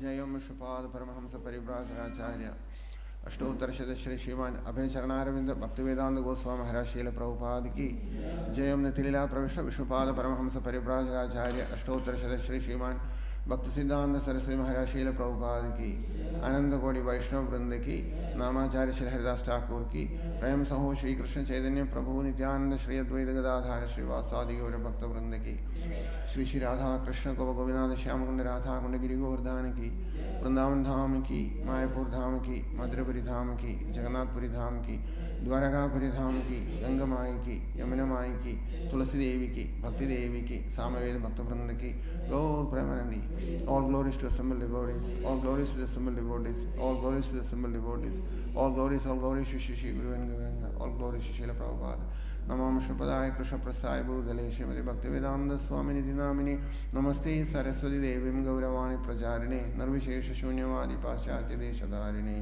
जयम विष्णुपाद परमहंस परिव्राजकाचार्य अष्टोत्तरशत श्री श्रीमान अभय चरणारविंद भक्तिवेदांत गोस्वामी महाराज शील प्रभुपाद की जयम नितिलीला प्रविष्ट विष्णुपाद परमहंस परिव्राजकाचार्य अष्टोत्तरशत श्री श्रीमान भक्ति सिद्धांत सरस्वती महाराज शील प्रभुपाद की आनंद कोटि वैष्णव वृंद की नामाचार्य श्री हरिदास ठाकुर की प्रेम सहो श्री कृष्ण चैतन्य प्रभु नित्यानंद श्री अद्वैत गदाधार श्रीवासादि गौर भक्त वृंद की श्री श्री राधा कृष्ण गोप गोविंद श्याम कुंड राधा कुंड गिरि गोवर्धन की वृंदावन धाम की मायापुर धाम की मधुरपुरी धाम की जगन्नाथपुरी धाम की द्वारकापुरी धाम की गंगा माई की यमुना माई की तुलसी देवी की भक्ति देवी की सामवेद भक्त वृंद की गौर Premanandi. All glories to assembled devotees, all glories to the assembled devotees, all glories to the assembled devotees, all glories to Shri Guru and Gauranga, all glories to Srila Prabhupada. Namo Shripadaya Krishna Prasthaya Bhudale Srimati Bhaktivedanta Swamini Dinamini Namaste Saraswati Devim Gauravani Prajarine Nirvishesha Shunyavadi Paschatya Deshadarine.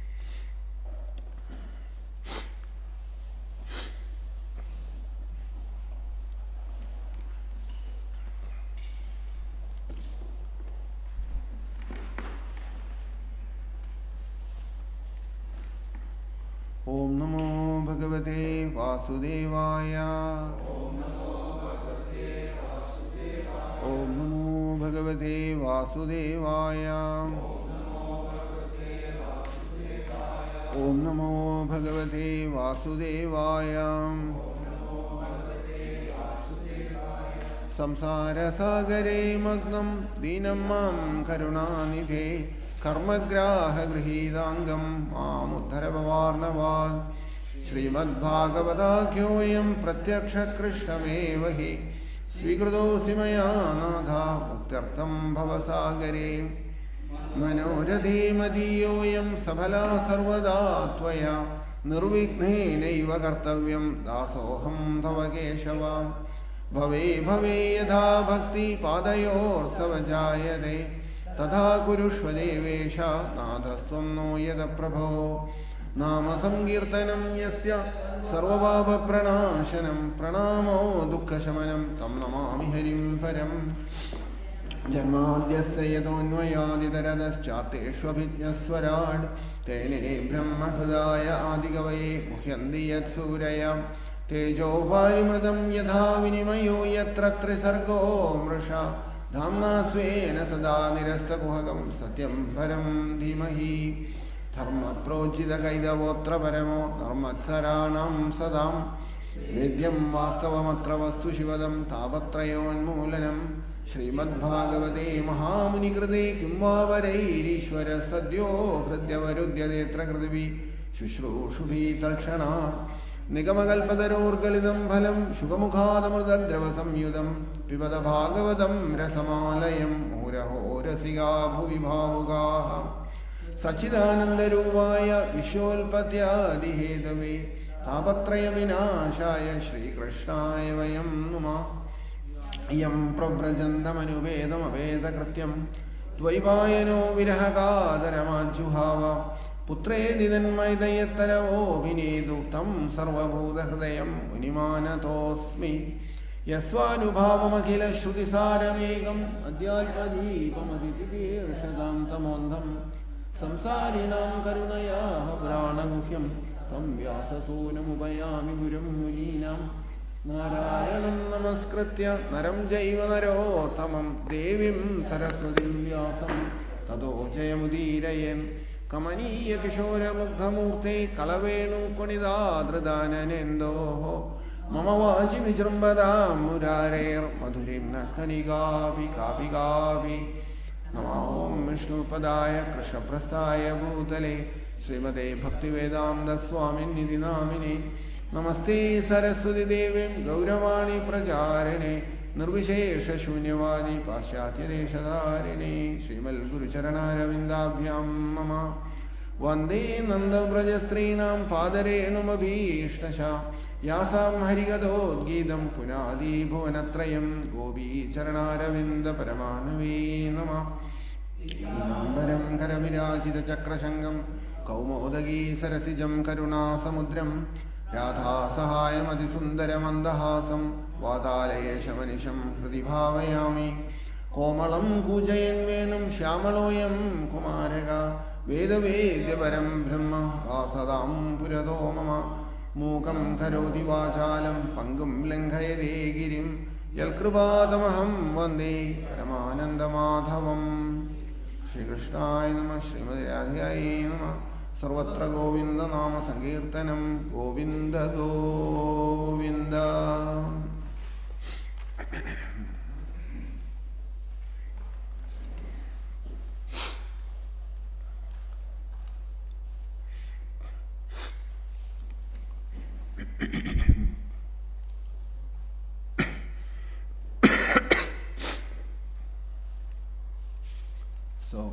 Om Namo Bhagavate Vasudevaya. Om Namo Bhagavate Vasudevaya. Om Namo Bhagavate Vasudevaya. Om Namo Bhagavate Vasudevaya. Samsara Sagare Magnam Dinamam Karunanidhe कर्मग्राह गृहीतांगम मामुद्धर भवार्णवान् श्रीमद्भागवताख्योऽयं प्रत्यक्ष कृष्णमेव हि स्वीकृतोऽसि मया नाथा मुक्त्यर्थं भवसागरे मनोरथे मदीयोऽयं सफला सर्वदा त्वया निर्विघ्नेनैव कर्तव्यं दासोऽहं तव केशव भवे भवे यथा भक्ति पादयोर्स्तव जायते तथा कुरुष्व देवेश नाथस्त्वं नो यद प्रभो नाम संकीर्तनं यस्य सर्वपापप्रणाशनं प्रणामो दुःखशमनं तं नमामि हरिं परं जन्माद्यस्य यतोऽन्वयादितरतश्चार्तेष्वभिज्ञस्वराट् तेने ब्रह्महृदाय आदिकवये मुह्यन्ति यत्सूरय तेजो वायुमृतं यथा विनिमयो यत्र त्रिसर्गो मृषा धाम्ना स्वेन सदा निरस्तकुहकं सत्यं परं धीमहि धर्मप्रोज्झितकैतवोऽत्र परमो धर्मत्सराणां सदां वेद्यं वास्तवमत्र वस्तु शिवदं तापत्रयोन्मूलनं श्रीमद्भागवते महामुनिकृते किं वा वरैरीश्वरः सद्यो हृद्यवरुध्यतेऽत्र कृतिभिः शुश्रूषुभिः तत्क्षणात् निगमकल्पतरोर्गलितं फलं शुकमुखादमृतद्रवसंयुतं पिबत भागवतं रसमालयं मुहुरहो रसिका भुवि भावुकाः सच्चिदानन्दरूपाय विश्वोत्पत्त्यादिहेतवे तापत्रयविनाशाय श्रीकृष्णाय वयं नुमः इयं प्रव्रजन्तमनुपेदमपेदकृत्यं द्वैपायनो विरहकादरमाज्जुहाव पुत्रेदि तन्मयदयत्तरवोऽभिनेतु तं सर्वभूतहृदयं मुनिमानतोऽस्मि यस्वानुभावमखिलश्रुतिसारमेकम् अध्यात्मदीपमदितितीर्षदां तमोन्धं संसारिणां करुणयाः पुराणगुह्यं तं व्याससूनुमुपयामि गुरुं मुनीनां नारायणं नमस्कृत्य नरं चैव नरोत्तमं देवीं सरस्वतीं व्यासं ततो जयमुदीरयेन् कमनीय किशोरमुग्धमूर्ते कलवेणुकुणिदादृदाननेन्दोः मम वाचि विजृम्भतां मुरारेर्मधुरीं न खनिकापि कापि कापि नमो विष्णुपदाय कृष्णप्रस्थाय भूतले श्रीमते भक्तिवेदान्तस्वामिन्निधि नामिने नमस्ते सरस्वती देवीं गौरवाणी प्रचारिणे निर्विशेषशून्यवादी पाश्चात्यदेशधारिणे श्रीमद्गुरुचरणारविन्दाभ्यां मम वन्दे नन्दव्रजस्त्रीणां पादरेणुमभीष्टशा यासां हरिकथोद्गीतं पुनादिभुवनत्रयं गोपीचरणारविन्दपरमाणवे नमः पीताम्बरं करविराजितचक्रशङ्गं कौमोदगी सरसिजं करुणासमुद्रं राधासहायमतिसुन्दरमन्दहासं वातालयशमनिशं हृदि भावयामि Komalam Pujayan Venam Shyamaloyam Kumarega Vedavedyaparam Brahma Vasadam Purado Mama Mukam Karoti Vachalam Pangam Langhayade Girim Yalkrupathamaham Vande Paramananda Madhavam Shri Krishnaya Namah Srimati Radhayai Namah Sarvatra Govinda Nama Sankirtanam Govinda Govinda. So,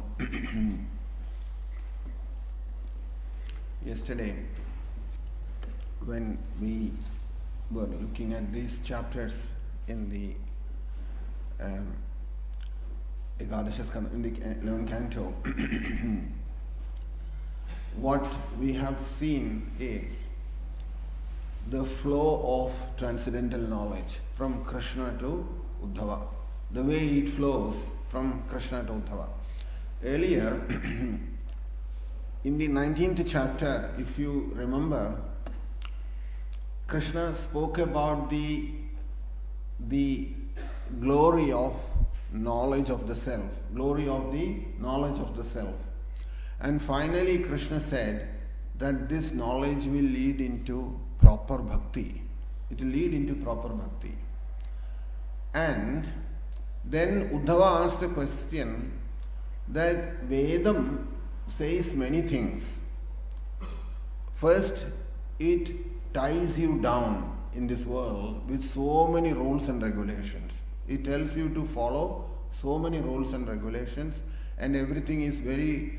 yesterday, when we were looking at these chapters in the Ekadasha Skandha, in the 11th canto, what we have seen is the flow of transcendental knowledge from Krishna to Uddhava, the way it flows from Krishna to Uddhava. Earlier, in the 19th chapter, if you remember, Krishna spoke about the glory of knowledge of the self, glory of the knowledge of the self. And finally, Krishna said that this knowledge will lead into proper bhakti. It will lead into proper bhakti. And then Uddhava asked the question that Vedam says many things. First, it ties you down in this world with so many rules and regulations. It tells you to follow so many rules and regulations, and everything is very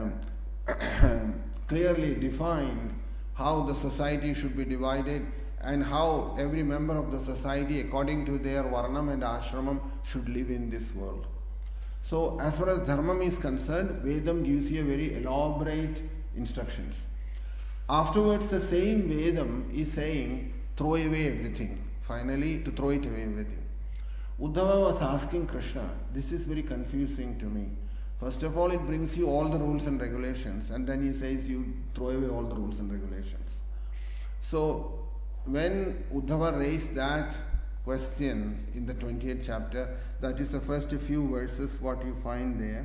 clearly defined how the society should be divided and how every member of the society, according to their varnam and ashramam, should live in this world. So, as far as dharma is concerned, Vedam gives you a very elaborate instructions. Afterwards, the same Vedam is saying, throw away everything. Finally, to throw it away everything. Uddhava was asking Krishna, this is very confusing to me. First of all, it brings you all the rules and regulations, and then he says you throw away all the rules and regulations. So, when Uddhava raised that question in the 28th chapter, that is the first few verses, what you find there,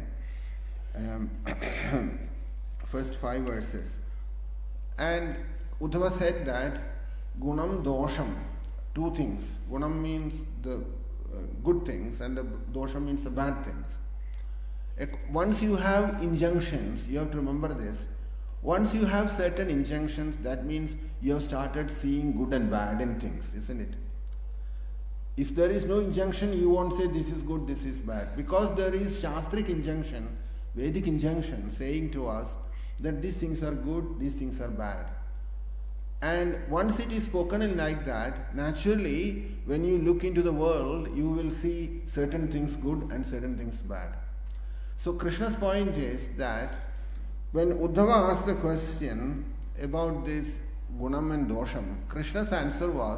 first 5 verses. And Uddhava said that Gunam Dosham, 2 things. Gunam means the good things and the Dosham means the bad things. Once you have injunctions, you have to remember this. Once you have certain injunctions, that means you have started seeing good and bad in things, isn't it? If there is no injunction, you won't say this is good, this is bad. Because there is Shastric injunction, Vedic injunction saying to us that these things are good, these things are bad. And once it is spoken in like that, naturally, when you look into the world, you will see certain things good and certain things bad. So Krishna's point is that when Uddhava asked the question about this Gunam and Dosham, Krishna's answer was,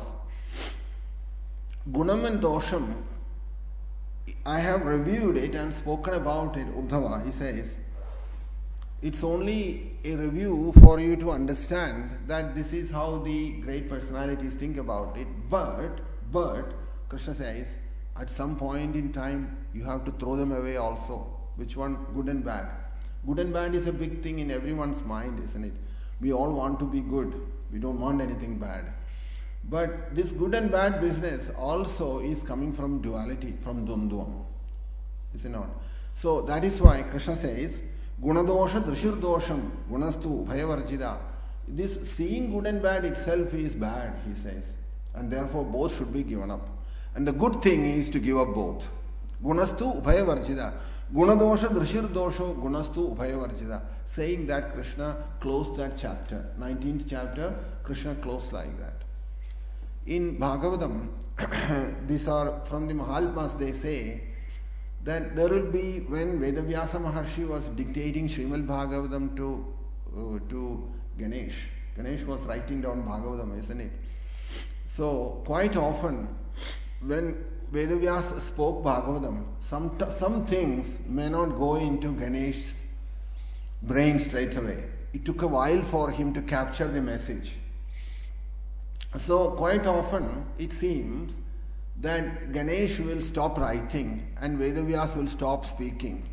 Gunam and Dosham, I have reviewed it and spoken about it, Uddhava, he says, it's only a review for you to understand that this is how the great personalities think about it. But, Krishna says, at some point in time, you have to throw them away also. Which one? Good and bad. Good and bad is a big thing in everyone's mind, isn't it? We all want to be good. We don't want anything bad. But this good and bad business also is coming from duality, from Dvandvam. Is it not? So that is why Krishna says, Gunadosha Drishir Dosham Gunastu Bhayavarjida. This seeing good and bad itself is bad, he says. And therefore both should be given up. And the good thing is to give up both. Gunastu Bhayavarjida. Gunadosha Drishir Dosho Gunastu Bhayavarjida. Saying that, Krishna closed that chapter. 19th chapter, Krishna closed like that. In Bhagavatam, these are from the Mahatmas, they say that there will be, when Vedavyasa Maharshi was dictating Srimad Bhagavatam to Ganesh. Ganesh was writing down Bhagavatam, isn't it? So quite often when Vedavyas spoke Bhagavatam, some things may not go into Ganesh's brain straight away. It took a while for him to capture the message. So quite often it seems that Ganesh will stop writing and Vedavyas will stop speaking.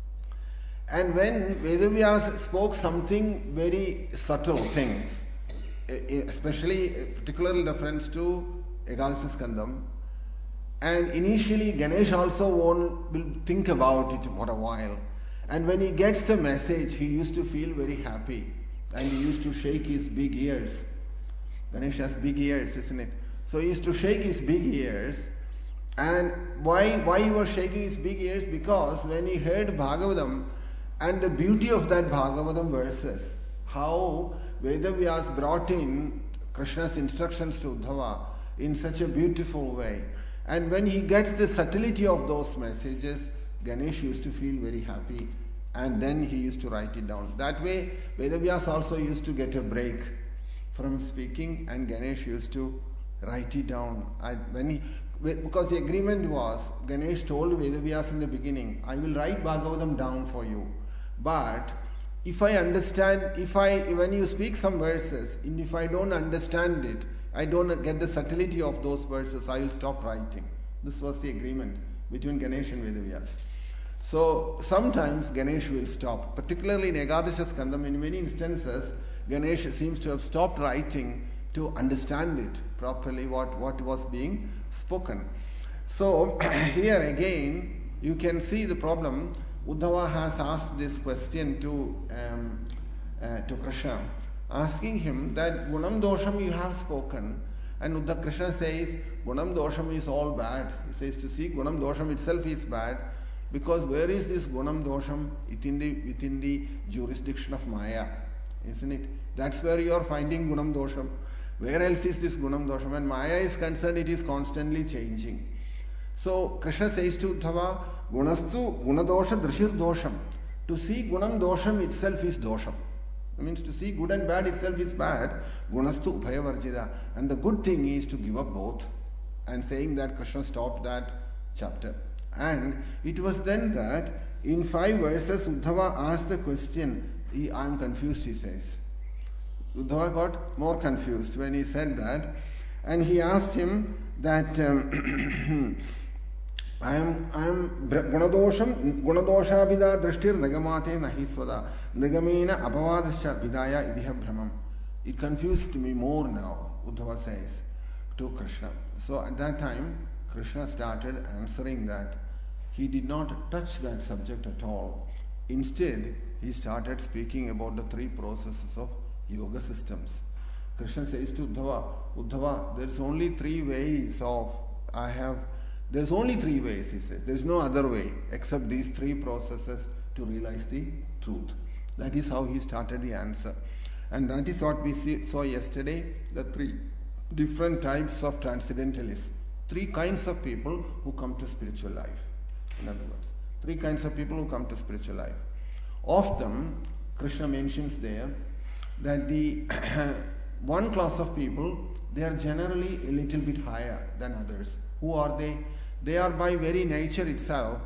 And when Vedavyas spoke something very subtle things, especially particularly reference to Ekadasha Skandam, and initially Ganesh also will think about it for a while. And when he gets the message, he used to feel very happy and he used to shake his big ears. Ganesh has big ears, isn't it? So he used to shake his big ears. And why he was shaking his big ears? Because when he heard Bhagavatam and the beauty of that Bhagavatam verses, how Vedavyas brought in Krishna's instructions to Uddhava in such a beautiful way. And when he gets the subtlety of those messages, Ganesh used to feel very happy and then he used to write it down. That way, Vedavyas also used to get a break from speaking and Ganesh used to write it down. Because the agreement was, Ganesh told Vedavyas in the beginning, I will write Bhagavatam down for you. But if I understand, when you speak some verses, and if I don't understand it, I don't get the subtlety of those verses, I will stop writing. This was the agreement between Ganesh and Vedavyas. So sometimes Ganesh will stop, particularly in Ekadasha Skandam. In many instances, Ganesh seems to have stopped writing to understand it properly, what was being spoken. So here again, you can see the problem. Uddhava has asked this question to Krishna, asking him that Gunam Dosham you have spoken, and Krishna says Gunam Dosham is all bad. He says to see Gunam Dosham itself is bad, because where is this Gunam Dosham? Within the jurisdiction of Maya, isn't it? That's where you are finding Gunam Dosham. Where else is this Gunam Dosham? When Maya is concerned, it is constantly changing. So Krishna says to Uddhava, Gunastu Gunadosha Drishir Dosham. To see Gunam Dosham itself is Dosham. It means to see good and bad itself is bad. Gunastu Ubhaya Varjira. And the good thing is to give up both. And saying that, Krishna stopped that chapter. And it was then that in 5 verses Uddhava asked the question, I am confused, he says. Uddhava got more confused when he said that. And he asked him that I am Gunadosham Gunadoshabhida Drishtir Nagamate Nahiswada Nagamena Apavadascha Vidaya Idiha Brahmam. It confused me more now, Uddhava says to Krishna. So at that time, Krishna started answering that. He did not touch that subject at all. Instead, he started speaking about the 3 processes of yoga systems. Krishna says to Uddhava, there's only 3 ways there's only 3 ways, he says. There's no other way except these 3 processes to realize the truth. That is how he started the answer. And that is what we saw yesterday, the 3 different types of transcendentalists. 3 kinds of people who come to spiritual life. In other words, 3 kinds of people who come to spiritual life. Of them, Krishna mentions there that the one class of people, they are generally a little bit higher than others. Who are they? They are by very nature itself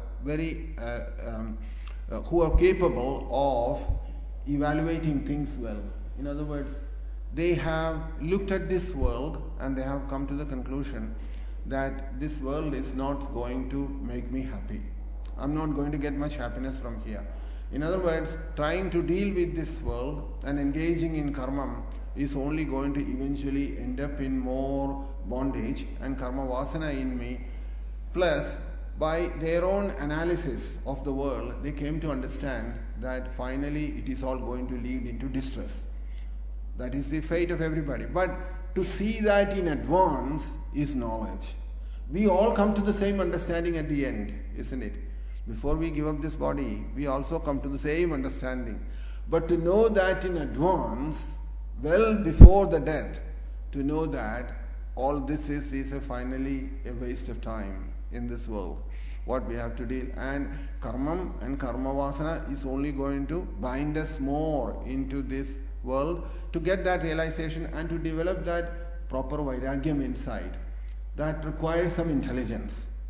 who are capable of evaluating things well. In other words, they have looked at this world and they have come to the conclusion that this world is not going to make me happy. I'm not going to get much happiness from here. In other words, trying to deal with this world and engaging in karma is only going to eventually end up in more bondage and karma vasana in me. Plus, by their own analysis of the world, they came to understand that finally it is all going to lead into distress. That is the fate of everybody. But to see that in advance is knowledge. We all come to the same understanding at the end, isn't it? Before we give up this body, we also come to the same understanding. But to know that in advance, well before the death, to know that all this is finally a waste of time in this world. What we have to deal. And karma and karma vasana is only going to bind us more into this world to get that realization and to develop that proper vairagyam inside. That requires some intelligence.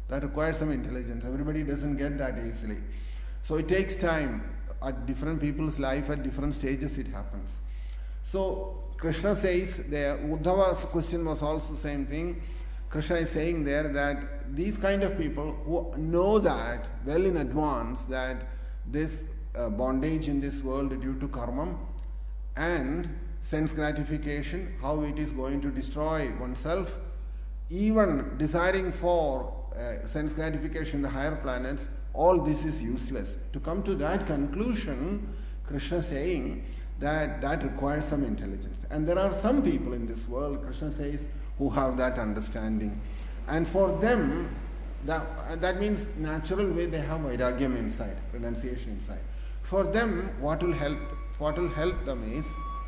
That requires some intelligence. Everybody doesn't get that easily. So it takes time. At different people's life, at different stages it happens. So Krishna says there, Uddhava's question was also the same thing. Krishna is saying there that these kind of people who know that well in advance that this bondage in this world due to karma and sense gratification, how it is going to destroy oneself, even desiring for sense gratification in the higher planets, all this is useless. To come to that conclusion, Krishna saying that requires some intelligence. And there are some people in this world, Krishna says, who have that understanding. And for them, that means natural way they have vairagyam inside, renunciation inside. For them, what will help them is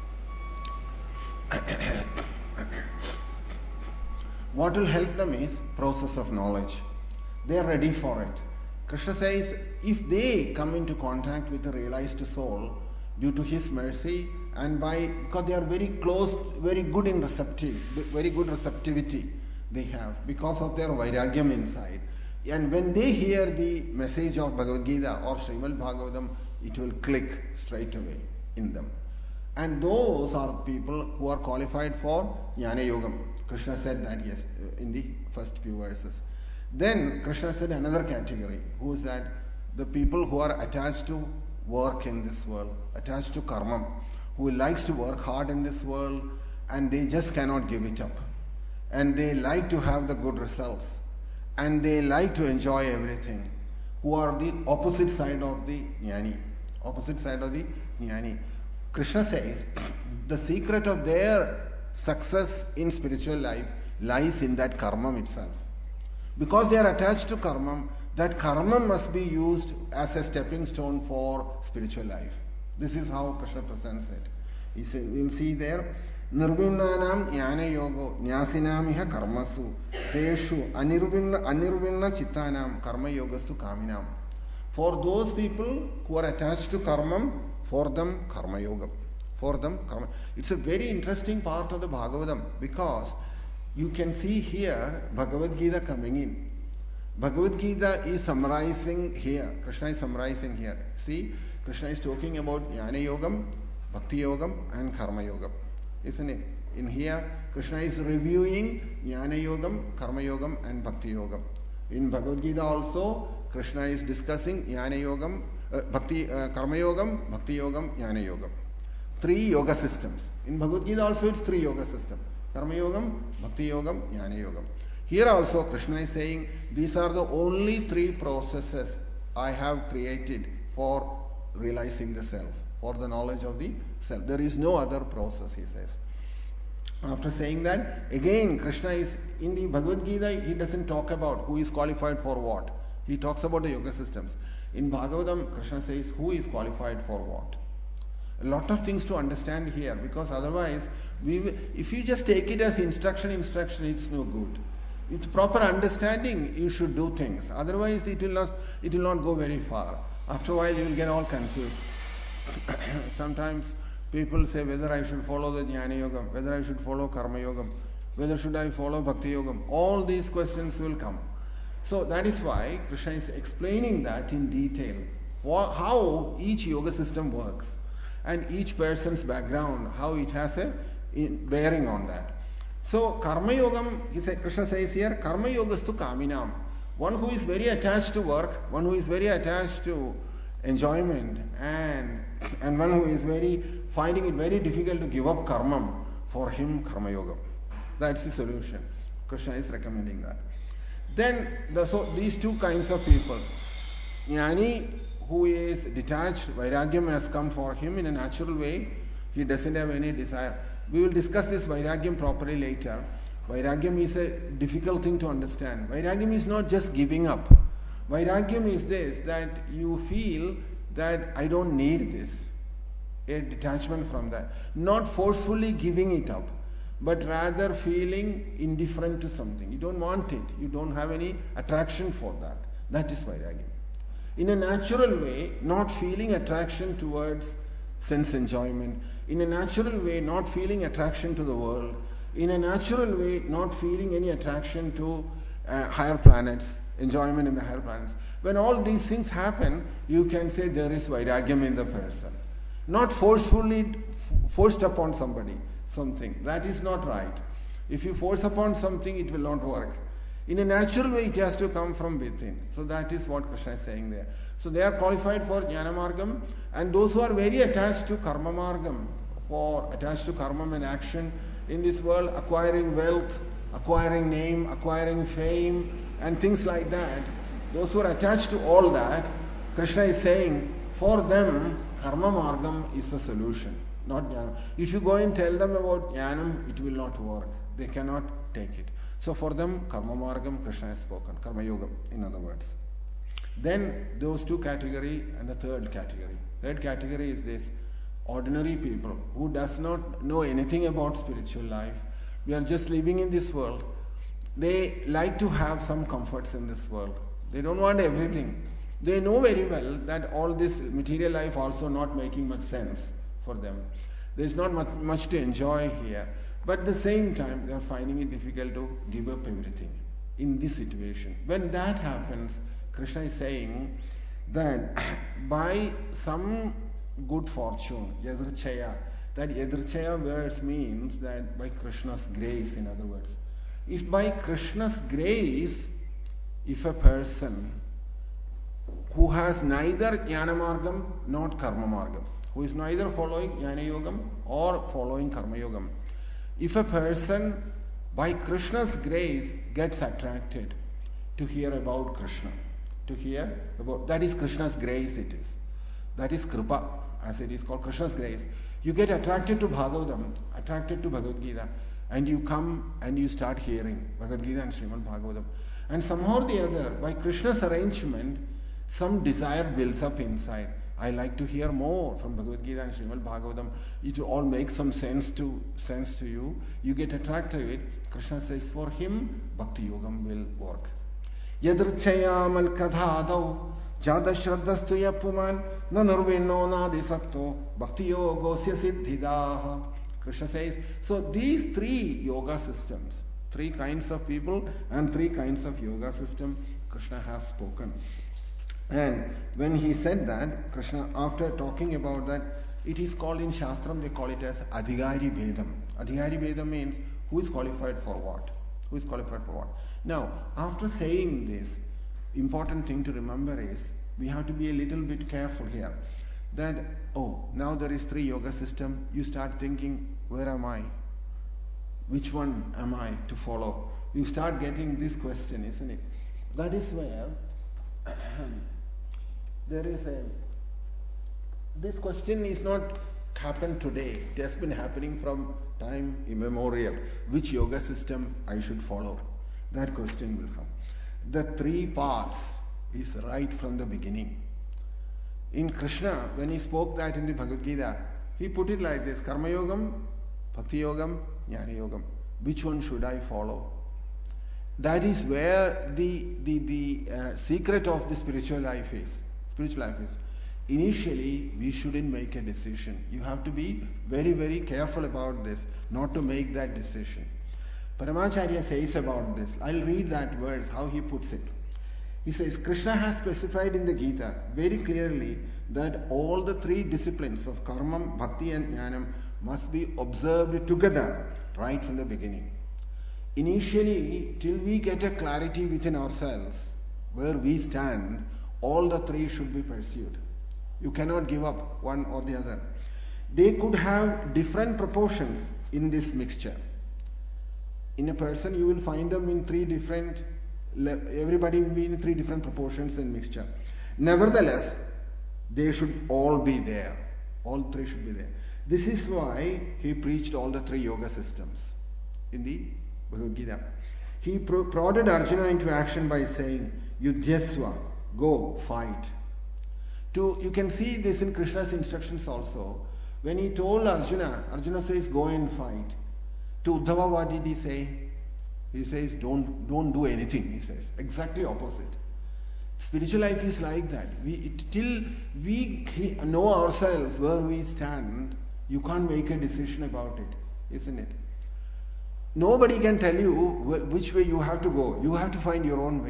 what will help them is process of knowledge. They are ready for it. Krishna says, if they come into contact with the realized soul due to his mercy and because they are very close, very good in very good receptivity they have because of their vairagyam inside. And when they hear the message of Bhagavad Gita or Srimad Bhagavatam, it will click straight away in them. And those are people who are qualified for Jnana Yogam. Krishna said that, yes, in the first few verses. Then Krishna said another category, who is that? The people who are attached to work in this world, attached to karma, who likes to work hard in this world and they just cannot give it up. And they like to have the good results. And they like to enjoy everything. Who are the opposite side of the jnani. Opposite side of the jnani. Krishna says, the secret of their success in spiritual life lies in that karma itself. Because they are attached to karma, that karma must be used as a stepping stone for spiritual life. This is how Krishna presents it. We will see there, Nirvinnanam jnana yogo nyasinamiha karmasu teshu anirvinna chittanam karma yogastu kaminam. For those people who are attached to karma, for them karma yoga. For them karma. It's a very interesting part of the Bhagavatam because you can see here Bhagavad Gita coming in. Bhagavad Gita is summarizing here. Krishna is summarizing here. See, Krishna is talking about Jnana Yogam, Bhakti Yogam and Karma Yogam. Isn't it? In here, Krishna is reviewing Jnana Yogam, Karma Yogam and Bhakti Yogam. In Bhagavad Gita also, Krishna is discussing Jnana Yogam, Karma Yogam, Bhakti Yogam, Jnana Yogam. 3 yoga systems. In Bhagavad Gita also it's 3 yoga systems. Karma Yogam, Bhakti Yogam, Jnana Yogam. Here also Krishna is saying these are the only 3 processes I have created for realizing the self, for the knowledge of the self. There is no other process, he says. After saying that, again Krishna is, in the Bhagavad Gita, he doesn't talk about who is qualified for what. He talks about the yoga systems. In Bhagavatam, Krishna says who is qualified for what. A lot of things to understand here, because otherwise, if you just take it as instruction, it's no good. With proper understanding, you should do things. Otherwise, it will not go very far. After a while, you will get all confused. Sometimes people say whether I should follow the Jnana Yoga, whether I should follow Karma Yoga, whether should I follow Bhakti Yoga. All these questions will come. So that is why Krishna is explaining that in detail, how each yoga system works and each person's background, how it has a bearing on that. So Karma Yogam, Krishna says here, Karma Yogastu Kaminam. One who is very attached to work, one who is very attached to enjoyment, and one who is finding it very difficult to give up karma, for him Karma Yoga. That's the solution. Krishna is recommending that. Then, so these 2 kinds of people. Jnani, who is detached, vairagyam has come for him in a natural way. He doesn't have any desire. We will discuss this vairagyam properly later. Vairagyam is a difficult thing to understand. Vairagyam is not just giving up. Vairagyam is this, that you feel that I don't need this. A detachment from that. Not forcefully giving it up, but rather feeling indifferent to something. You don't want it. You don't have any attraction for that. That is vairagyam. In a natural way, not feeling attraction towards sense enjoyment. In a natural way, not feeling attraction to the world. In a natural way, not feeling any attraction to higher planets, enjoyment in the higher planets. When all these things happen, you can say there is vairagyam in the person. Not forced upon somebody, something. That is not right. If you force upon something, it will not work. In a natural way, it has to come from within. So that is what Krishna is saying there. So they are qualified for Jnana Margam, and those who are very attached to Karma Margam, attached to karma and action in this world, acquiring wealth, acquiring name, acquiring fame, and things like that, those who are attached to all that, Krishna is saying, for them, Karma Margam is the solution, not Jnana. If you go and tell them about Jnanam, it will not work. They cannot take it. So for them, Karma Margam, Krishna has spoken, Karma Yoga, in other words. Then those two categories and the third category. Third category is this, ordinary people who does not know anything about spiritual life. We are just living in this world. They like to have some comforts in this world. They don't want everything. They know very well that all this material life also not making much sense for them. There is not much to enjoy here. But at the same time, they are finding it difficult to give up everything in this situation. When that happens, Krishna is saying that by some good fortune, yadrichaya, that yadrichaya words means that by Krishna's grace, in other words. If by Krishna's grace, if a person who has neither Jnana Margam nor Karma Margam, who is neither following Jnana Yogam or following Karma Yogam, if a person by Krishna's grace gets attracted to hear about Krishna, that is Krishna's grace it is. That is Kripa, as it is called, Krishna's grace. You get attracted to Bhagavatam, attracted to Bhagavad Gita, and you come and you start hearing Bhagavad Gita and Srimad Bhagavatam. And somehow or the other, by Krishna's arrangement, some desire builds up inside. I like to hear more from Bhagavad Gita and Srimad Bhagavatam. It will all make some sense to you. You get attracted to it. Krishna says for him, Bhakti Yogam will work. Yadrichayamal kadhadau jada shraddhastu yapuman na nurvino nadisakto bhakti yogosya siddhidaha. Krishna says, so these three yoga systems, three kinds of people and three kinds of yoga system, Krishna has spoken. And when he said that, Krishna, after talking about that, it is called in Shastram, they call it as Adhigari Vedam. Adhigari Vedam means who is qualified for what? Who is qualified for what? Now, after saying this, important thing to remember is, we have to be a little bit careful here. That, now there is three yoga system, you start thinking, where am I? Which one am I to follow? You start getting this question, isn't it? That is where this question is not happened today. It has been happening from time immemorial. Which yoga system I should follow? That question will come. The three paths is right from the beginning. In Krishna, when he spoke that in the Bhagavad Gita, he put it like this, Karma Yogam, Bhakti Yogam, Jnana Yogam. Which one should I follow? That is where the secret of the spiritual life is. Initially, we shouldn't make a decision. You have to be very, very careful about this, not to make that decision. Paramacharya says about this. I'll read that verse, how he puts it. He says, Krishna has specified in the Gita very clearly that all the three disciplines of karma, bhakti and jnanam must be observed together right from the beginning. Initially, till we get a clarity within ourselves, where we stand, all the three should be pursued. You cannot give up one or the other. They could have different proportions in this mixture. In a person, you will find them in everybody will be in three different proportions in mixture. Nevertheless, they should all be there. All three should be there. This is why he preached all the three yoga systems in the Bhagavad Gita. He prodded Arjuna into action by saying, Yudhyasva, go, fight. You can see this in Krishna's instructions also. When he told Arjuna says, go and fight. To Uddhava, what did he say? He says, don't do anything, he says. Exactly opposite. Spiritual life is like that. Till we know ourselves where we stand, you can't make a decision about it, isn't it? Nobody can tell you which way you have to go. You have to find your own way.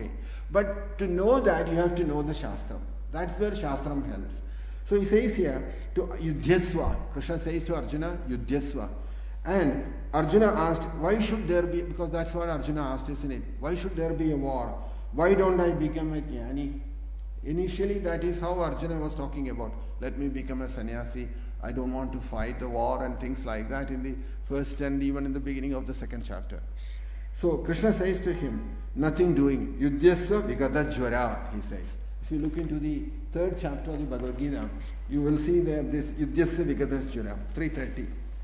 But to know that, you have to know the Shastram. That's where Shastram helps. So he says here, to Yudhyasva, Krishna says to Arjuna, Yudhyasva. And Arjuna asked, why should there be, because that's what Arjuna asked, isn't it? Why should there be a war? Why don't I become a jnani? Initially, that is how Arjuna was talking about. Let me become a sannyasi. I don't want to fight the war and things like that in the first and even in the beginning of the second chapter. So Krishna says to him, nothing doing. Yudhyasya vigata jvara, he says. If you look into the third chapter of the Bhagavad Gita, you will see there this Yudhyasya vigata jvara, 330.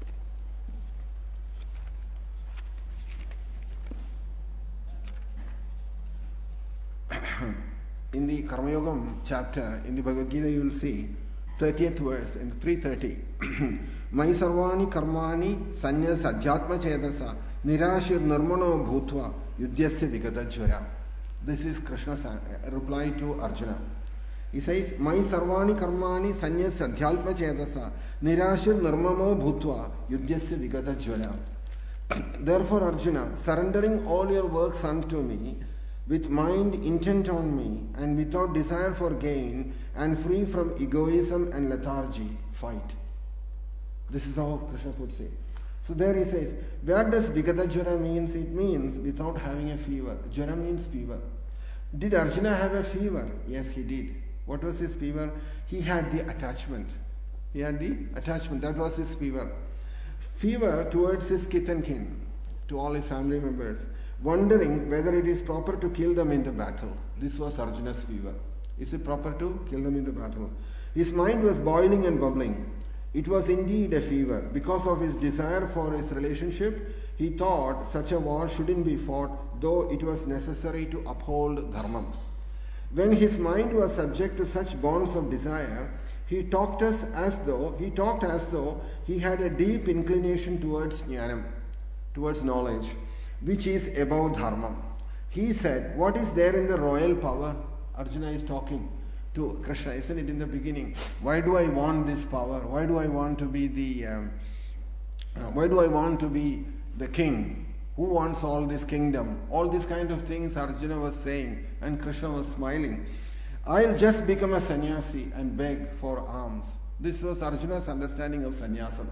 In the Karma Yogam chapter, in the Bhagavad Gita, you will see 30th verse in 330. Mai sarvani karmani sanyas adhyatma chedasa nirashir nirmano bhutva yudhyasya vigata jvara. This is Krishna's reply to Arjuna. He says, Mai sarvani karmani sanyas adhyatma chedasa nirashir nirmano bhutva yudhyasya vigata jvara. Therefore, Arjuna, surrendering all your works unto me, with mind intent on me and without desire for gain and free from egoism and lethargy, fight. This is how Krishna puts it. So there he says, where does Vigata Jvara means? It means without having a fever. Jvara means fever. Did Arjuna have a fever? Yes, he did. What was his fever? He had the attachment. He had the attachment. That was his fever. Fever towards his kith and kin, to all his family members, wondering whether it is proper to kill them in the battle. This was Arjuna's fever. Is it proper to kill them in the battle? His mind was boiling and bubbling. It was indeed a fever. Because of his desire for his relationship, he thought such a war shouldn't be fought, though it was necessary to uphold dharma. When his mind was subject to such bonds of desire, he talked as though he had a deep inclination towards jnanam, towards knowledge, which is above dharma. He said, what is there in the royal power? Arjuna is talking to Krishna, isn't it, in the beginning? Why do I want this power? Why do I want to be the king? Who wants all this kingdom? All these kind of things Arjuna was saying, and Krishna was smiling. I'll just become a sannyasi and beg for alms. This was Arjuna's understanding of sannyasana.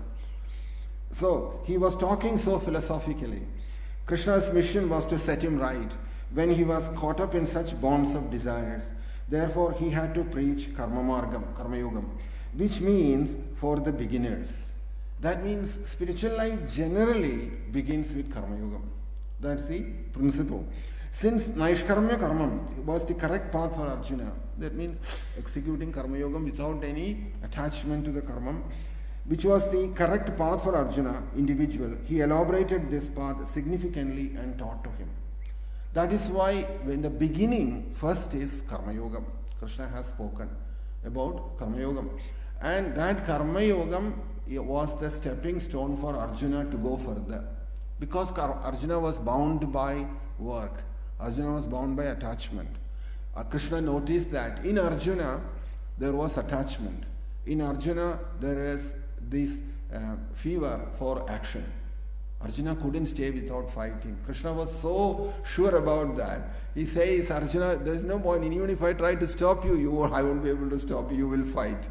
So he was talking so philosophically. Krishna's mission was to set him right when he was caught up in such bonds of desires. Therefore, he had to preach karma margam, karma yogam, which means for the beginners. That means spiritual life generally begins with karma yogam. That's the principle. Since Naishkarmya Karmam was the correct path for Arjuna, that means executing karma yogam without any attachment to the karma, which was the correct path for Arjuna, individual, he elaborated this path significantly and taught to him. That is why in the beginning, first is Karma Yogam. Krishna has spoken about Karma Yogam. And that Karma Yogam was the stepping stone for Arjuna to go further. Because Arjuna was bound by work. Arjuna was bound by attachment. Krishna noticed that in Arjuna, there was attachment. In Arjuna, there is this fever for action. Arjuna couldn't stay without fighting. Krishna was so sure about that. He says, Arjuna, there is no point. Even if I try to stop you, I won't be able to stop you. You will fight.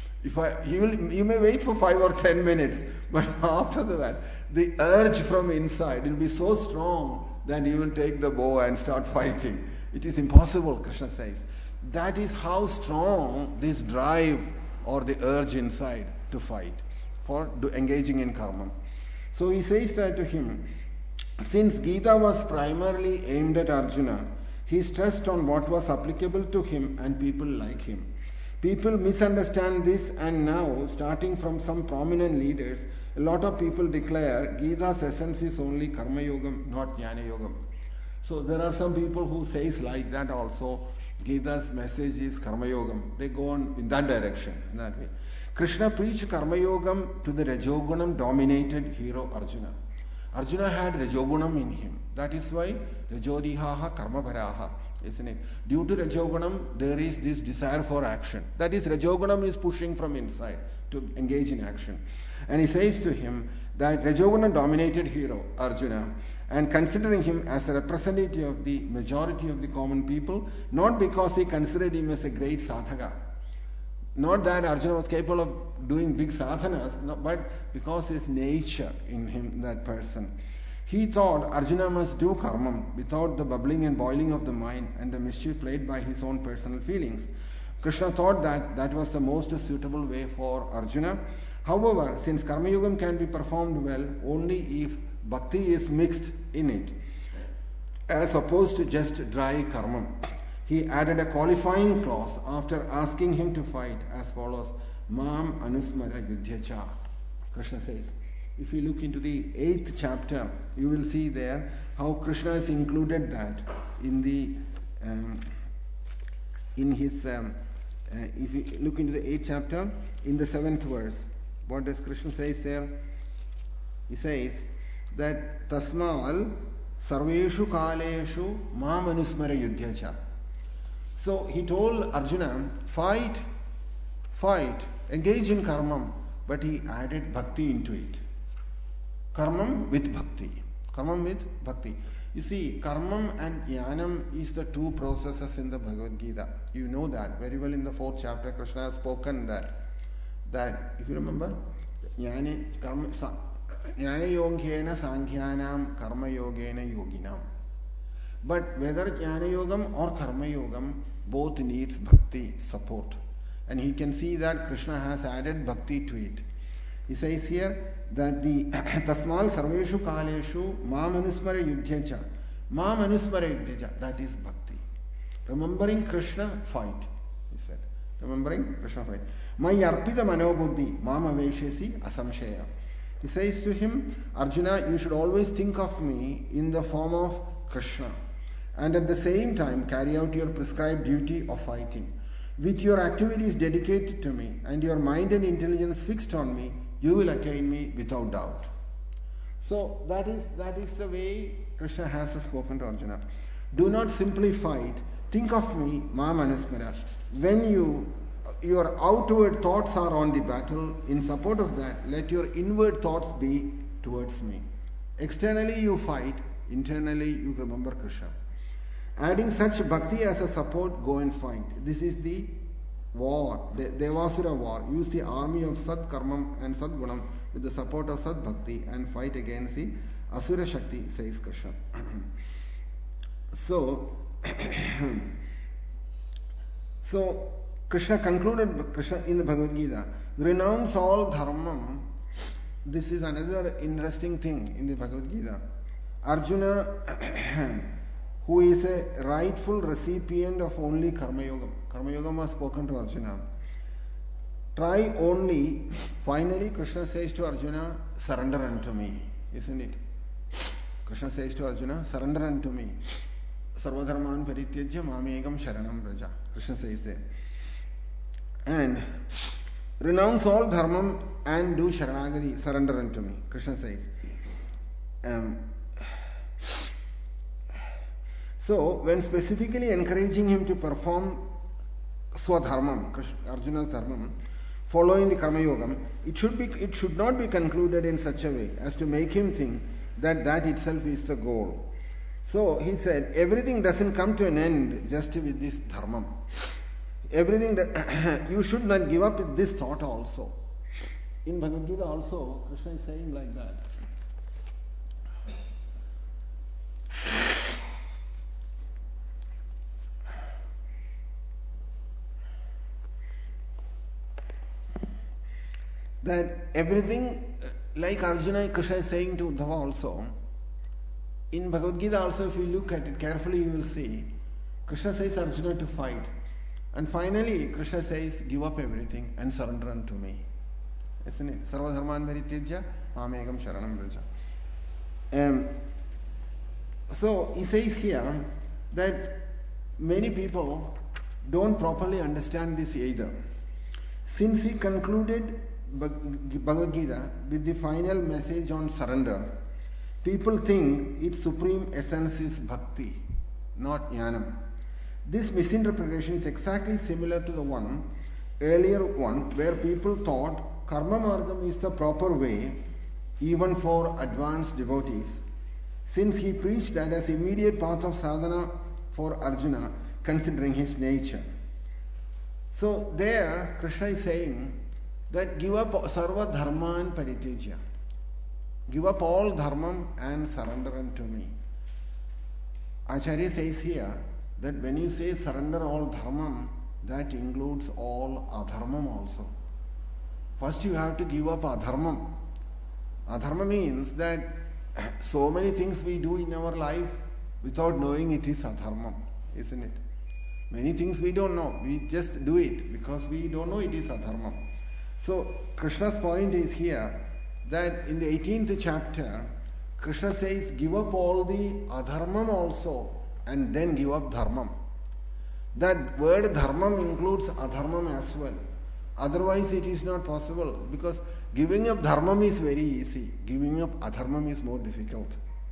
You may wait for 5 or 10 minutes, but after that, the urge from inside will be so strong that you will take the bow and start fighting. It is impossible, Krishna says. That is how strong this drive or the urge inside to fight, for engaging in karma. So he says that to him, since Gita was primarily aimed at Arjuna, he stressed on what was applicable to him and people like him. People misunderstand this, and now, starting from some prominent leaders, a lot of people declare Gita's essence is only Karma Yogam, not Jnana Yogam. So there are some people who says like that also, Gita's message is Karma Yogam. They go on in that direction, in that way. Krishna preached Karma Yogam to the Rajogunam dominated hero Arjuna. Arjuna had Rajogunam in him. That is why Rajodihaha Karma Bharaha. isn't it? Due to Rajogunam, there is this desire for action. That is, Rajogunam is pushing from inside to engage in action. And he says to him that Rajogunam dominated hero, Arjuna, and considering him as a representative of the majority of the common people, not because he considered him as a great sadhaka, not that Arjuna was capable of doing big sadhanas, no, but because his nature in him, that person. He thought Arjuna must do karmam without the bubbling and boiling of the mind and the mischief played by his own personal feelings. Krishna thought that that was the most suitable way for Arjuna. However, since karma yogam can be performed well only if bhakti is mixed in it, as opposed to just dry karma, he added a qualifying clause after asking him to fight as follows: Mam anusmara yudhyacha. Krishna says, if you look into the 8th chapter, you will see there how Krishna has included that in the if you look into the 8th chapter, in the 7th verse, what does Krishna say there? He says that Tasmal Sarveshu Kaleshu Mamanusmara Yudhyacha. So he told Arjuna, fight, engage in karmam, but he added bhakti into it. Karmam with bhakti. You see, karmam and jnanam is the two processes in the Bhagavad Gita. You know that very well. In the 4th chapter, Krishna has spoken that if you remember, jnana yogena sankhyanam karma yogena yoginam. But whether jnana yogam or karma yogam, both needs bhakti support. And he can see that Krishna has added bhakti to it. He says here that the Tasmal Sarveshu Kaleshu Mamanusmara Yudhyacha. Mamanusmara Yudhyacha, that is bhakti. Remembering Krishna, fight, he said. Remembering Krishna, fight. My arpita manobuddhi mamaveshesi asamshaya. He says to him, Arjuna, you should always think of me in the form of Krishna, and at the same time carry out your prescribed duty of fighting. With your activities dedicated to me and your mind and intelligence fixed on me, you will attain me without doubt. So that is the way Krishna has spoken to Arjuna. Do not simply fight. Think of me, Mamanusmara. When your outward thoughts are on the battle, in support of that, let your inward thoughts be towards me. Externally you fight, internally you remember Krishna. Adding such bhakti as a support, go and fight. This is the war, the Devasura war. Use the army of Sad Karmam and Sad Gunam with the support of Sad Bhakti and fight against the Asura Shakti, says Krishna. So Krishna concluded in the Bhagavad Gita, renounce all dharmam. This is another interesting thing in the Bhagavad Gita. Arjuna, who is a rightful recipient of only Karma Yogam. Karma Yogam was spoken to Arjuna. Try only, finally Krishna says to Arjuna, surrender unto me. Isn't it? Krishna says to Arjuna, surrender unto me. Sarvadharman parityajya mamegam sharanam braja. Krishna says there. And renounce all dharmam and do sharanagati, surrender unto me. Krishna says. So, when specifically encouraging him to perform swadharmam, Arjuna's dharmam, following the karma yogam, it should not be concluded in such a way as to make him think that itself is the goal. So he said, everything doesn't come to an end just with this dharmam. Everything you should not give up this thought also. In Bhagavad Gita also, Krishna is saying like that. That everything, like Arjuna, Krishna is saying to Uddhava also, in Bhagavad Gita also, if you look at it carefully, you will see, Krishna says Arjuna to fight. And finally, Krishna says, give up everything and surrender unto me. Isn't it? Sarva dharman parityajya mamegam sharanam vraja. So he says here that many people don't properly understand this either. Since he concluded Bhagavad Gita with the final message on surrender, people think its supreme essence is bhakti, not jnanam. This misinterpretation is exactly similar to the earlier one, where people thought karma margam is the proper way even for advanced devotees, since he preached that as immediate path of sadhana for Arjuna, considering his nature. So there, Krishna is saying that give up sarva dharma and paritejya. Give up all dharmam and surrender unto me. Acharya says here that when you say surrender all dharmam, that includes all adharmam also. First you have to give up adharmam. Adharma means that so many things we do in our life without knowing it is adharmam, isn't it? Many things we don't know. We just do it because we don't know it is adharmam. So Krishna's point is here that in the 18th chapter, Krishna says give up all the adharmam also and then give up dharmam. That word dharmam includes adharmam as well. Otherwise it is not possible, because giving up dharmam is very easy. Giving up adharmam is more difficult,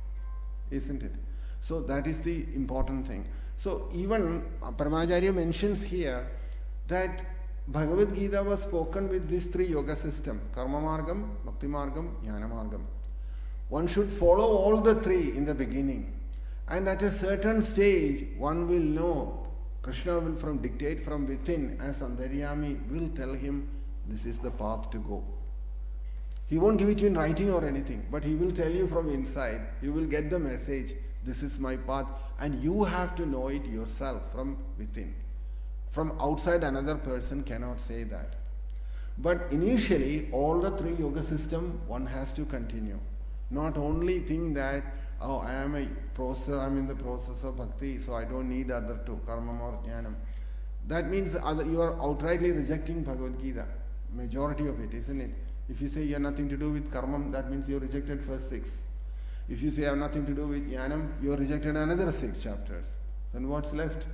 isn't it? So that is the important thing. So even Paramacharya mentions here that Bhagavad Gita was spoken with these three yoga system: Karma Margam, Bhakti Margam, Jnana Margam. One should follow all the three in the beginning, and at a certain stage one will know. Krishna will dictate from within, as Antaryami will tell him this is the path to go. He won't give it to you in writing or anything, but he will tell you from inside. You will get the message, this is my path, and you have to know it yourself from within. From outside, another person cannot say that. But initially, all the three yoga system, one has to continue. Not only think that, oh, I am in the process of bhakti, so I don't need other two, karma or jnanam. That means you are outrightly rejecting Bhagavad Gita, majority of it, isn't it? If you say you have nothing to do with karma, that means you rejected first 6. If you say I have nothing to do with jnanam, you have rejected another 6 chapters. Then what's left?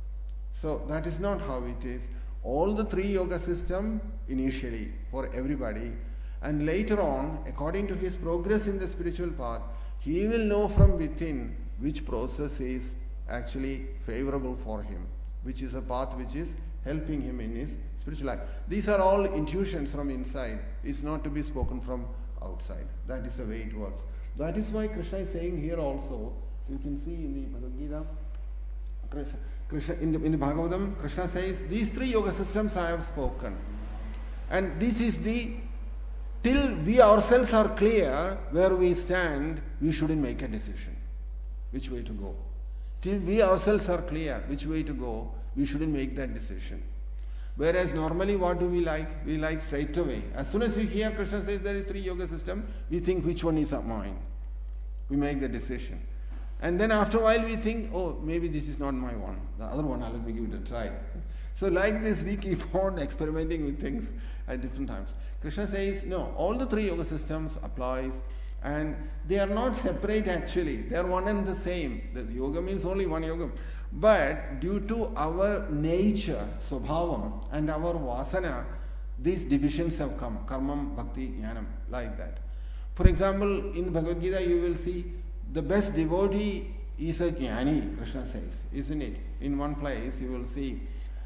So that is not how it is. All the three yoga system initially for everybody, and later on, according to his progress in the spiritual path, he will know from within which process is actually favorable for him, which is a path which is helping him in his spiritual life. These are all intuitions from inside. It's not to be spoken from outside. That is the way it works. That is why Krishna is saying here also, you can see in the Bhagavad Gita, in the Bhagavatam, Krishna says, these three yoga systems I have spoken. And this is till we ourselves are clear where we stand, we shouldn't make a decision which way to go. Till we ourselves are clear which way to go, we shouldn't make that decision. Whereas normally what do we like? We like straight away. As soon as we hear Krishna says there is three yoga system, we think which one is mine. We make the decision. And then after a while we think, oh, maybe this is not my one. The other one, let me give it a try. So like this, we keep on experimenting with things at different times. Krishna says, no, all the three yoga systems applies, and they are not separate actually. They are one and the same. The yoga means only one yoga. But due to our nature, swabhavam, and our vasana, these divisions have come. Karmam, bhakti, jnanam, like that. For example, in Bhagavad Gita you will see the best devotee is a jnani, Krishna says, isn't it? In one place you will see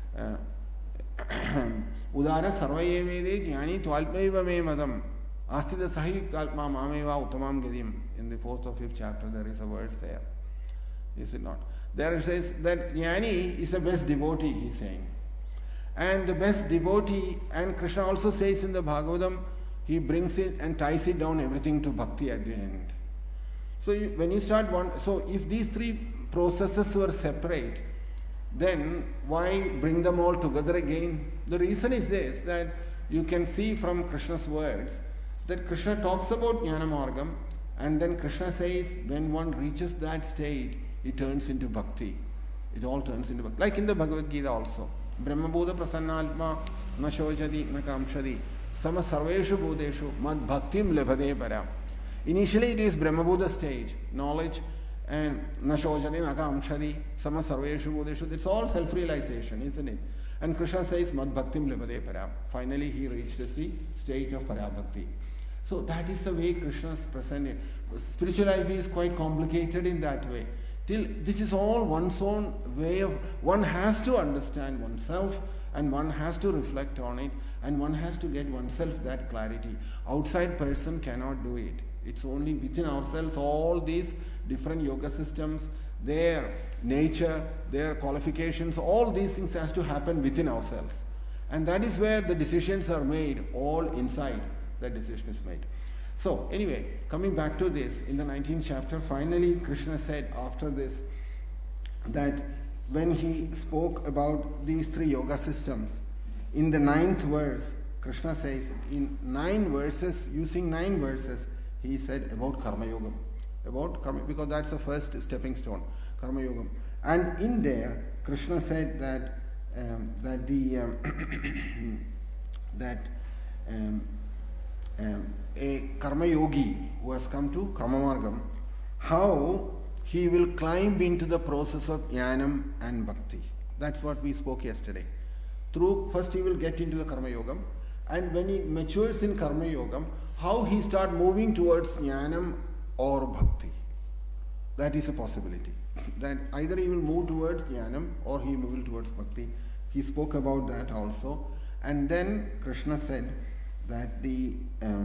Udara sarvaye vede jnani twalpaiva me madam astita sahik kalpa mameva uttamam gadim. In the 4th or 5th chapter there is a verse there. Is it not? There it says that jnani is the best devotee, he is saying. And the best devotee, and Krishna also says in the Bhagavatam, he brings it and ties it down everything to bhakti at the end. So when you start so if these three processes were separate, then why bring them all together again? The reason is this, that you can see from Krishna's words that Krishna talks about Jnana Margam, and then Krishna says when one reaches that state, it turns into bhakti. It all turns into bhakti. Like in the Bhagavad Gita also. Brahma Bodha Prasannalma na shojati na kamshadi sama sarveshu bodeshu mad bhaktim lebhade param. Initially it is Brahma Bodha stage, knowledge, and na shojati na kamshadi sama sarveshu bodeshu. It's all self-realization, isn't it? And Krishna says mad bhaktim lebhade param. Finally he reaches the state of parabhakti. So that is the way Krishna is presented. Spiritual life is quite complicated in that way. Till this is all one's own way of, one has to understand oneself and one has to reflect on it and one has to get oneself that clarity. Outside person cannot do it. It's only within ourselves. All these different yoga systems, their nature, their qualifications, all these things has to happen within ourselves. And that is where the decisions are made, all inside the decision is made. So anyway, coming back to this, in the 19th chapter, finally Krishna said after this that when he spoke about these three yoga systems, in the 9th verse, Krishna says, in 9 verses, using 9 verses, he said about Karma Yoga. About Karma, because that's the first stepping stone, Karma Yoga. And in there, Krishna said that a Karma Yogi who has come to Karma Margam, how he will climb into the process of Jnanam and Bhakti. That's what we spoke yesterday. First he will get into the Karma Yogam, and when he matures in Karma Yogam, how he start moving towards Jnanam or Bhakti. That is a possibility. That either he will move towards Jnanam or he will move towards Bhakti. He spoke about that also. And then Krishna said that the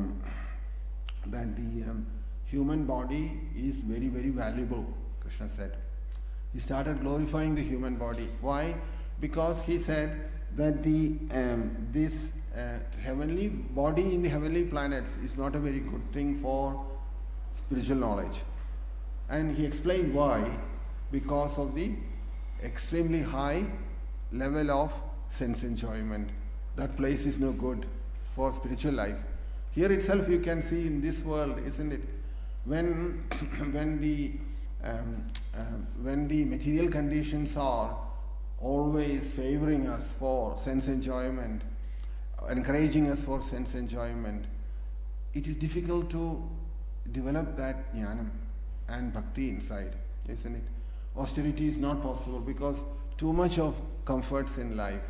human body is very, very valuable, Krishna said. He started glorifying the human body. Why? Because he said that this heavenly body in the heavenly planets is not a very good thing for spiritual knowledge. And he explained why. Because of the extremely high level of sense enjoyment. That place is no good for spiritual life. Here itself you can see in this world, isn't it? When the material conditions are always favoring us for sense enjoyment, encouraging us for sense enjoyment, it is difficult to develop that jnanam and bhakti inside, isn't it? Austerity is not possible because too much comforts in life.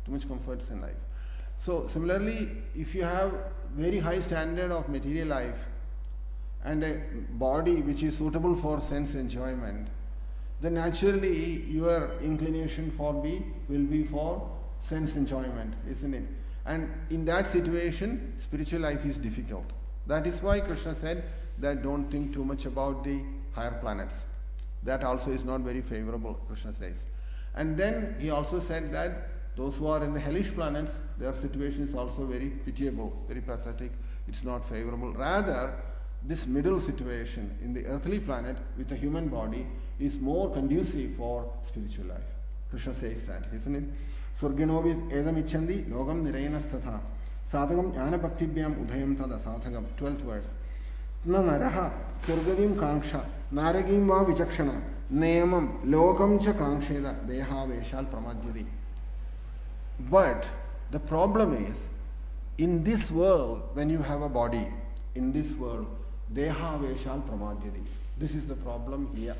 So similarly, if you have very high standard of material life and a body which is suitable for sense enjoyment, then naturally your inclination will be for sense enjoyment, isn't it? And in that situation, spiritual life is difficult. That is why Krishna said that don't think too much about the higher planets. That also is not very favorable, Krishna says. And then he also said that those who are in the hellish planets, their situation is also very pitiable, very pathetic. It's not favorable. Rather, this middle situation in the earthly planet with a human body is more conducive for spiritual life. Krishna says that, isn't it? Surginovid edam ichandi logam nirayanasthatha sadhagam jnana bhaktibhyam udayam tada sadhagam. 12th verse. Na naraha surgavim kanksha naragim va vichakshana neyamam lokam cha kanksheda deha veshal pramadyadi. But the problem is, in this world, when you have a body, in this world, deha veshal pramadyadi. This is the problem here.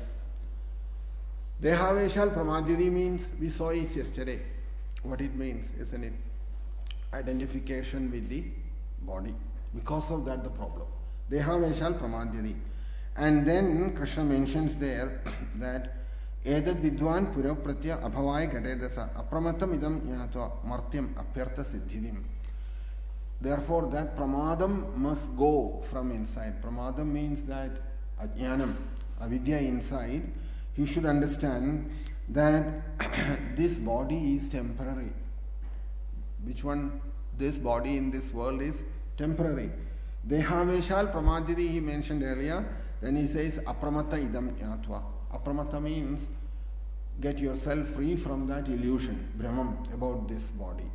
Deha veshal pramadyadi means, we saw it yesterday, what it means, isn't it? Identification with the body. Because of that, the problem. Deha veshal pramadyadi. And then Krishna mentions there that Edad vidwan purapratya abhavaya gadedasa apramatam idam jnatva martyam apyartha siddhidim. Therefore, that pramadam must go from inside. Pramadam means that ajnanam, avidya inside. He should understand that this body is temporary. Which one? This body in this world is temporary. Dehaveshal pramadidi he mentioned earlier. Then he says apramata idam jnatva. Apramata means get yourself free from that illusion, Brahman, about this body.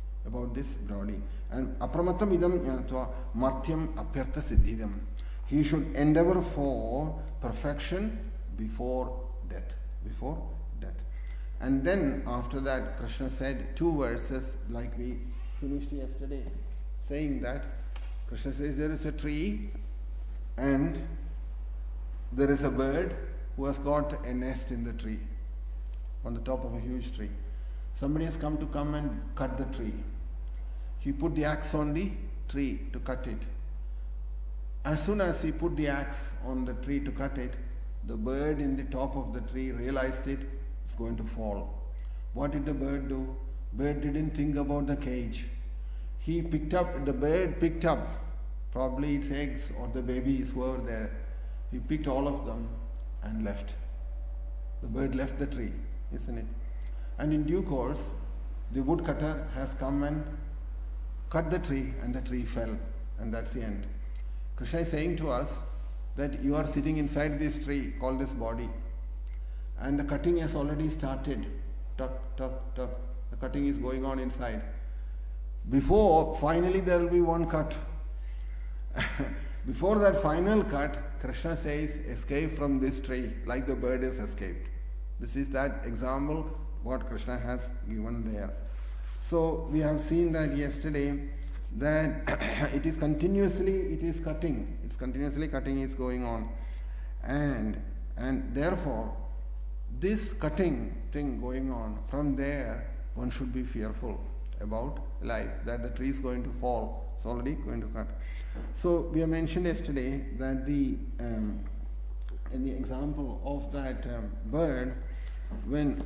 And apramatam idam jnatva martyam apyartha siddhidam. He should endeavor for perfection before death. And then after that Krishna said 2 verses like we finished yesterday, saying that Krishna says there is a tree and there is a bird who has got a nest in the tree, on the top of a huge tree. Somebody has come and cut the tree. He put the axe on the tree to cut it. As soon as he put the axe on the tree to cut it, The bird in the top of the tree realized it's going to fall. What did the bird do? Bird didn't think about the cage. The bird picked up probably its eggs or the babies who were there. He picked all of them and left. The bird left the tree, isn't it? And in due course, the woodcutter has come and cut the tree, and the tree fell, and that's the end. Krishna is saying to us that you are sitting inside this tree called this body, and the cutting has already started. Tuck, tuck, tuck. The cutting is going on inside. Before, finally there will be one cut. Before that final cut, Krishna says, escape from this tree like the bird has escaped. This is that example what Krishna has given there. So we have seen that yesterday that it is cutting. It's continuously cutting is going on. And therefore, this cutting thing going on, from there one should be fearful about life, that the tree is going to fall. It's already going to cut. So we have mentioned yesterday that in the example of that bird, when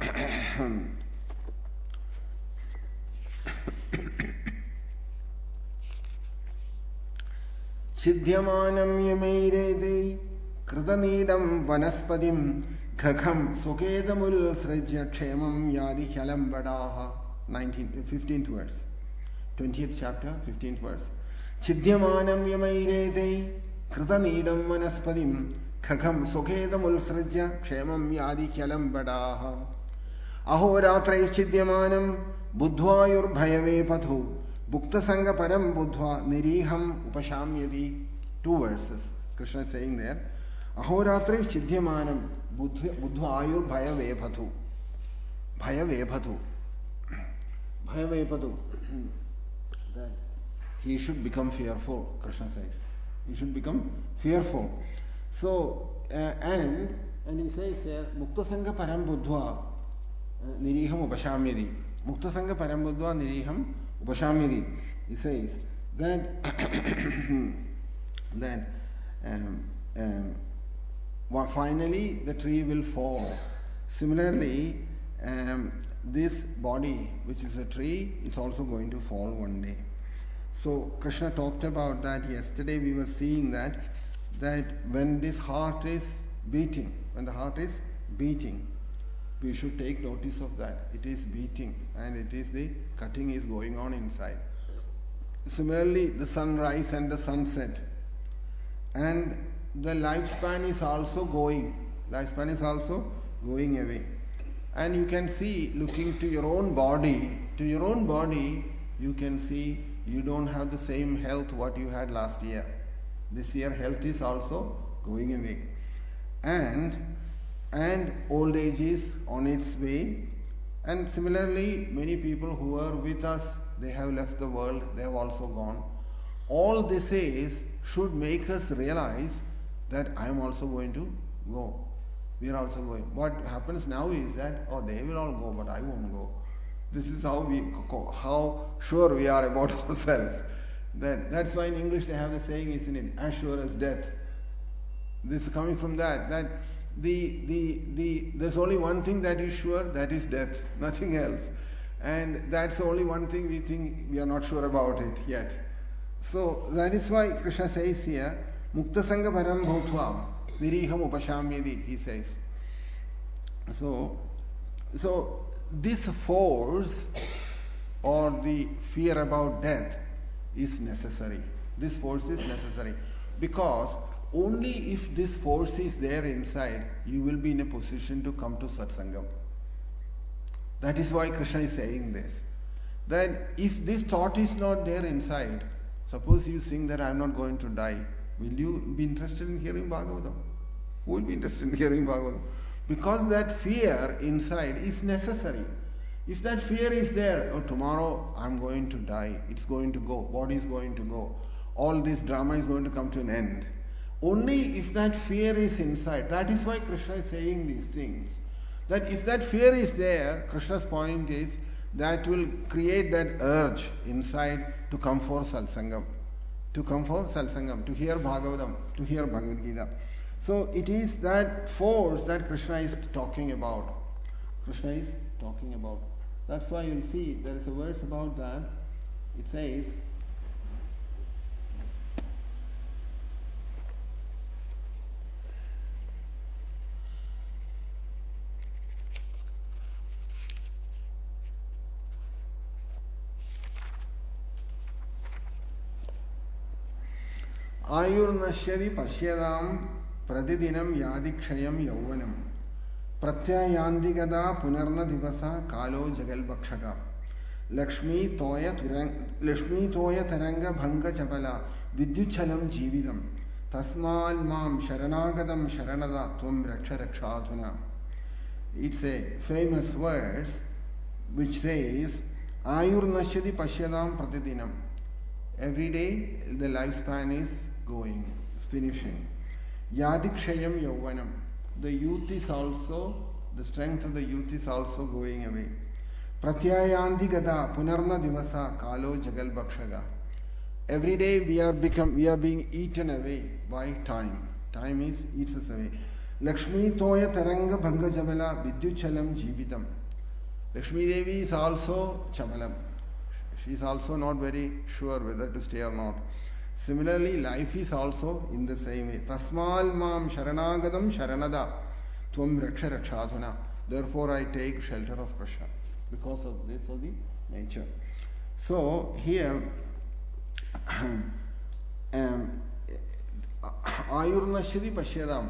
Chidhyamanam yamairede kritanidam vanaspadim ghagham sokedamul srajya kshemam yadi hyalam vadaha. 15th verse, 20th chapter, 15th verse. Chidhyamanam yamairede kritanidam vanaspadim ghagham sokedamul srajya kshemam yadi hyalam vadaha. Ahoratrais chidhyamanam buddhvayur bhayave pathu Bhukta Sangha Param Buddhva Niriham Upashamyadi. 2 verses. Krishna is saying there. Ahoratre Chidhyamanam Buddhvayur Bhayave Pathu. Bhayave Pathu. Bhayave Pathu. He should become fearful, Krishna says. He should become fearful. So, and he says there, Mukta Sangha Param Buddhva Niriham Upashamyadi. Mukta Sangha Param Buddhva Niriham Upashamyadi. He says that finally the tree will fall. Similarly, this body, which is a tree, is also going to fall one day. So Krishna talked about that yesterday. We were seeing that when this heart is beating, we should take notice of that. It is beating, and it is the cutting is going on inside. Similarly, the sunrise and the sunset, and the lifespan is also going. Lifespan is also going away. And you can see, looking to your own body, you can see you don't have the same health what you had last year. This year health is also going away. And old age is on its way. And similarly, many people who are with us, they have left the world, they have also gone. All this should make us realize that I am also going to go. We are also going. What happens now is that, they will all go, but I won't go. This is how sure we are about ourselves. That's why in English they have the saying, isn't it? As sure as death. This is coming from that there's only one thing that is sure, that is death, nothing else. And that's the only one thing we think we are not sure about it yet. So that is why Krishna says here, Mukta Sangha Param Bhutva Niriham Upashamyadi, he says. So this force or the fear about death is necessary. This force is necessary because only if this force is there inside, you will be in a position to come to Satsangam. That is why Krishna is saying this. That if this thought is not there inside, suppose you think that I am not going to die, will you be interested in hearing Bhagavatam? Who will be interested in hearing Bhagavatam? Because that fear inside is necessary. If that fear is there, tomorrow I am going to die, it's going to go, body is going to go, all this drama is going to come to an end. Only if that fear is inside. That is why Krishna is saying these things. That if that fear is there, Krishna's point is that will create that urge inside to come for Satsangam. To hear Bhagavatam, to hear Bhagavad Gita. So it is that force that Krishna is talking about. Krishna is talking about. That's why you'll see there is a verse about that. It says, Ayurnashyadi pashyadam pradidinam yadikshayam yauvanam pratyayandikada punarna divasa kalo jagal bhakshaka Lakshmi toya taranga bhanga chapala vidyuchalam jividam tasmal mam sharanagadam sharanada tvam raksha rakshadhuna. It's a famous verse which says Ayurnashyadi pashyadam pradidinam. Every day the lifespan is going, it's finishing. Yadikshayam yauvanam. The youth is also, the strength of the youth is also going away. Pratyayandi gada punarna divasa kalo jagal bhakshaga. Every day we are being eaten away by time. Time eats us away. Lakshmi toya taranga bhanga jabala vidyuchalam jivitam. Lakshmi Devi is also chabalam. She is also not very sure whether to stay or not. Similarly, life is also in the same way. Tasmal mam sharanagadam sharanada tvam raksha rakshadhuna. Therefore I take shelter of Krishna. Because of this of the nature. So here Ayurnashyadi pashyadam.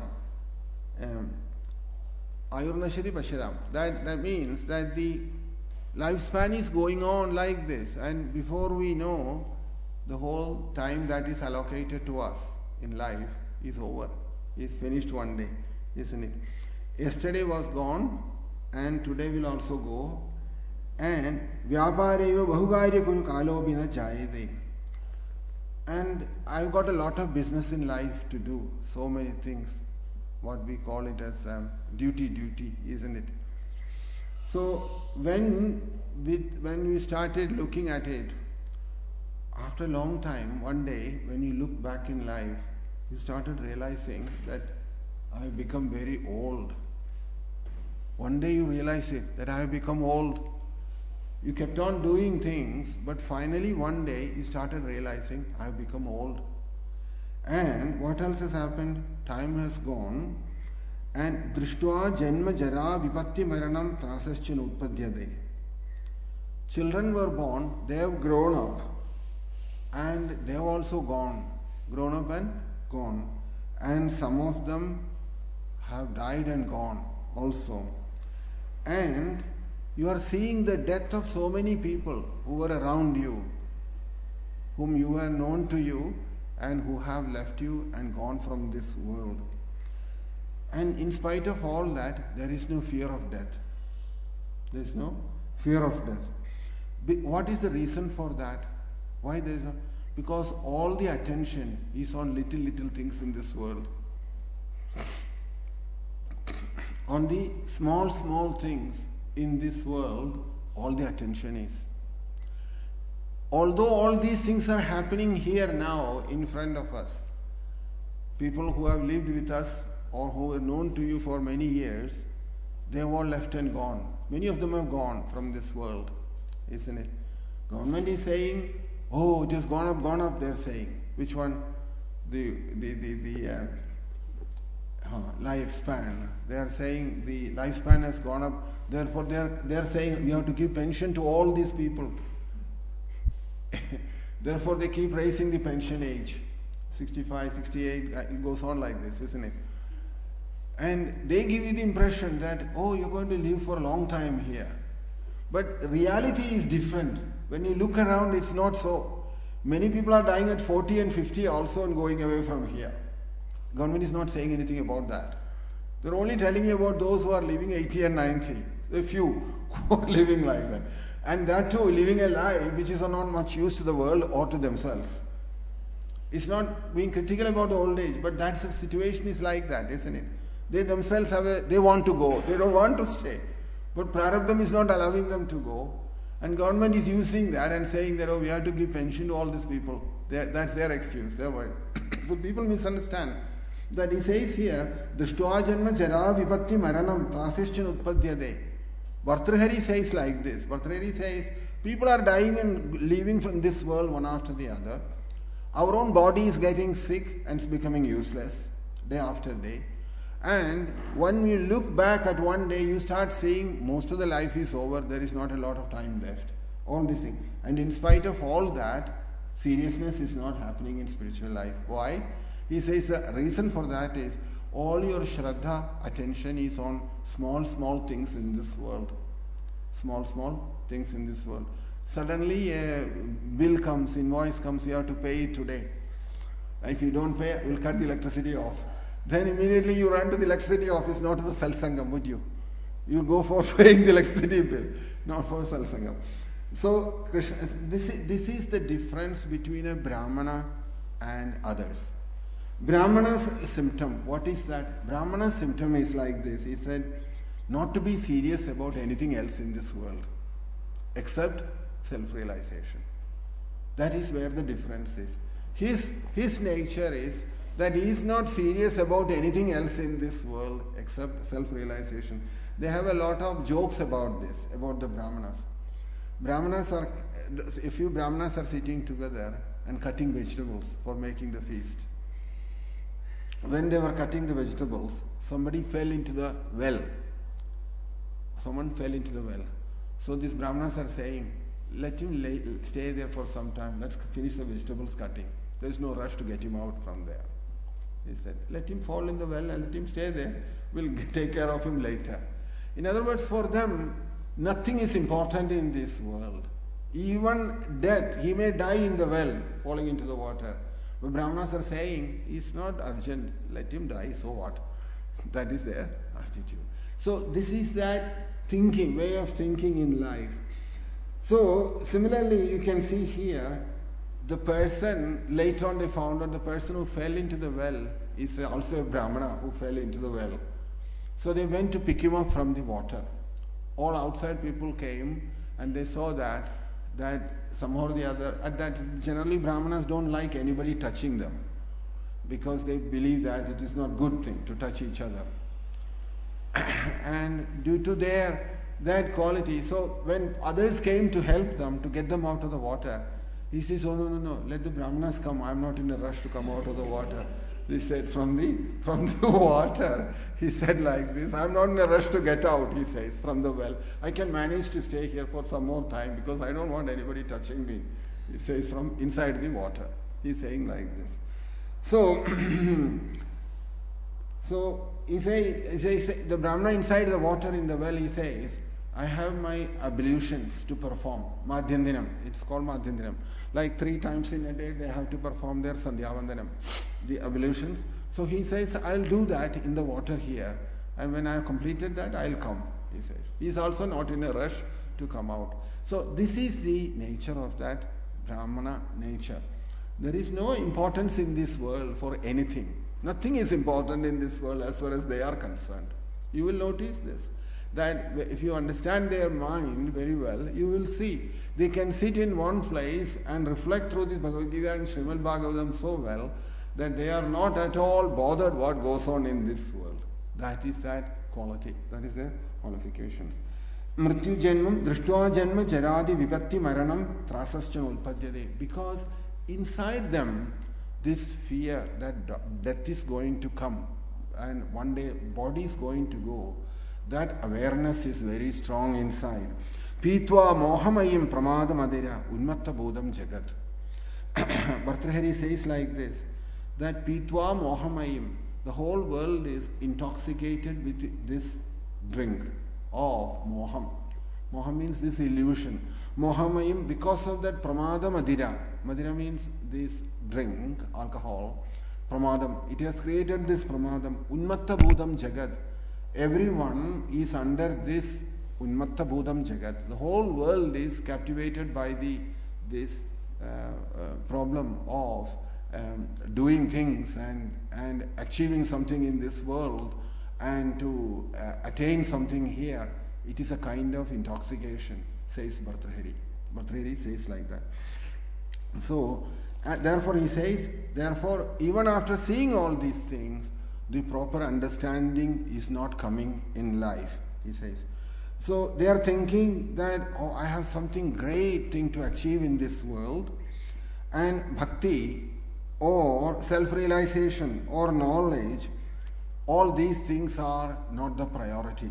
Ayurnashyadi pashyadam. That means that the lifespan is going on like this, and before we know, the whole time that is allocated to us in life is over, is finished one day, isn't it? Yesterday was gone, and today will also go, and vyapareva bahugarya kuru kalo bina jayade. And I've got a lot of business in life to do, so many things, what we call it as duty, isn't it? So when we started looking at it, after a long time, one day when you look back in life, you started realizing that I have become very old. One day you realize it, that I have become old. You kept on doing things, but finally one day you started realizing I have become old. And what else has happened? Time has gone. And drishtva janma jara vipatti maranam trasaschin utpadyade. Children were born, they have grown up, and they have also grown up and gone. And some of them have died and gone also. And you are seeing the death of so many people who were around you, whom you were known to you, and who have left you and gone from this world. And in spite of all that, there is no fear of death. There is no fear of death. What is the reason for that? Why there is no? Because all the attention is on little things in this world. On the small things in this world, all the attention is. Although all these things are happening here now in front of us, people who have lived with us or who are known to you for many years, they have all left and gone. Many of them have gone from this world, isn't it? Government is saying, oh, it has gone up, they're saying. Which one? The lifespan. They are saying the lifespan has gone up. Therefore, they are saying we have to give pension to all these people. Therefore, they keep raising the pension age. 65, 68, it goes on like this, isn't it? And they give you the impression that, oh, you're going to live for a long time here. But reality is different. When you look around, it's not so. Many people are dying at 40 and 50 also and going away from here. Government is not saying anything about that. They're only telling you about those who are living 80 and 90. A few who are living like that. And that too, living a life which is not much use to the world or to themselves. It's not being critical about the old age, but that's the situation is like that, isn't it? They themselves they want to go. They don't want to stay. But Prarabdham is not allowing them to go. And government is using that and saying that, oh, we have to give pension to all these people. That's their excuse. Their word. So people misunderstand. That he says here, Drishtva janma jara vipatti maranam trasishchan utpadyade. Bhartrhari says like this. Bhartrhari says, people are dying and leaving from this world one after the other. Our own body is getting sick and it's becoming useless day after day. And when you look back at one day, you start seeing most of the life is over. There is not a lot of time left. All these things. And in spite of all that, seriousness is not happening in spiritual life. Why? He says the reason for that is all your Shraddha attention is on small things in this world. Small things in this world. Suddenly a bill comes, invoice comes, you have to pay it today. If you don't pay, we'll cut the electricity off. Then immediately you run to the electricity office, not to the Satsangam, would you? You go for paying the electricity bill, not for Satsangam. So Krishna, this is the difference between a Brahmana and others. Brahmana's symptom, what is that? Brahmana's symptom is like this. He said, not to be serious about anything else in this world except self-realization. That is where the difference is. His nature is that he is not serious about anything else in this world except self-realization. They have a lot of jokes about this, about the Brahmanas. A few Brahmanas are sitting together and cutting vegetables for making the feast. When they were cutting the vegetables, somebody fell into the well. Someone fell into the well. So these Brahmanas are saying, let him stay there for some time. Let's finish the vegetables cutting. There is no rush to get him out from there. He said, let him fall in the well and let him stay there. We'll take care of him later. In other words, for them, nothing is important in this world. Even death, he may die in the well, falling into the water. But Brahmanas are saying, it's not urgent, let him die, so what? That is their attitude. So this is that thinking, way of thinking in life. So similarly, you can see here, the person, later on they found out the person who fell into the well is also a Brahmana who fell into the well. So they went to pick him up from the water. All outside people came and they saw that somehow or the other, that generally Brahmanas don't like anybody touching them because they believe that it is not good thing to touch each other. And due to that quality, so when others came to help them, to get them out of the water, he says, oh no, let the Brahmanas come, I'm not in a rush to come out of the water. He said, from the water, he said like this, I'm not in a rush to get out, he says, from the well. I can manage to stay here for some more time because I don't want anybody touching me. He says, from inside the water. He's saying like this. So he says, the Brahmana inside the water in the well, he says, I have my ablutions to perform. Madhyandinam. It's called Madhyandinam. Like 3 times in a day, they have to perform their Sandhyavandanam, the ablutions. So he says, I'll do that in the water here. And when I have completed that, I'll come, he says. He's also not in a rush to come out. So this is the nature of that Brahmana nature. There is no importance in this world for anything. Nothing is important in this world as far as they are concerned. You will notice this, that if you understand their mind very well, you will see they can sit in one place and reflect through the Bhagavad Gita and Srimad Bhagavatam so well that they are not at all bothered what goes on in this world. That is that quality. That is their qualifications. Mrityu janmam drishtva janma jaradi vipatti maranam trasaschan ulpadyade. Because inside them, this fear that death is going to come and one day body is going to go, that awareness is very strong inside. Pitva mohamayim pramadam adira unmatta bodham jagat. Bhartrhari says like this, that pitva mohamayim, the whole world is intoxicated with this drink of moham. Moham means this illusion. Mohamayim, because of that pramadam adira. Madira means this drink, alcohol. Pramadam. It has created this pramadam. Unmatta bodham jagat. Everyone is under this unmatta bodham jagat. The whole world is captivated by this problem of doing things and achieving something in this world and to attain something here. It is a kind of intoxication, says Bhartrhari. Bhartrhari says like that. So, And therefore he says, therefore even after seeing all these things, the proper understanding is not coming in life, he says. So they are thinking that, oh, I have something great thing to achieve in this world, and bhakti or self-realization or knowledge, all these things are not the priority,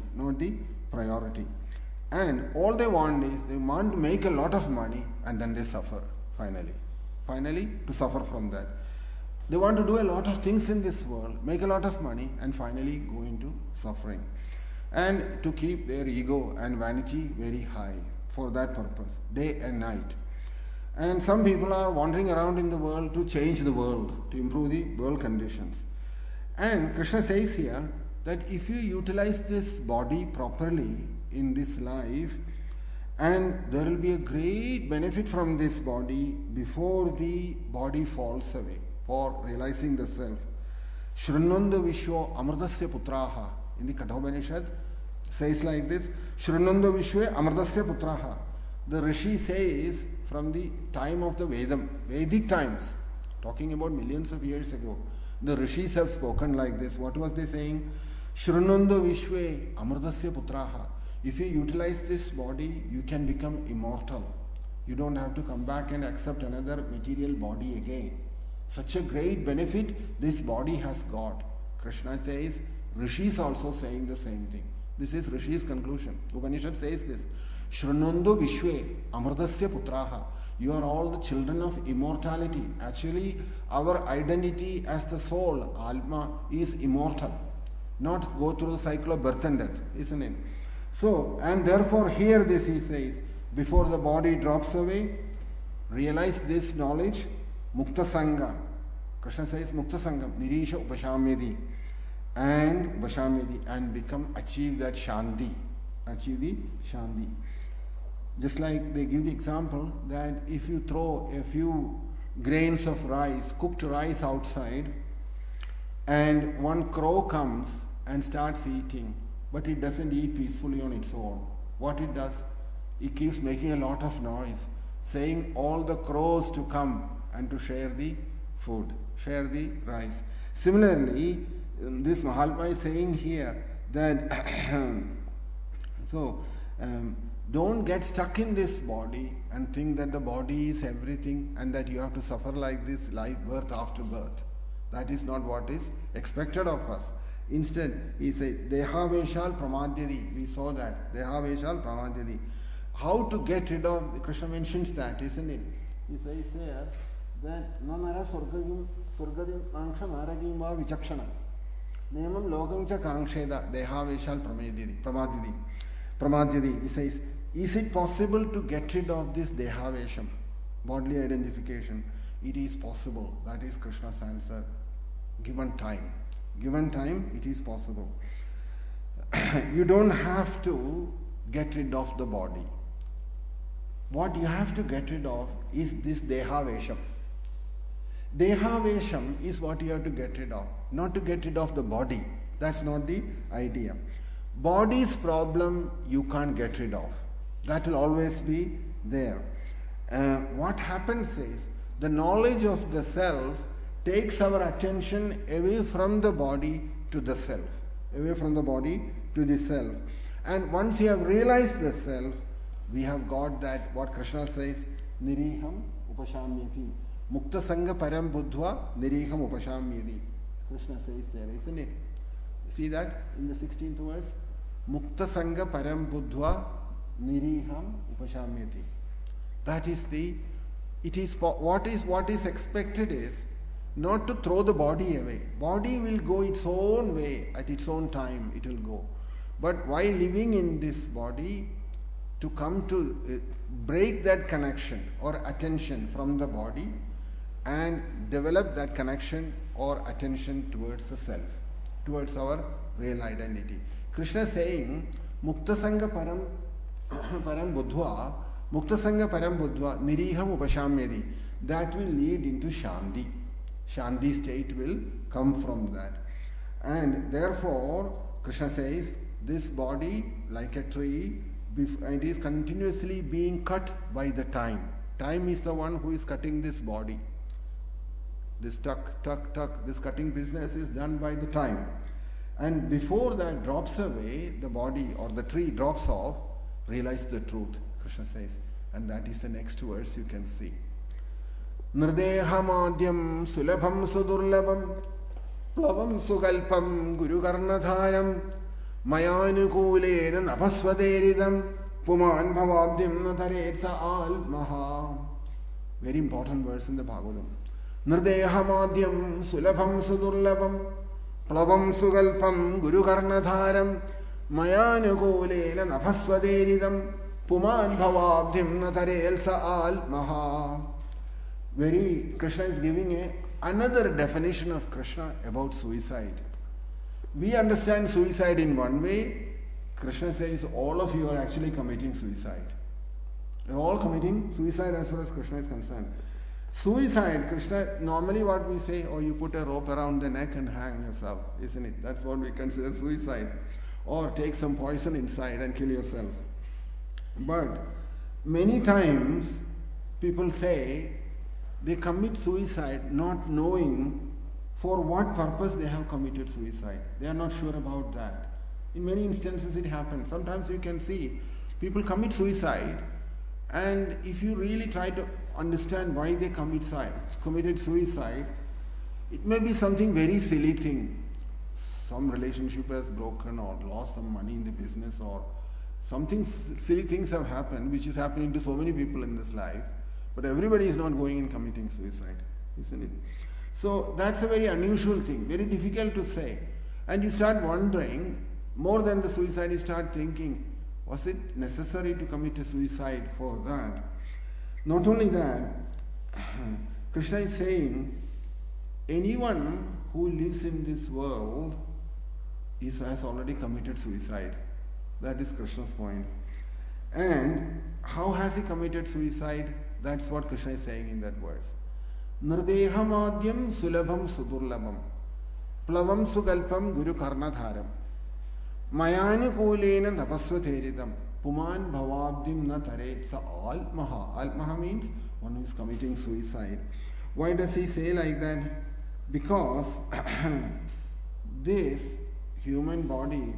And all they want is, they want to make a lot of money and then they suffer finally to suffer from that. They want to do a lot of things in this world, make a lot of money and finally go into suffering. And to keep their ego and vanity very high for that purpose, day and night. And some people are wandering around in the world to change the world, to improve the world conditions. And Krishna says here that if you utilize this body properly in this life, and there will be a great benefit from this body before the body falls away, for realizing the self. Shrunanda Vishwa Amrdasya Putraha in the Kathopanishad says like this, Shrunanda Vishwe Amrdasya Putraha. The Rishi says from the time of the Vedic times, talking about millions of years ago, the Rishis have spoken like this. What was they saying? Shrunanda Vishwe Amrdasya Putraha. If you utilize this body, you can become immortal. You don't have to come back and accept another material body again. Such a great benefit this body has got. Krishna says, Rishis also saying the same thing. This is Rishi's conclusion. Upanishad says this. Shrunando Vishwe Amrdasya Putraha. You are all the children of immortality. Actually, our identity as the soul, Alma, is immortal. Not go through the cycle of birth and death, isn't it? So, and therefore here this he says, before the body drops away, realize this knowledge, Mukta Sangha. Krishna says Mukta Sangha, Nirisha Upashamyadi, and achieve that Shanti. Achieve the Shanti. Just like they give the example that if you throw a few grains of rice, cooked rice outside, and one crow comes and starts eating, but it doesn't eat peacefully on its own. What it does, it keeps making a lot of noise, saying all the crows to come and to share the food, share the rice. Similarly, this Mahalpa is saying here that don't get stuck in this body and think that the body is everything and that you have to suffer like this life, birth after birth. That is not what is expected of us. Instead, he says, Dehaveshal Pramadyadi. We saw that. Dehaveshal Pramadyadi. How to get rid of, Krishna mentions that, isn't it? He says there that Nanara Surgadim Angsha Naragim Va Vichakshana. Nemam Lokamcha Kangsheda Dehaveshal Pramadyadi. He says, is it possible to get rid of this Dehavesham, bodily identification? It is possible. That is Krishna's answer. Given time. Given time, it is possible. You don't have to get rid of the body. What you have to get rid of is this Dehavesham. Dehavesham is what you have to get rid of, not to get rid of the body. That's not the idea. Body's problem you can't get rid of. That will always be there. What happens is, the knowledge of the self takes our attention away from the body to the self. Away from the body to the self. And once you have realized the self, we have got that, what Krishna says, Niriham Upashamyati. Mukta Sangha Param Buddhva Niriham Upashamyati. Krishna says there, isn't it? See that in the 16th verse? Mukta Sangha Param Buddhva Niriham Upashamyati. That is the, it is for, what is expected is not to throw the body away. Body will go its own way, at its own time it will go. But while living in this body, to come to break that connection or attention from the body and develop that connection or attention towards the self, towards our real identity. Krishna is saying, Mukta Sangha Param Buddhva, Mukta Sangha Param Buddhva, Niriham Upashamyadi. That will lead into Shanti. Shanti state will come from that. And therefore, Krishna says, this body, like a tree, it is continuously being cut by the time. Time is the one who is cutting this body. This tuck, tuck, tuck, this cutting business is done by the time. And before that drops away, the body or the tree drops off, realize the truth, Krishna says. And that is the next verse you can see. Nrdehamadyam sulabham sudurlabham plavam sugalpam gurukarnadharam mayanukulena napasvaderidam puman bhavabdim nataretsa almaha. Very important verse in the Bhagavatam. Nrdehamadyam sulabham sudurlabham plavam sugalpam gurukarnadharam mayanukulena napasvaderidam puman bhavabdim nataretsa almaha. Krishna is giving another definition of Krishna about suicide. We understand suicide in one way. Krishna says all of you are actually committing suicide. You're all committing suicide as far as Krishna is concerned. Suicide, Krishna, normally what we say, oh, you put a rope around the neck and hang yourself, isn't it? That's what we consider suicide. Or take some poison inside and kill yourself. But many times people say they commit suicide not knowing for what purpose they have committed suicide. They are not sure about that. In many instances it happens. Sometimes you can see people commit suicide, and if you really try to understand why they committed suicide, it may be something very silly thing. Some relationship has broken or lost some money in the business, or something silly things have happened, which is happening to so many people in this life. But everybody is not going and committing suicide, isn't it? So that's a very unusual thing, very difficult to say. And you start wondering, more than the suicide, you start thinking, was it necessary to commit a suicide for that? Not only that, Krishna is saying, anyone who lives in this world has already committed suicide. That is Krishna's point. And how has he committed suicide? That's what Krishna is saying in that verse. Nrdehamadyam sulabham sudurlabham plavam sugalpam guru karnadharam mayanukulena napasvatheridam puman bhavabdim na taretsa almaha. Almaha means one who is committing suicide. Why does he say like that? Because this human body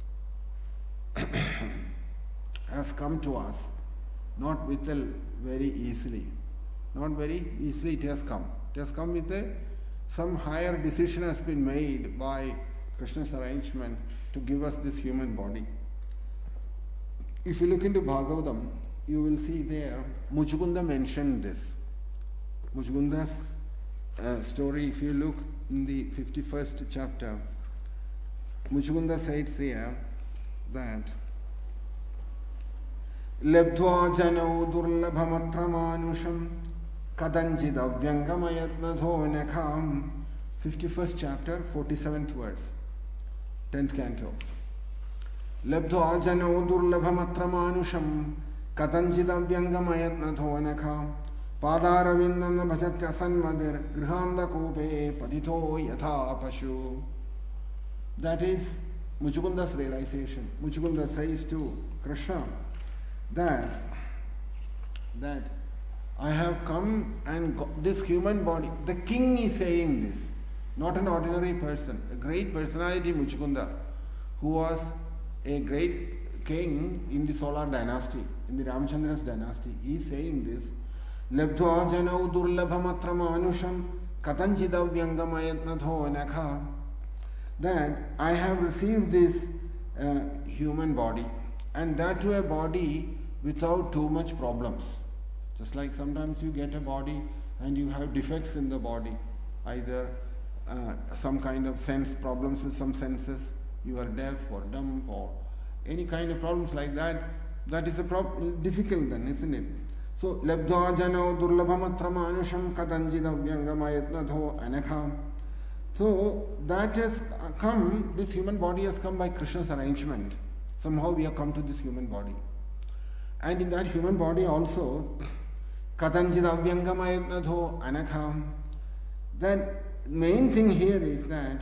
has come to us not very easily. Not very easily it has come. It has come with some higher decision has been made by Krishna's arrangement to give us this human body. If you look into Bhagavatam, you will see there, Muchukunda mentioned this. Muchukunda's story, if you look in the 51st chapter, Muchukunda says here that Labdhva janau durlabhamatra manusham kadanjid avyangamayatnadho nekham. 51st chapter, 47th verse, 10th canto. Labdhva janau durlabhamatra manusham kadanjid avyangamayatnadho nekham padaravindan bhajatya sanmadir grihanda kope padito yatha pashu. That is Muchukunda's realization. Muchukunda says to Krishna that I have come and got this human body. The king is saying this, not an ordinary person, a great personality, Muchukunda, who was a great king in the Solar dynasty, in the Ramchandra's dynasty. He is saying this, Labdhva janau durlabhamatra manusham katanchidavyangamayanadho nakha, that I have received this human body, and that to a body without too much problems. Just like sometimes you get a body and you have defects in the body, either some kind of sense problems with some senses, you are deaf or dumb or any kind of problems like that, that is difficult then, isn't it? So, labdhva janau durlabhamatra manusham katanjidavyangamayanadho anakha. So, that has come, this human body has come by Krishna's arrangement. Somehow we have come to this human body. And in that human body also, katanjid avyangamayatnadho anakham. That main thing here is that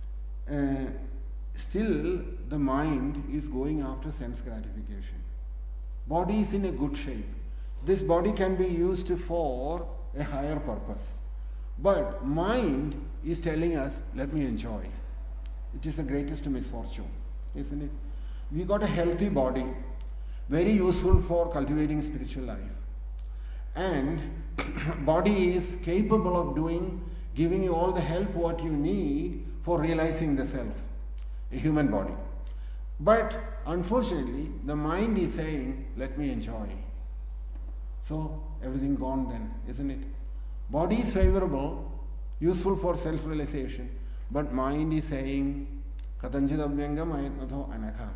still the mind is going after sense gratification. Body is in a good shape. This body can be used for a higher purpose. But mind is telling us, let me enjoy. It is the greatest misfortune, isn't it? We got a healthy body, very useful for cultivating spiritual life. And body is capable of giving you all the help what you need for realizing the self, a human body. But unfortunately, the mind is saying, let me enjoy. So everything gone then, isn't it? Body is favorable, useful for self-realization, but mind is saying, Katanchid abhyangam ayatnatho anakha.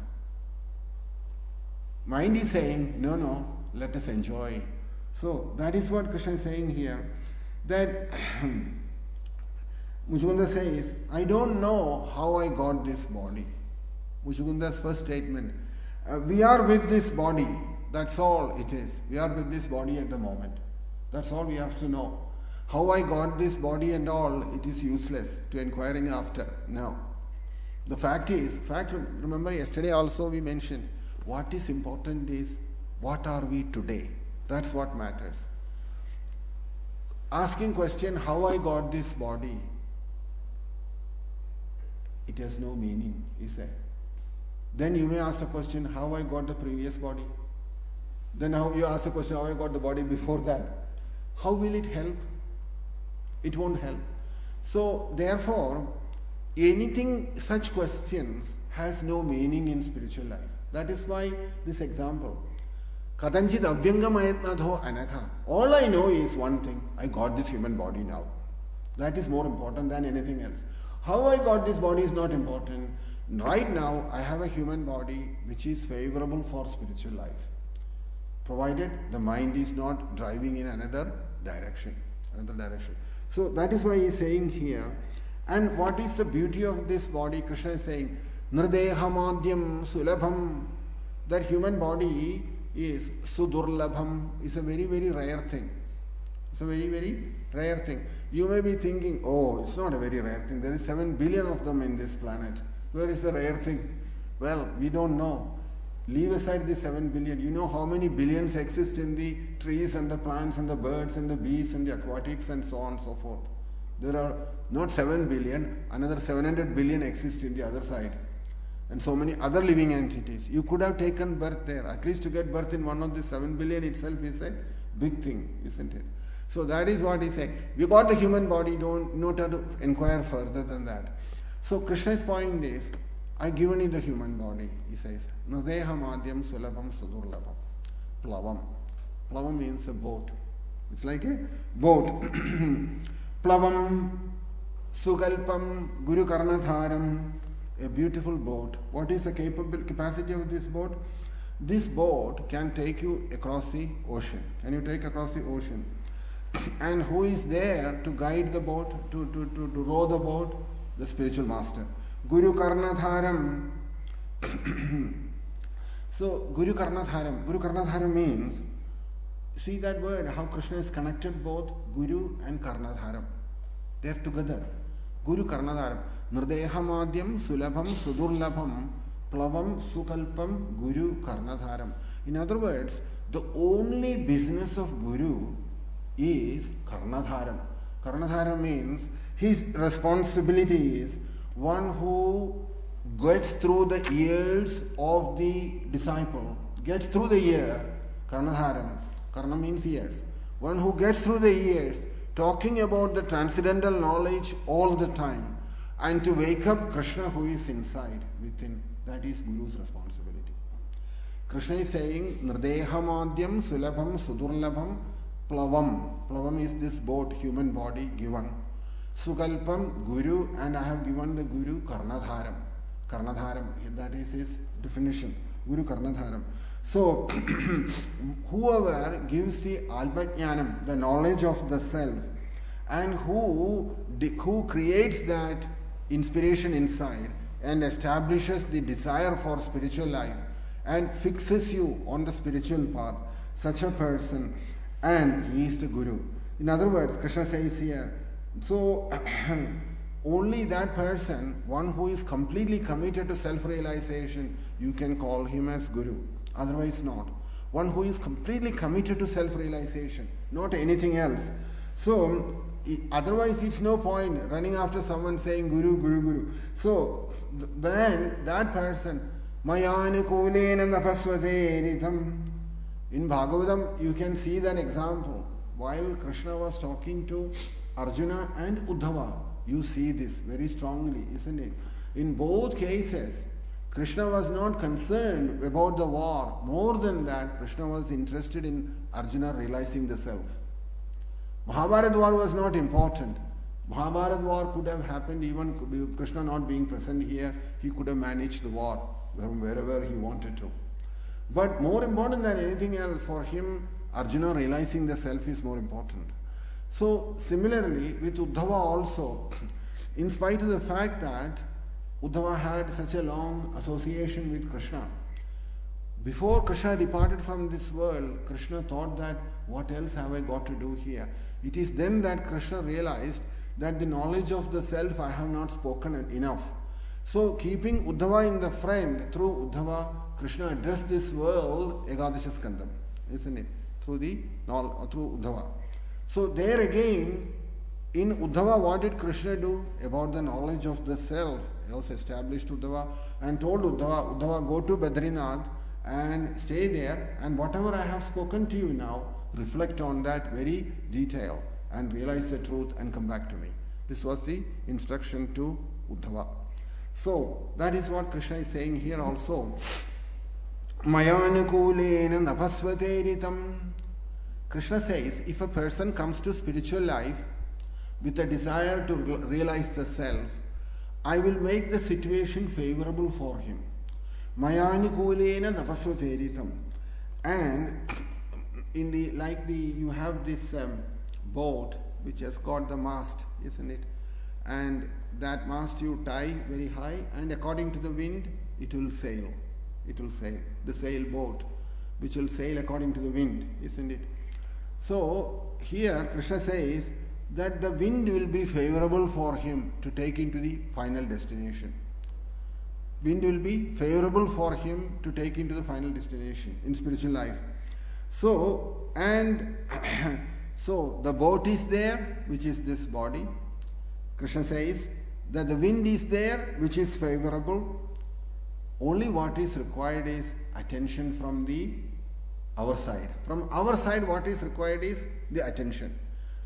Mind is saying, no, let us enjoy. So that is what Krishna is saying here, that Muchukunda says, I don't know how I got this body. Mushukunda's first statement, we are with this body, that's all it is. We are with this body at the moment. That's all we have to know. How I got this body and all, it is useless to inquiring after. No. The fact is, remember yesterday also we mentioned, what is important is, what are we today? That's what matters. Asking question, how I got this body, it has no meaning, he said. Then you may ask the question, how I got the previous body? Then how you ask the question, how I got the body before that? How will it help? It won't help. So therefore, such questions has no meaning in spiritual life. That is why this example. Katanchit avyangam ayatnadho anakha. All I know is one thing, I got this human body now. That is more important than anything else. How I got this body is not important. Right now, I have a human body which is favorable for spiritual life, provided the mind is not driving in another direction. So that is why he is saying here. And what is the beauty of this body? Krishna is saying, Nrdehamadyam sulabham. That human body is sudurlabham, is a very, very rare thing. It's a very, very rare thing. You may be thinking, oh, it's not a very rare thing. There is 7 billion of them in this planet. Where is the rare thing? Well, we don't know. Leave aside the 7 billion. You know how many billions exist in the trees and the plants and the birds and the bees and the aquatics and so on and so forth. There are not 7 billion, another 700 billion exist in the other side. And so many other living entities. You could have taken birth there. At least to get birth in one of the 7 billion itself is a big thing, isn't it? So that is what he said. We got the human body, don't have to inquire further than that. So Krishna's point is, I've given you the human body, he says. Nadeha madhyam sulabham sudurlabham. Plavam. Plavam means a boat. It's like a boat. Plavam, sugalpam, guru karnatharam. A beautiful boat. What is the capacity of this boat? This boat can take you across the ocean. Can you take across the ocean? And who is there to guide the boat, to row the boat? The spiritual master. Guru Karnadharam. So, Guru Karnadharam means, see that word, how Krishna is connected both Guru and Karnadharam. They are together. Guru Karnadharam. Nrdehamadyam sulabham sudurlabham plavam sukalpam Guru Karnadharam. In other words, the only business of Guru is Karnadharam. Karnadharam means his responsibility is one who gets through the ears of the disciple, gets through the ear, Karnadharam. Karna means ears. One who gets through the ears, talking about the transcendental knowledge all the time, and to wake up Krishna who is inside, within. That is Guru's responsibility. Krishna is saying, Nrdehamadyam sulabham sudurlabham plavam. Plavam is this boat, human body given. Sukalpam, Guru, and I have given the Guru Karnadharam. Karnadharam, that is his definition. Guru Karnadharam. So, whoever gives the Albajnanam, the knowledge of the self, and who creates that inspiration inside and establishes the desire for spiritual life and fixes you on the spiritual path, such a person, and he is the Guru. In other words, Krishna says here, so only that person, one who is completely committed to self-realization, you can call him as Guru. Otherwise not. One who is completely committed to self-realization, not anything else. So, otherwise it's no point running after someone saying Guru, Guru, Guru. So then that person, Mayani Kulena Napasvatenitam. In Bhagavatam, you can see that example. While Krishna was talking to Arjuna and Uddhava, you see this very strongly, isn't it? In both cases, Krishna was not concerned about the war. More than that, Krishna was interested in Arjuna realizing the self. Mahabharata war was not important. Mahabharata war could have happened even Krishna not being present here. He could have managed the war from wherever he wanted to. But more important than anything else, for him, Arjuna realizing the self is more important. So similarly, with Uddhava also, in spite of the fact that Uddhava had such a long association with Krishna, before Krishna departed from this world, Krishna thought that, what else have I got to do here? It is then that Krishna realized that the knowledge of the self I have not spoken enough. So keeping Uddhava in the front, through Uddhava, Krishna addressed this world, Ekadasha Skandam, isn't it? Through Uddhava. So there again, in Uddhava, what did Krishna do? About the knowledge of the self. He also established Uddhava and told Uddhava, Uddhava, go to Badrinath and stay there, and whatever I have spoken to you now, reflect on that very detail and realize the truth and come back to me. This was the instruction to Uddhava. So that is what Krishna is saying here also. Mayanukulena napasvateritam. Krishna says, if a person comes to spiritual life with a desire to realize the self, I will make the situation favorable for him. Mayanukulena napasvateritam. And you have this boat which has got the mast, isn't it? And that mast you tie very high, and according to the wind, it will sail. It will sail. The sailboat, which will sail according to the wind, isn't it? So here Krishna says that the wind will be favorable for him to take him to the final destination. Wind will be favorable for him to take him to the final destination in spiritual life. So, and so the boat is there, which is this body. Krishna says that the wind is there, which is favorable. Only what is required is attention from our side. From our side, what is required is the attention.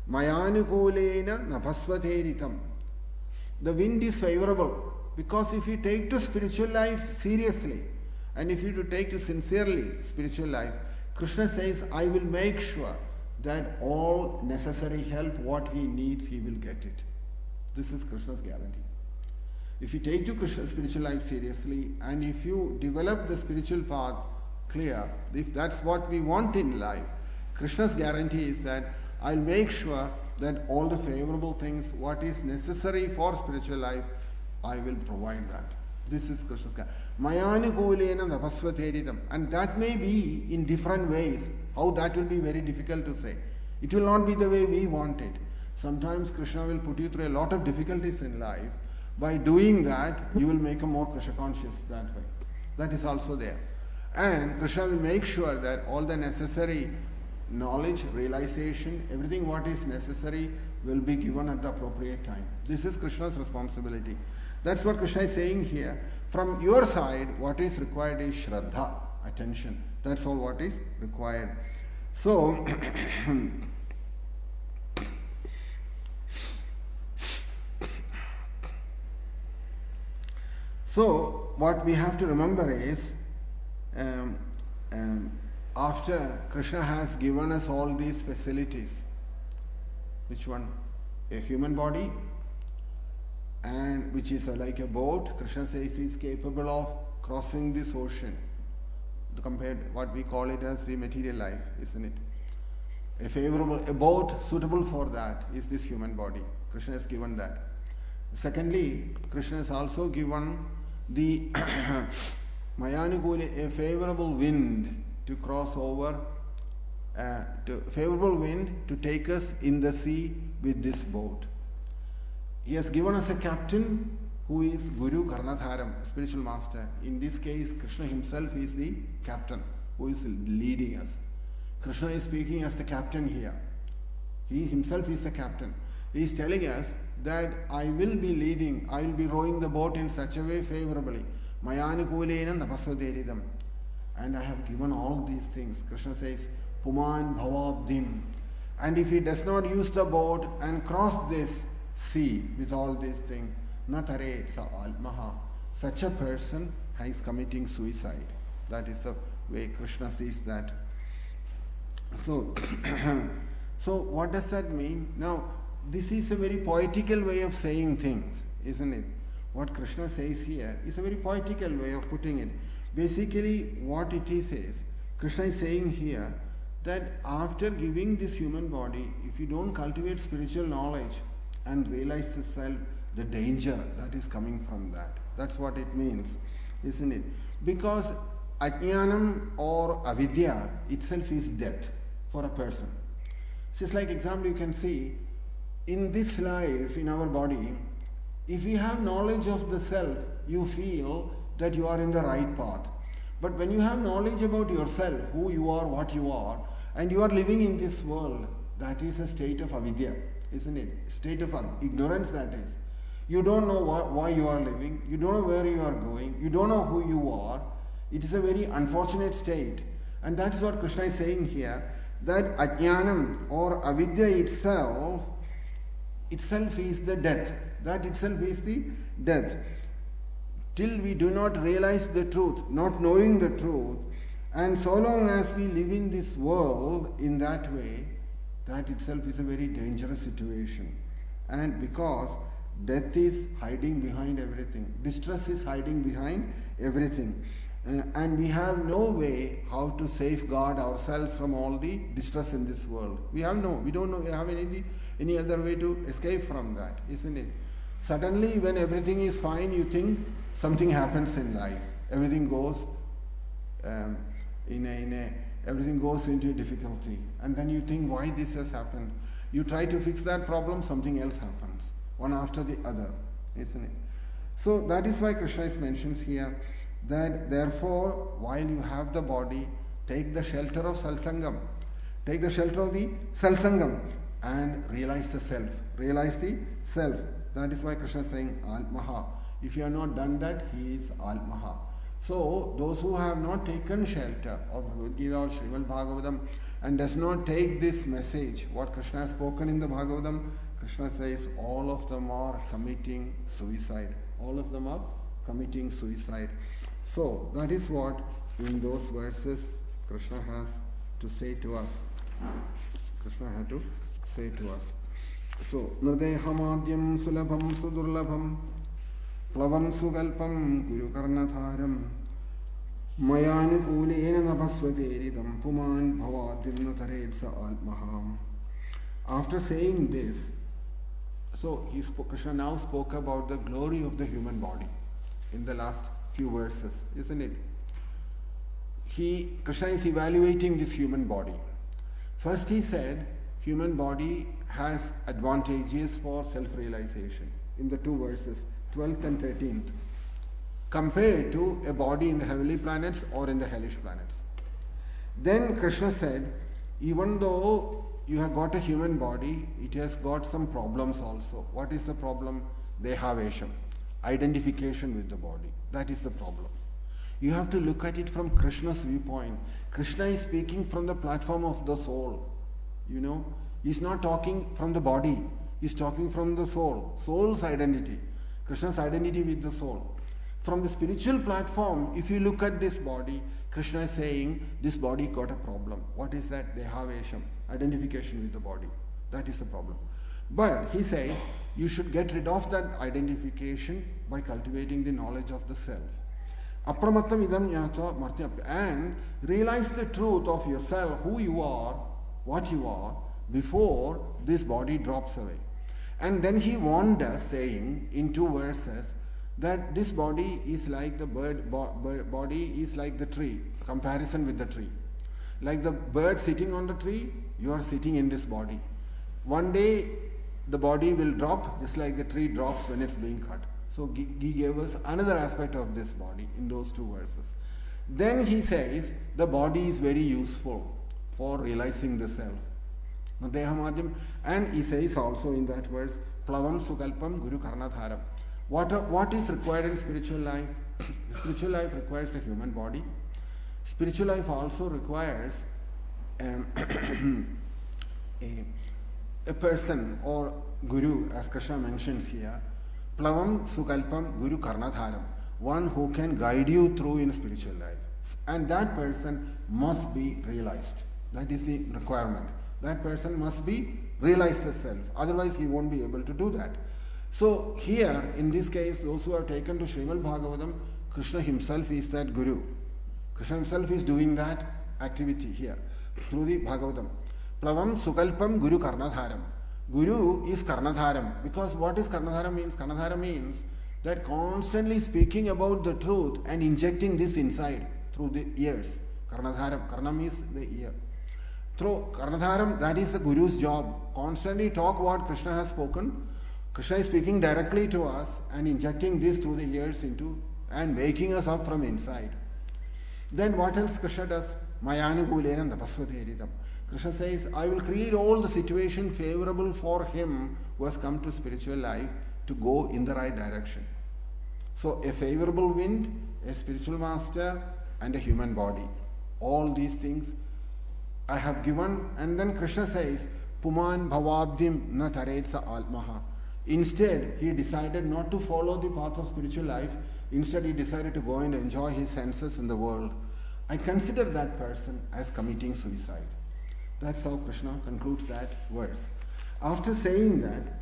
Mayanukulena napasvateritam. The wind is favorable, because if you take to spiritual life seriously, and if you take to sincerely spiritual life, Krishna says, I will make sure that all necessary help, what he needs, he will get it. This is Krishna's guarantee. If you take to Krishna's spiritual life seriously, and if you develop the spiritual path clear, if that's what we want in life, Krishna's guarantee is that I'll make sure that all the favorable things, what is necessary for spiritual life, I will provide that. This is Krishna's guarantee. Mayanukulena napasvateritam. And that may be in different ways. How that will be very difficult to say. It will not be the way we want it. Sometimes Krishna will put you through a lot of difficulties in life. By doing that, you will make a more Krishna conscious that way. That is also there. And Krishna will make sure that all the necessary knowledge, realization, everything what is necessary will be given at the appropriate time. This is Krishna's responsibility. That's what Krishna is saying here. From your side, what is required is Shraddha, attention. That's all what is required. So, what we have to remember is, after Krishna has given us all these facilities, which one? A human body, and which is like a boat. Krishna says he is capable of crossing this ocean. Compared what we call it as the material life, isn't it? A boat suitable for that is this human body. Krishna has given that. Secondly, Krishna has also given the Mayanukuli, a favorable wind to cross over, favorable wind to take us in the sea with this boat. He has given us a captain who is Guru Karnadharam, spiritual master. In this case, Krishna himself is the captain who is leading us. Krishna is speaking as the captain here. He himself is the captain. He is telling us that I will be rowing the boat in such a way favorably. Mayanukulena napasvaderidam. And I have given all these things. Krishna says, Puman bhavabdim. And if he does not use the boat and cross this sea with all these things, natare sa almaha. Such a person is committing suicide. That is the way Krishna sees that. So, so what does that mean? Now, this is a very poetical way of saying things, isn't it? What Krishna says here is a very poetical way of putting it. Basically, what it is Krishna is saying here that after giving this human body, if you don't cultivate spiritual knowledge and realize the self, the danger that is coming from that. That's what it means, isn't it? Because ajnanam or avidya itself is death for a person. Just like example, you can see in this life, in our body, if you have knowledge of the self, you feel that you are in the right path. But when you have knowledge about yourself, who you are, what you are, and you are living in this world, that is a state of avidya, isn't it? State of ignorance, that is. You don't know why you are living, you don't know where you are going, you don't know who you are. It is a very unfortunate state. And that is what Krishna is saying here, that ajnanam or avidya itself is the death. That itself is the death. Till we do not realize the truth, not knowing the truth, and so long as we live in this world in that way, that itself is a very dangerous situation. And because death is hiding behind everything, distress is hiding behind everything, and we have no way how to safeguard ourselves from all the distress in this world. We don't have any other way to escape from that, isn't it? Suddenly, when everything is fine, you think something happens in life. Everything goes everything goes into difficulty, and then you think why this has happened. You try to fix that problem, something else happens, one after the other, isn't it? So that is why Krishna mentions here that therefore, while you have the body, take the shelter of salsangam, take the shelter of the salsangam, and realize the self. Realize the self. That is why Krishna is saying Almaha. If you have not done that, he is Almaha. So, those who have not taken shelter of Bhagavad Gita or Srimad Bhagavatam and does not take this message, what Krishna has spoken in the Bhagavatam, Krishna says all of them are committing suicide. All of them are committing suicide. So, that is what in those verses Krishna has to say to us. Krishna had to say to us. So, Nrdehamadyam sulabham sudurlabham plavam sugalpam kuru karnatharam mayanukulena napasvaderidam puman bhavadim nataredsa almaham. After saying this, so Krishna now spoke about the glory of the human body in the last few verses, isn't it? Krishna is evaluating this human body. First he said, human body has advantages for self-realization in the two verses, 12th and 13th, compared to a body in the heavenly planets or in the hellish planets. Then Krishna said, even though you have got a human body, it has got some problems also. What is the problem? Dehavesham, identification with the body. That is the problem. You have to look at it from Krishna's viewpoint. Krishna is speaking from the platform of the soul. You know, he's not talking from the body. He's talking from the soul. Soul's identity. Krishna's identity with the soul. From the spiritual platform, if you look at this body, Krishna is saying this body got a problem. What is that? Dehavesham, identification with the body. That is the problem. But he says you should get rid of that identification by cultivating the knowledge of the self. Apramattam idam jnata martyam, and realize the truth of yourself, who you are, what you are, before this body drops away. And then he warned us, saying in two verses, that this body is like the body is like the tree, comparison with the tree. Like the bird sitting on the tree, you are sitting in this body. One day the body will drop just like the tree drops when it's being cut. So he gave us another aspect of this body in those two verses. Then he says the body is very useful for realizing the self. Nadehamadhyam. And he says also in that verse, Plavam Sukalpam Guru Karnadharam. What is required in spiritual life? Spiritual life requires a human body. Spiritual life also requires a person or Guru, as Krishna mentions here, Plavam Sukalpam Guru Karnadharam, one who can guide you through in spiritual life. And that person must be realized. That is the requirement. That person must be realized as self. Otherwise, he won't be able to do that. So here, in this case, those who have taken to Srimad Bhagavatam, Krishna himself is that Guru. Krishna himself is doing that activity here through the Bhagavatam. Plavam Sukalpam Guru Karnadharam. Guru is Karnadharam. Because what is Karnadharam means? Karnadharam means that constantly speaking about the truth and injecting this inside through the ears. Karnadharam. Karnam is the ear. Through Karnadharam, that is the Guru's job. Constantly talk what Krishna has spoken. Krishna is speaking directly to us and injecting this through the ears into and waking us up from inside. Then what else Krishna does? Mayanugulena napasvatheritam. Krishna says, I will create all the situation favorable for him who has come to spiritual life to go in the right direction. So a favorable wind, a spiritual master, and a human body. All these things I have given. And then Krishna says, Puman bhavabdim na taretsa almaha. Instead, he decided not to follow the path of spiritual life. Instead, he decided to go and enjoy his senses in the world. I consider that person as committing suicide. That's how Krishna concludes that verse. After saying that,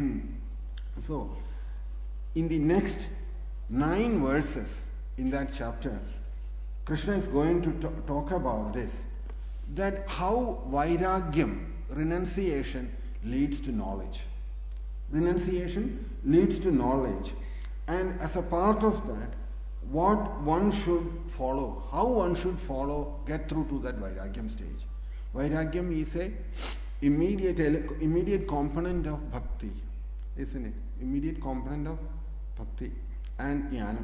so in the next 9 verses in that chapter, Krishna is going to talk about this, that how Vairagyam, renunciation, leads to knowledge. Renunciation leads to knowledge. And as a part of that, what one should follow, how one should follow, get through to that Vairagyam stage. Vairagyam is a immediate component of bhakti, isn't it? Immediate component of bhakti and jnana.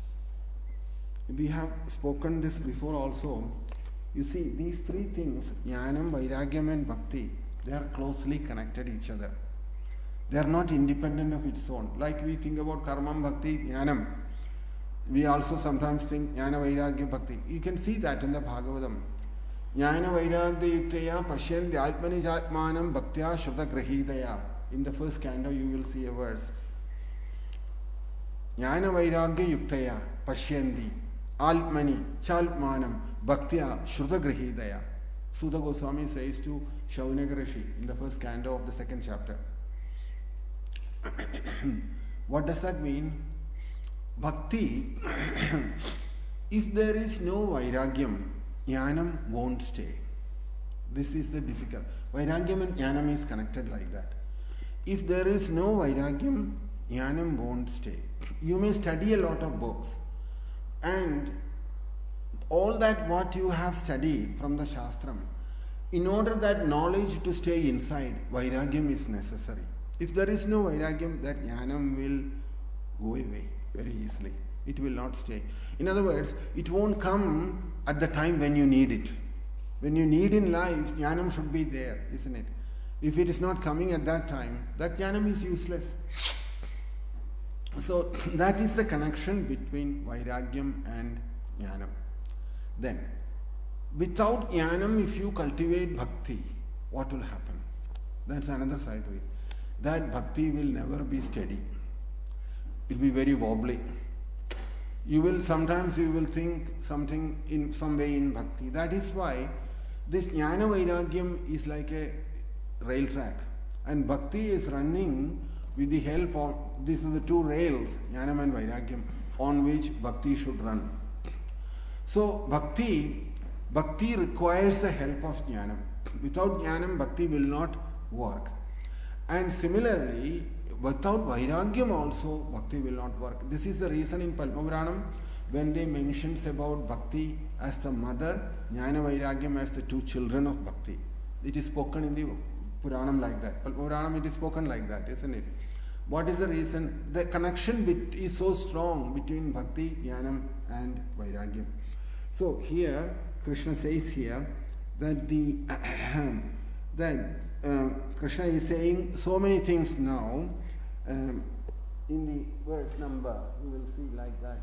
We have spoken this before also. You see, these 3 things, jnanam, vairagyam and bhakti, they are closely connected each other. They are not independent of its own. Like we think about karmam, bhakti, jnanam. We also sometimes think jnana, vairagya, bhakti. You can see that in the Bhagavatam. Jnana, vairagya, yuktaya, pashyan, dhyatmani jatmanam, bhaktya, shruta grahidaya. In the first canto you will see a verse. Jnana, vairagya, yuktaya, pashyandi, altmani, chalmanam, bhaktya, shruta grahidaya. Sudha Goswami says to Shaunaka Rishi in the first canto of the 2nd chapter. What does that mean? Bhakti, if there is no vairagyam, jnanam won't stay. This is the difficult. Vairagyam and jnanam is connected like that. If there is no vairagyam, jnanam won't stay. You may study a lot of books, and all that what you have studied from the Shastram, in order that knowledge to stay inside, vairagyam is necessary. If there is no vairagyam, that jnanam will go away very easily. It will not stay. In other words, it won't come at the time when you need it. When you need in life, jnanam should be there, isn't it? If it is not coming at that time, that jnanam is useless. So that is the connection between vairagyam and jnanam. Then, without jnanam, if you cultivate bhakti, what will happen? That's another side to it. That bhakti will never be steady. It will be very wobbly. Sometimes you will think something in some way in bhakti. That is why this jnana vairagyam is like a rail track. And bhakti is running with the help of, these are the 2 rails, jnanam and vairagyam, on which bhakti should run. So bhakti requires the help of jnanam. Without jnanam, bhakti will not work. And similarly, without vairagyam also, bhakti will not work. This is the reason in Padma Puranam, when they mentions about bhakti as the mother, jnana vairagyam as the 2 children of bhakti. It is spoken in the Puranam like that. Padma Puranam, it is spoken like that, isn't it? What is the reason? The connection is so strong between bhakti, jnanam and vairagyam. So here, Krishna says here that Krishna is saying so many things now. In the verse number, you will see like that.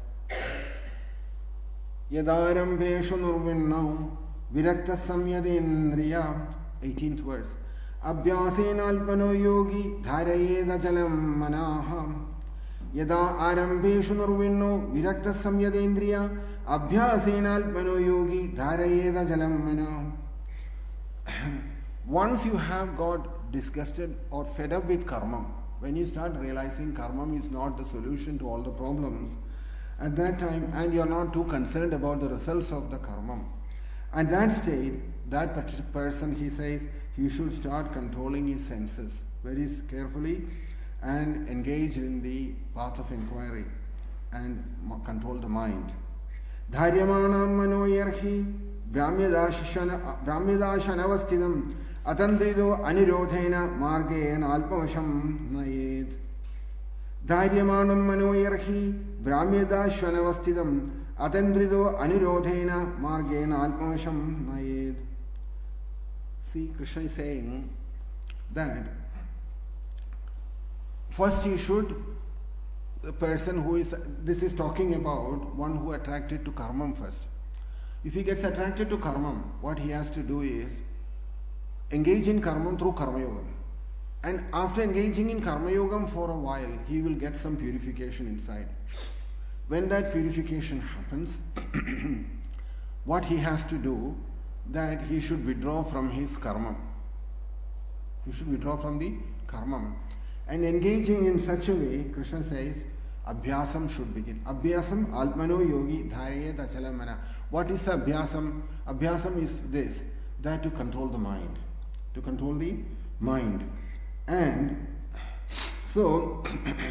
Yadarambeshu nurvinnau virakta samyadendriya, 18th verse. Abhyasena alpano yogi dharayeda jalam manaham. Yada arambeshu nurvinnau virakta samyadendriya abhyasena alpano yogi dharayeda jalam manaham. Once you have got disgusted or fed up with karma, when you start realizing karma is not the solution to all the problems, at that time, and you're not too concerned about the results of the karma, at that state, that particular person, he says, he should start controlling his senses very carefully and engage in the path of inquiry and control the mind. Dharyamanam manoyarhi brahmyadashanavastidam atandrido anirodhena margena alpavasham nayed. Dharyamanam manoyarhi brahmyadashanavastidam atandrido anirodhena margena alpavasham nayed. See, Krishna is saying that first he should, the person who is, this is talking about one who attracted to karma first. If he gets attracted to karma, what he has to do is engage in karma through karma yoga. And after engaging in karma yoga for a while, he will get some purification inside. When that purification happens, what he has to do, that he should withdraw from his karma. He should withdraw from the karma. And engaging in such a way, Krishna says, Abhyasam should begin. Abhyasam alpano yogi dharayet achalamana. What is abhyasam? Abhyasam is this, that to control the mind. To control the mind. And so,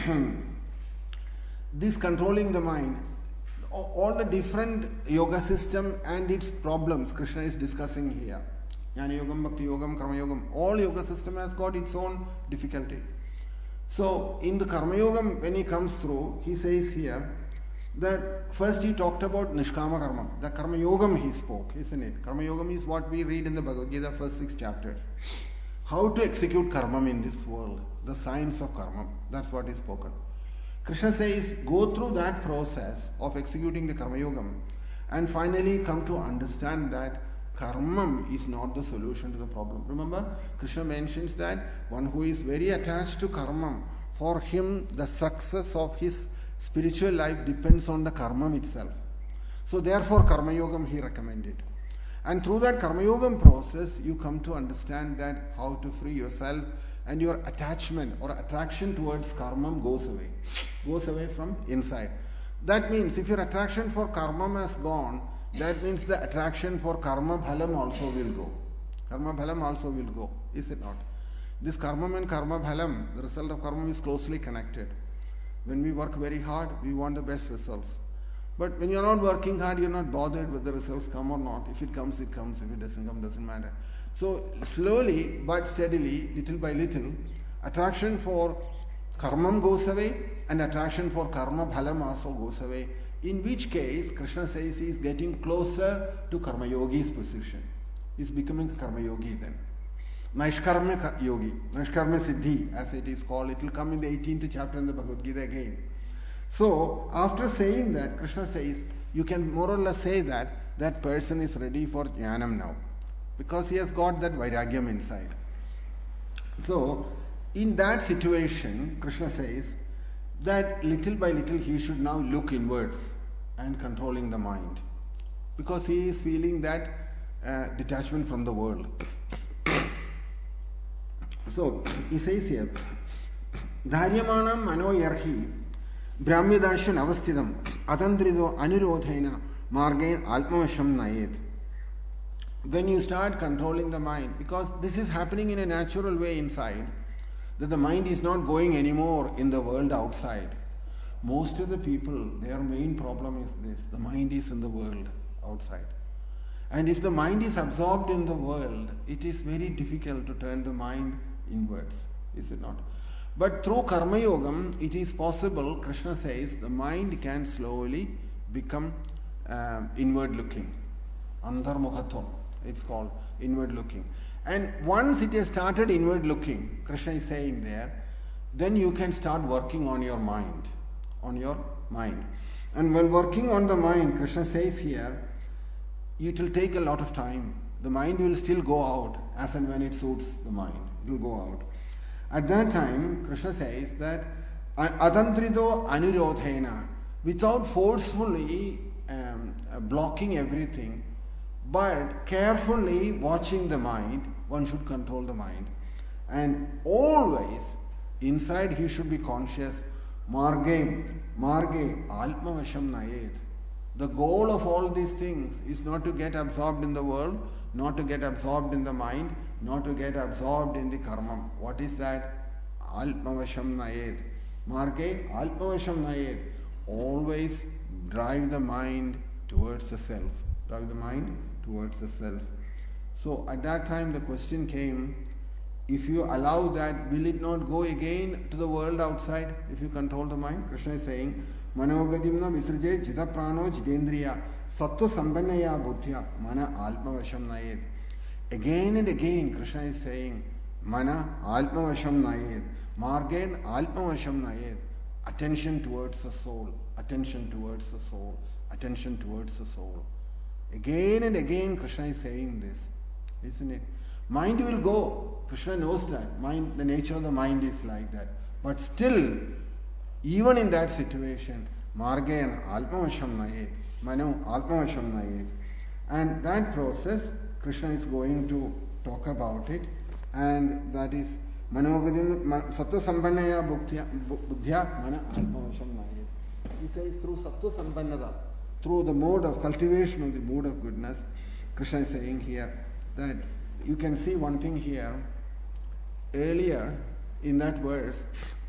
this controlling the mind, all the different yoga system and its problems Krishna is discussing here. Jnana yogam, bhakti yogam, karma yogam, all yoga system has got its own difficulty. So, in the Karma Yogam, when he comes through, he says here that first he talked about Nishkama Karma. The Karma Yogam he spoke, isn't it? Karma Yogam is what we read in the Bhagavad Gita, first 6 chapters. How to execute karma in this world, the science of karma, that's what is spoken. Krishna says, go through that process of executing the Karma Yogam and finally come to understand that karma is not the solution to the problem. Remember, Krishna mentions that one who is very attached to karma, for him the success of his spiritual life depends on the karma itself. So therefore Karma Yogam he recommended. And through that Karma Yogam process, you come to understand that how to free yourself, and your attachment or attraction towards karma goes away from inside. That means if your attraction for karma has gone, that means the attraction for karma bhalam also will go. Karma bhalam also will go, is it not? This karma and karma bhalam, the result of karma is closely connected. When we work very hard, we want the best results. But when you're not working hard, you're not bothered whether the results come or not. If it comes, it comes. If it doesn't come, doesn't matter. So slowly but steadily, little by little, attraction for karma goes away and attraction for karma bhalam also goes away. In which case, Krishna says he is getting closer to Karma Yogi's position. He is becoming a Karma Yogi then. Naishkarma Yogi, Naishkarma Siddhi, as it is called. It will come in the 18th chapter in the Bhagavad Gita again. So, after saying that, Krishna says, you can more or less say that that person is ready for Jnanam now. Because he has got that Vairagyam inside. So, in that situation, Krishna says, that little by little he should now look inwards and controlling the mind, because he is feeling that detachment from the world. So he says here, Dharyamanam manoyarhi brahmyadashan avastidam atandrido anirodhena margain alpavasham nayed. When you start controlling the mind, because this is happening in a natural way inside, that the mind is not going anymore in the world outside. Most of the people, their main problem is this, the mind is in the world outside. And if the mind is absorbed in the world, it is very difficult to turn the mind inwards, is it not? But through Karma Yogam, it is possible, Krishna says, the mind can slowly become inward looking. Antarmukhatvam, it's called inward looking. And once it has started inward looking, Krishna is saying there, then you can start working on your mind. On your mind. And while working on the mind, Krishna says here, it will take a lot of time. The mind will still go out as and when it suits the mind. It will go out. At that time, Krishna says that atantrido anirodhena, without forcefully blocking everything, but carefully watching the mind, one should control the mind. And always, inside he should be conscious, marge alpavasham nayet. The goal of all these things is not to get absorbed in the world, not to get absorbed in the mind, not to get absorbed in the karma. What is that? Alpavasham nayet. Marge alpavasham nayet. Always drive the mind towards the self. Drive the mind towards the self. So at that time the question came, if you allow that, will it not go again to the world outside if you control the mind? Krishna is saying, Manogadimna visrje jita prano jitendriya sattva sambannaya buddhya mana alpavasham nayet. Again and again Krishna is saying, Mana alpavasham nayet. Margen alpavasham nayet. Attention towards the soul. Attention towards the soul. Attention towards the soul. Again and again Krishna is saying this, isn't it? Mind will go. Krishna knows that. Mind, the nature of the mind is like that. But still, even in that situation, Margen alpavasham nayet. Manu alpavasham nayet. And that process, Krishna is going to talk about it. And that is Manogadim Sattva Sambannaya Buddhya Mana Alpavasham nayet. He says through Sattva Sambannada, through the mode of cultivation of the mood of goodness, Krishna is saying here that you can see one thing here. Earlier in that verse,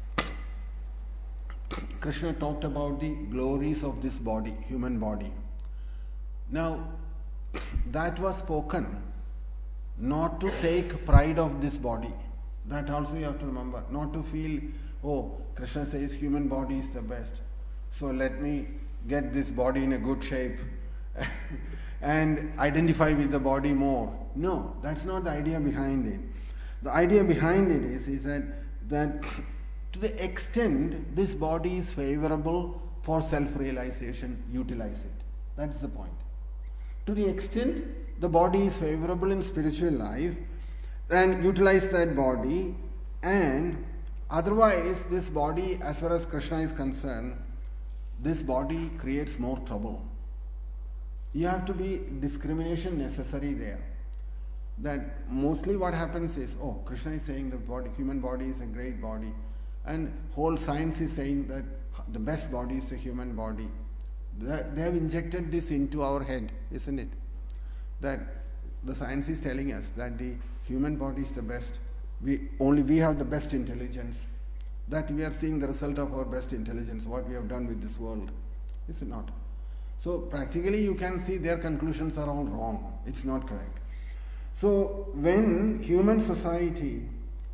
Krishna talked about the glories of this body, human body. Now, that was spoken not to take pride of this body. That also you have to remember. Not to feel, oh, Krishna says human body is the best, so let me get this body in a good shape and identify with the body more. No, that's not the idea behind it. The idea behind it is that to the extent this body is favorable for self-realization, utilize it. That's the point. To the extent the body is favorable in spiritual life, then utilize that body, and otherwise this body, as far as Krishna is concerned, this body creates more trouble. You have to be discrimination necessary there. That mostly what happens is, oh, Krishna is saying the body, human body is a great body, and whole science is saying that the best body is the human body. They have injected this into our head, isn't it? That the science is telling us that the human body is the best. Only we have the best intelligence. That we are seeing the result of our best intelligence, what we have done with this world. Is it not? So practically you can see their conclusions are all wrong. It's not correct. So when human society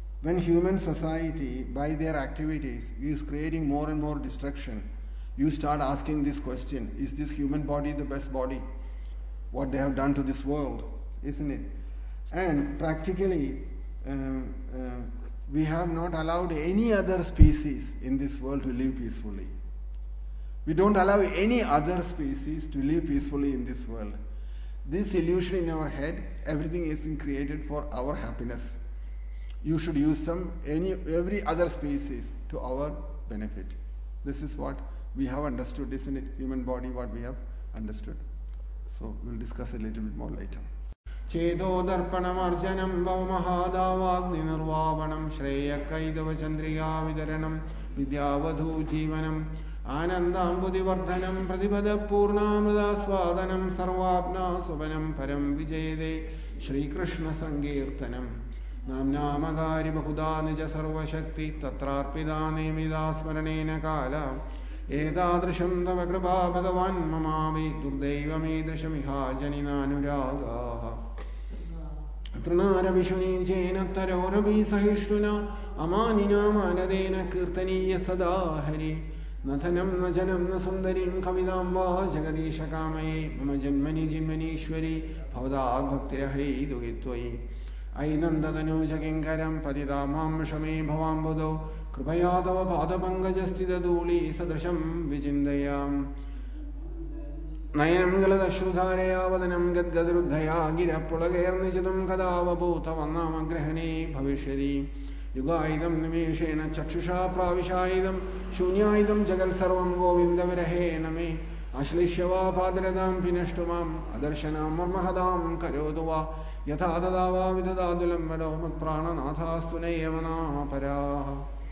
by their activities is creating more and more destruction, you start asking this question, is this human body the best body? What they have done to this world, isn't it? And practically we have not allowed any other species in this world to live peacefully. We don't allow any other species to live peacefully in this world. This illusion in our head, everything is created for our happiness. You should use every other species to our benefit. This is what we have understood, isn't it? Human body, what we have understood. So we'll discuss a little bit more later. Chedo darpanam arjanam bhavamahadavagni nirvavanam shreya kaidava chandriya vidaranam vidyavadhu jivanam anandam buddhivardhanam pratibada purnamrida swadanam sarvapna suvanam param vijayade Shri Krishna Sankirtanam namnamagari bahuda nija sarva shakti tatrarpidane midasmaranena kala Edadrisham tava kripa bhagavan mamavi durdevamidrishamiha janina anuragaha Atranara vishuni jena taroravi sahishtuna amanina manadena kirtaniya sada hari Nathanam najanam nasundarim kavidam va jagadisha kamaye mama janmani jinmanishwari bhavada bhaktirahi dugitvai ऐनन्दतनूजकिङ्करं पतिता मां शमे भवाम्बुधौ कृपया तव पादपङ्कजस्थितधूली सदृशं विचिन्तयाम् नयनं गलदश्रुधारया वदनं गद्गदरुद्धया गिरपुलगैर्निशितं कदावभूतवन्नामग्रहणे भविष्यति युगायुधं निमेषेण चक्षुषा प्राविशायुधं शून्यायुधं जगत्सर्वं गोविन्दविरहेण मे अश्लिष्य वा पादरतां विनष्टु माम् अदर्शनां मर्महदां करोतु वा यथा तदा वा विददादुलम्बडो मत्प्राणनाथास्तु नैयमनापराः.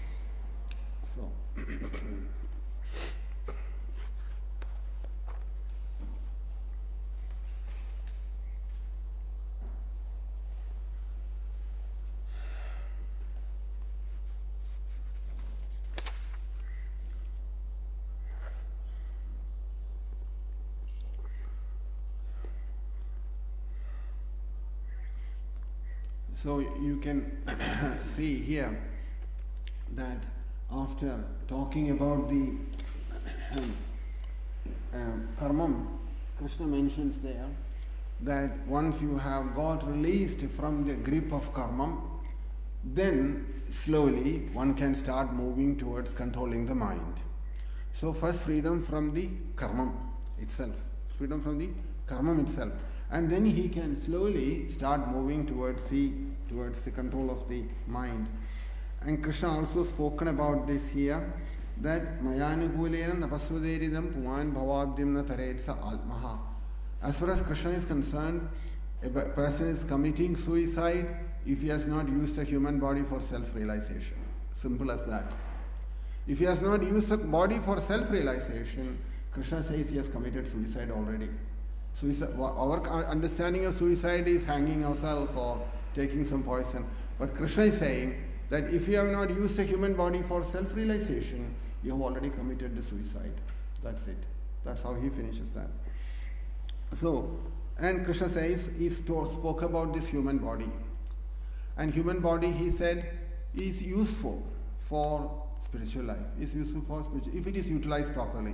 So you can see here that after talking about the karmam, Krishna mentions there that once you have got released from the grip of karmam, then slowly one can start moving towards controlling the mind. So first freedom from the karmam itself, freedom from the karmam itself. And then he can slowly start moving towards the control of the mind. And Krishna also spoken about this here, that mayanukulena napasvaderidam puman bhavabdimna taretsa almaha. As far as Krishna is concerned, a person is committing suicide if he has not used a human body for self-realization. Simple as that. If he has not used the body for self-realization, Krishna says he has committed suicide already. Suicide, our understanding of suicide is hanging ourselves or taking some poison. But Krishna is saying that if you have not used the human body for self-realization, you have already committed the suicide. That's it. That's how he finishes that. So, and Krishna says, he spoke about this human body. And human body, he said, is useful for spiritual life. Is useful for spiritual, if it is utilized properly.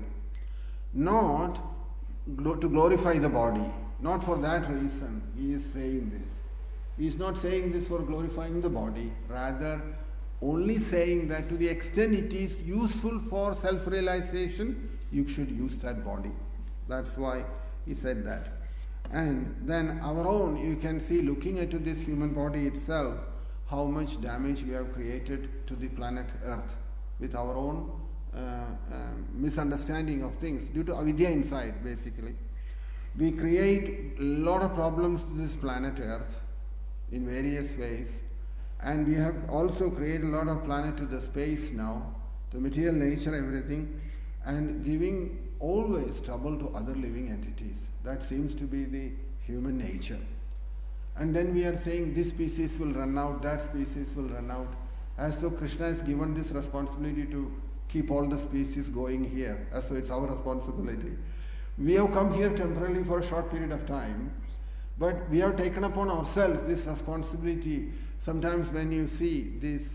Not to glorify the body. Not for that reason he is saying this. He is not saying this for glorifying the body, rather only saying that to the extent it is useful for self-realization, you should use that body. That's why he said that. And then our own, you can see, looking into this human body itself, how much damage we have created to the planet Earth with our own misunderstanding of things due to avidya inside, basically. We create a lot of problems to this planet Earth in various ways, and we have also created a lot of planet to the space now, to material nature, everything, and giving always trouble to other living entities. That seems to be the human nature. And then we are saying this species will run out, that species will run out, as though Krishna has given this responsibility to keep all the species going here, as though it's our responsibility. We have come here temporarily for a short period of time, but we have taken upon ourselves this responsibility. Sometimes when you see these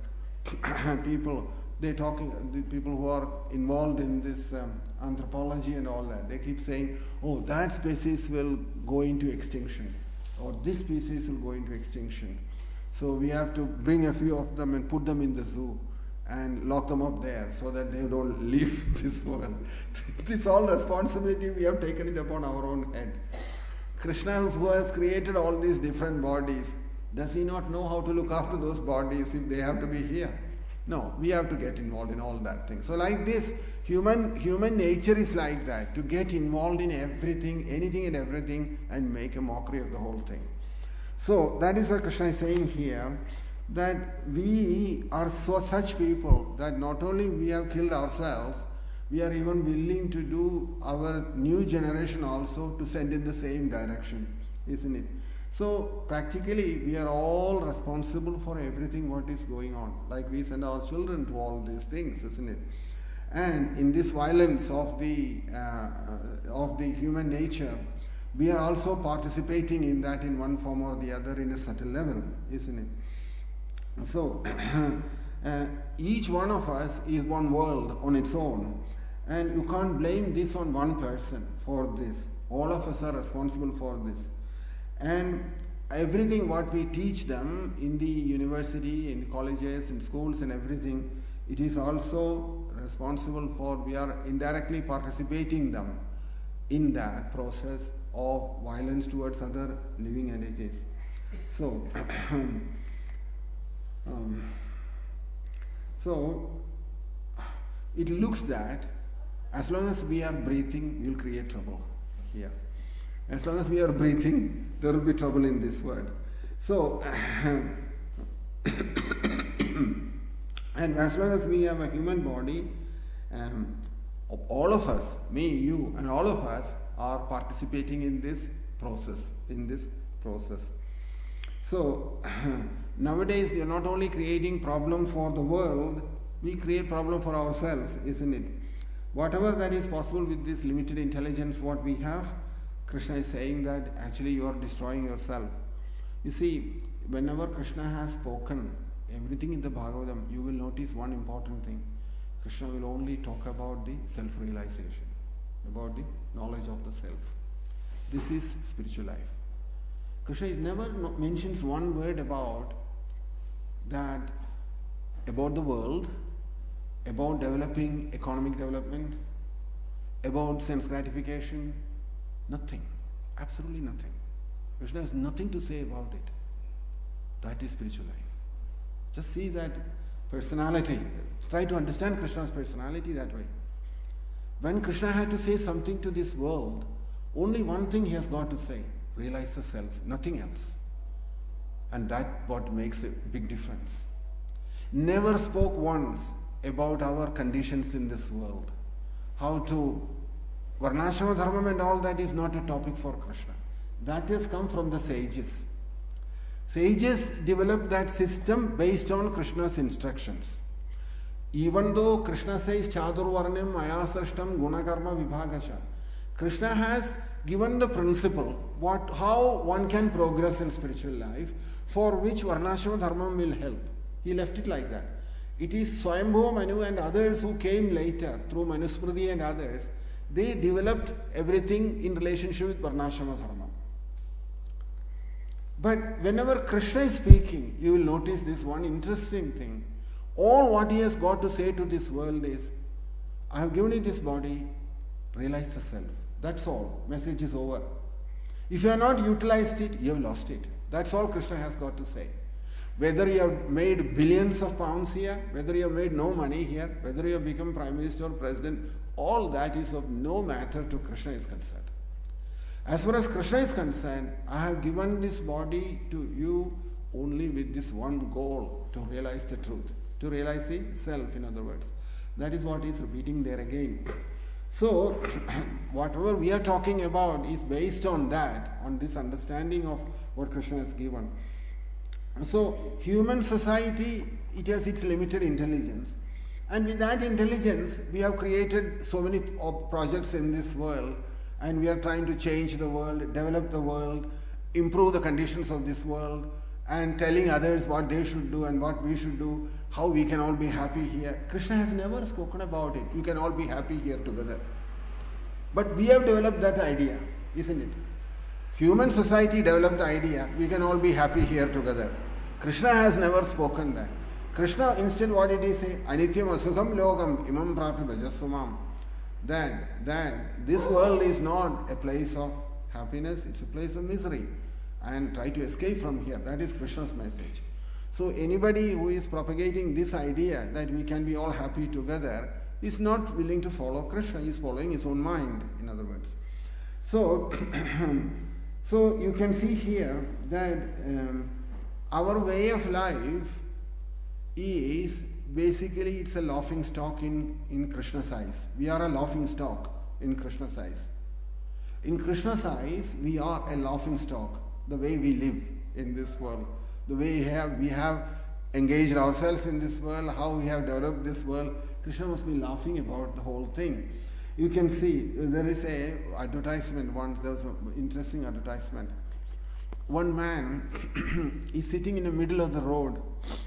people, the people who are involved in this anthropology and all that, they keep saying, oh, that species will go into extinction, or this species will go into extinction. So we have to bring a few of them and put them in the zoo and lock them up there so that they don't leave this world. This all responsibility we have taken it upon our own head. Krishna, who has created all these different bodies, does he not know how to look after those bodies if they have to be here? No, we have to get involved in all that thing. So like this, human nature is like that, to get involved in everything, anything and everything, and make a mockery of the whole thing. So that is what Krishna is saying here, that we are such people that not only we have killed ourselves, we are even willing to do our new generation also to send in the same direction, isn't it? So practically we are all responsible for everything what is going on. Like we send our children to all these things, isn't it? And in this violence of the human nature, we are also participating in that in one form or the other in a subtle level, isn't it? So each one of us is one world on its own, and you can't blame this on one person for this. All of us are responsible for this. And everything what we teach them in the university, in colleges, in schools and everything, it is also responsible for, we are indirectly participating them in that process of violence towards other living entities. So, so it looks that as long as we are breathing, we will create trouble here. As long as we are breathing, there will be trouble in this world. So, and as long as we have a human body, all of us, me, you, and all of us are participating in this process, So, nowadays we are not only creating problem for the world, we create problem for ourselves, isn't it? Whatever that is possible with this limited intelligence what we have, Krishna is saying that actually you are destroying yourself. You see, whenever Krishna has spoken everything in the Bhagavatam, you will notice one important thing. Krishna will only talk about the self-realization, about the knowledge of the self. This is spiritual life. Krishna never mentions one word about that, about the world, about developing economic development, about sense gratification. Nothing. Absolutely nothing. Krishna has nothing to say about it. That is spiritual life. Just see that personality. Try to understand Krishna's personality that way. When Krishna had to say something to this world, only one thing he has got to say. Realize the self. Nothing else. And that's what makes a big difference. Never spoke once about our conditions in this world. How to Varnashrama Dharma and all that is not a topic for Krishna. That has come from the sages. Sages developed that system based on Krishna's instructions. Even though Krishna says Chadurvarnam Ayasrashtam Gunakarma Vibhagasha, Krishna has given the principle how one can progress in spiritual life, for which Varnashrama Dharma will help. He left it like that. It is Swayambhu Manu and others who came later through Manusmriti and others. They developed everything in relationship with Varnashrama Dharma. But whenever Krishna is speaking, you will notice this one interesting thing. All what he has got to say to this world is, I have given you this body, realize the self. That's all. Message is over. If you have not utilized it, you have lost it. That's all Krishna has got to say. Whether you have made billions of pounds here, whether you have made no money here, whether you have become Prime Minister or President, all that is of no matter to Krishna is concerned. As far as Krishna is concerned, I have given this body to you only with this one goal, to realize the truth, to realize the self, in other words. That is what he is repeating there again. So, whatever we are talking about is based on that, on this understanding of what Krishna has given. So, human society, it has its limited intelligence. And with that intelligence, we have created so many projects in this world, and we are trying to change the world, develop the world, improve the conditions of this world, and telling others what they should do and what we should do, how we can all be happy here. Krishna has never spoken about it. You can all be happy here together. But we have developed that idea, isn't it? Human society developed the idea, we can all be happy here together. Krishna has never spoken that. Krishna, instead, what did he say? Anityam asukham logam imam prapi bhajasumam. That this world is not a place of happiness, it's a place of misery. And try to escape from here. That is Krishna's message. So anybody who is propagating this idea that we can be all happy together is not willing to follow Krishna. He is following his own mind, in other words. So, so you can see here that our way of life is basically, it's a laughing stock in Krishna's eyes. We are a laughing stock in Krishna's eyes. In Krishna's eyes, we are a laughing stock, the way we live in this world, the way we have engaged ourselves in this world, how we have developed this world. Krishna must be laughing about the whole thing. You can see, there is a advertisement once, there was an interesting advertisement. One man is sitting in the middle of the road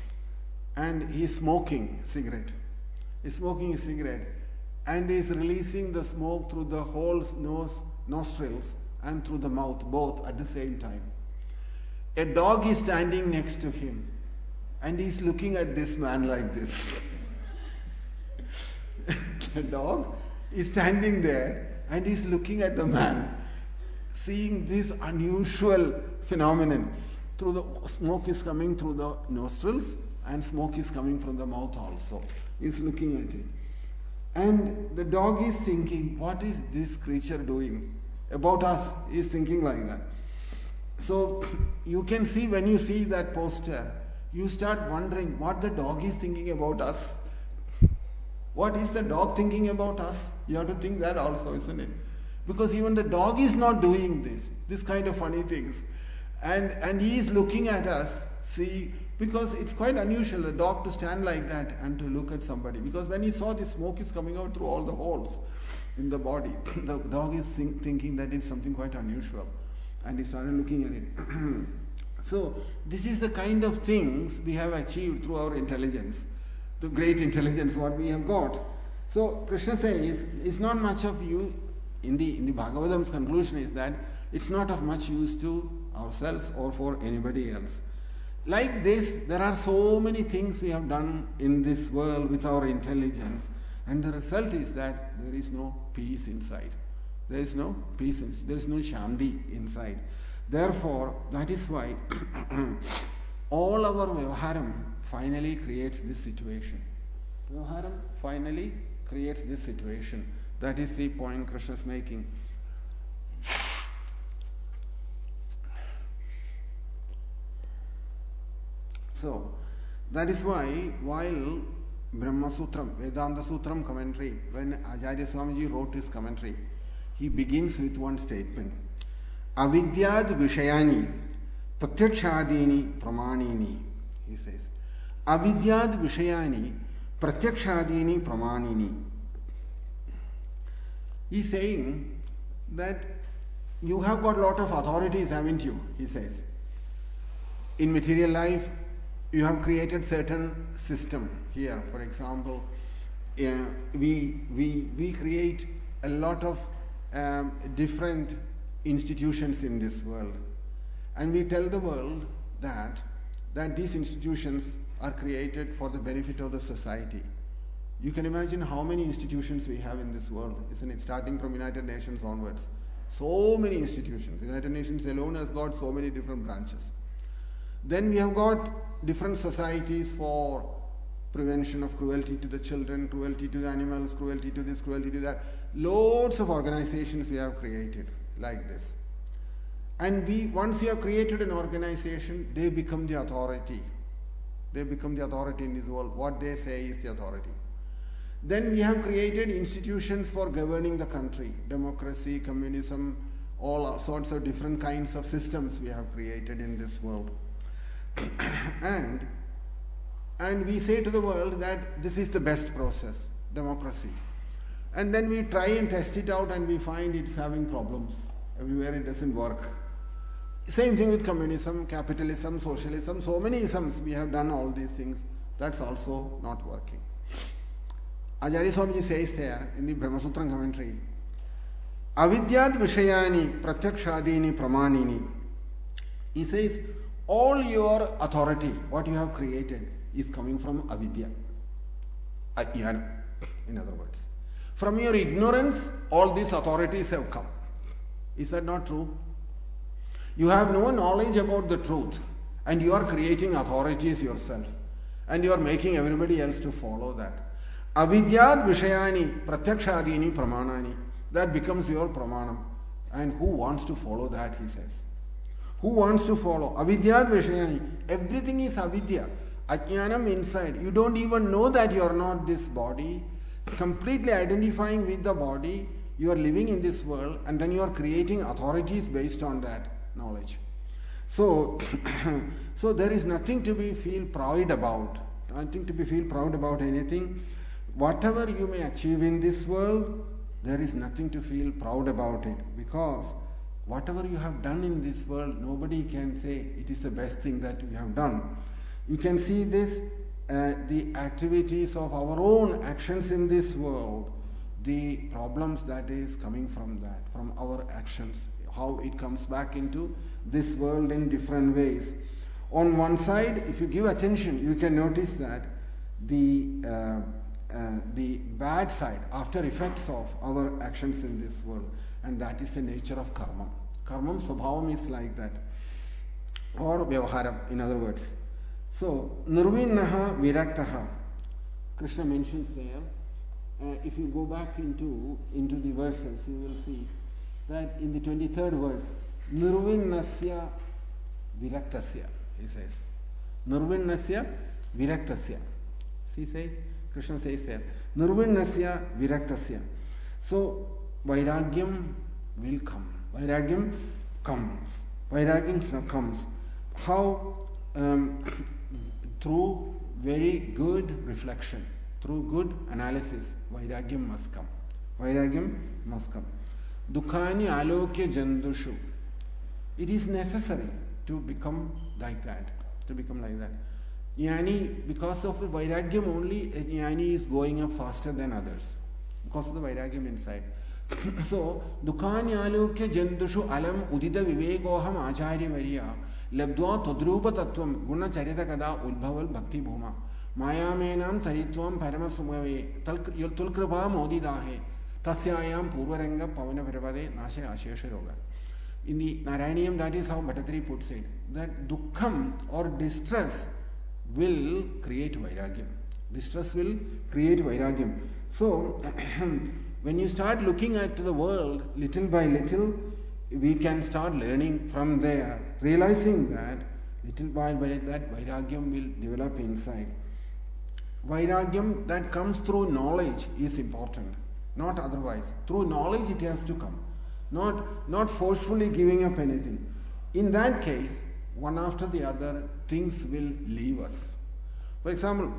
and he is smoking a cigarette. He is smoking a cigarette and he is releasing the smoke through the whole nose, nostrils and through the mouth, both at the same time. A dog is standing next to him and he's looking at this man like this. The dog is standing there and he's looking at the man, seeing this unusual phenomenon. Through the smoke is coming through the nostrils and smoke is coming from the mouth also. He's looking at it. And the dog is thinking, what is this creature doing about us? He's thinking like that. So you can see, when you see that poster, you start wondering what the dog is thinking about us. What is the dog thinking about us? You have to think that also, isn't it? Because even the dog is not doing this kind of funny things. And he is looking at us, see, because it's quite unusual, a dog to stand like that and to look at somebody. Because when he saw the smoke is coming out through all the holes in the body, the dog is thinking that it's something quite unusual. And he started looking at it. So this is the kind of things we have achieved through our intelligence, the great intelligence what we have got. So Krishna says, it's not much of use, in the Bhagavatam's conclusion is that it's not of much use to ourselves or for anybody else. Like this, there are so many things we have done in this world with our intelligence, and the result is that there is no peace inside. There is no peace, there is no shanti inside. Therefore, that is why all our Vyavaharam finally creates this situation. Vyavaharam finally creates this situation. That is the point Krishna is making. So, that is why, while Brahma Sutram, Vedanta Sutram commentary, when Acharya Swamiji wrote his commentary, he begins with one statement. Avidyad Vishayani Pratyakshadini Pramanini. He says, Avidyad Vishayani Pratyakshadini Pramanini. He is saying that you have got a lot of authorities, haven't you? He says. In material life, you have created certain system here. For example, we create a lot of different institutions in this world, and we tell the world that these institutions are created for the benefit of the society. You can imagine how many institutions we have in this world, isn't it? Starting from United Nations onwards. So many institutions. United Nations alone has got so many different branches. Then we have got different societies for prevention of cruelty to the children, cruelty to the animals, cruelty to this, cruelty to that. Loads of organizations we have created like this. And once you have created an organization, they become the authority. They become the authority in this world. What they say is the authority. Then we have created institutions for governing the country. Democracy, communism, all sorts of different kinds of systems we have created in this world. And we say to the world that this is the best process, democracy. And then we try and test it out and we find it's having problems. Everywhere it doesn't work. Same thing with communism, capitalism, socialism, so many isms. We have done all these things. That's also not working. Acharya Swamiji says there in the Brahmasutram commentary, Avidyad Vishayani Pratyakshadini Pramanini. He says, all your authority, what you have created, is coming from avidya, ajnana, in other words. From your ignorance, all these authorities have come. Is that not true? You have no knowledge about the truth, and you are creating authorities yourself, and you are making everybody else to follow that. Avidyad Vishayani Pratyakshadini Pramanani. That becomes your pramanam. And who wants to follow that, he says. Who wants to follow? Avidyad Vishayani. Everything is avidya. Ajnanam inside. You don't even know that you are not this body. Completely identifying with the body, you are living in this world, and then you are creating authorities based on that knowledge. So, so there is nothing to be feel proud about. Nothing to be feel proud about anything. Whatever you may achieve in this world, there is nothing to feel proud about it, because whatever you have done in this world, nobody can say it is the best thing that you have done. You can see this, the activities of our own actions in this world, the problems that is coming from that, from our actions how it comes back into this world in different ways. On one side, if you give attention, you can notice that the bad side, after effects of our actions in this world, and that is the nature of karma. Karmam swabhavam is like that, or vyavaharam, in other words. So, nirvinnaha viraktaha, Krishna mentions there. If you go back into the verses, you will see that in the 23rd verse, nirvinnasya viraktasya, he says. Nirvinnasya viraktasya. He says, Krishna says there, nirvinnasya viraktasya. So, vairagyam will come. Vairagyam comes. Vairagyam comes. How? Through very good reflection, through good analysis, vairagyam must come. Vairagyam must come. Dukhani alokya jandushu. It is necessary to become like that. To become like that. Jnani, because of the vairagyam only, jnani is going up faster than others. Because of the vairagyam inside. So, dukhani alokya jandushu alam udita vivekoham acharya varya labdva tadrupa tattvam guna charita kada ulbhaval bhakti bhuma mayamenam taritvam parama sumave tulkripa modidahe tasyayam purvaranga pavana virvade nashe ashesha roga. In the Narayaniam, that is how Bhattatri puts it, that dukkham or distress will create vairagyam. Distress will create vairagyam. So, when you start looking at the world little by little, we can start learning from there, realizing that little by little that vairagyam will develop inside. Vairagyam that comes through knowledge is important, not otherwise. Through knowledge it has to come, not forcefully giving up anything. In that case, one after the other, things will leave us. For example,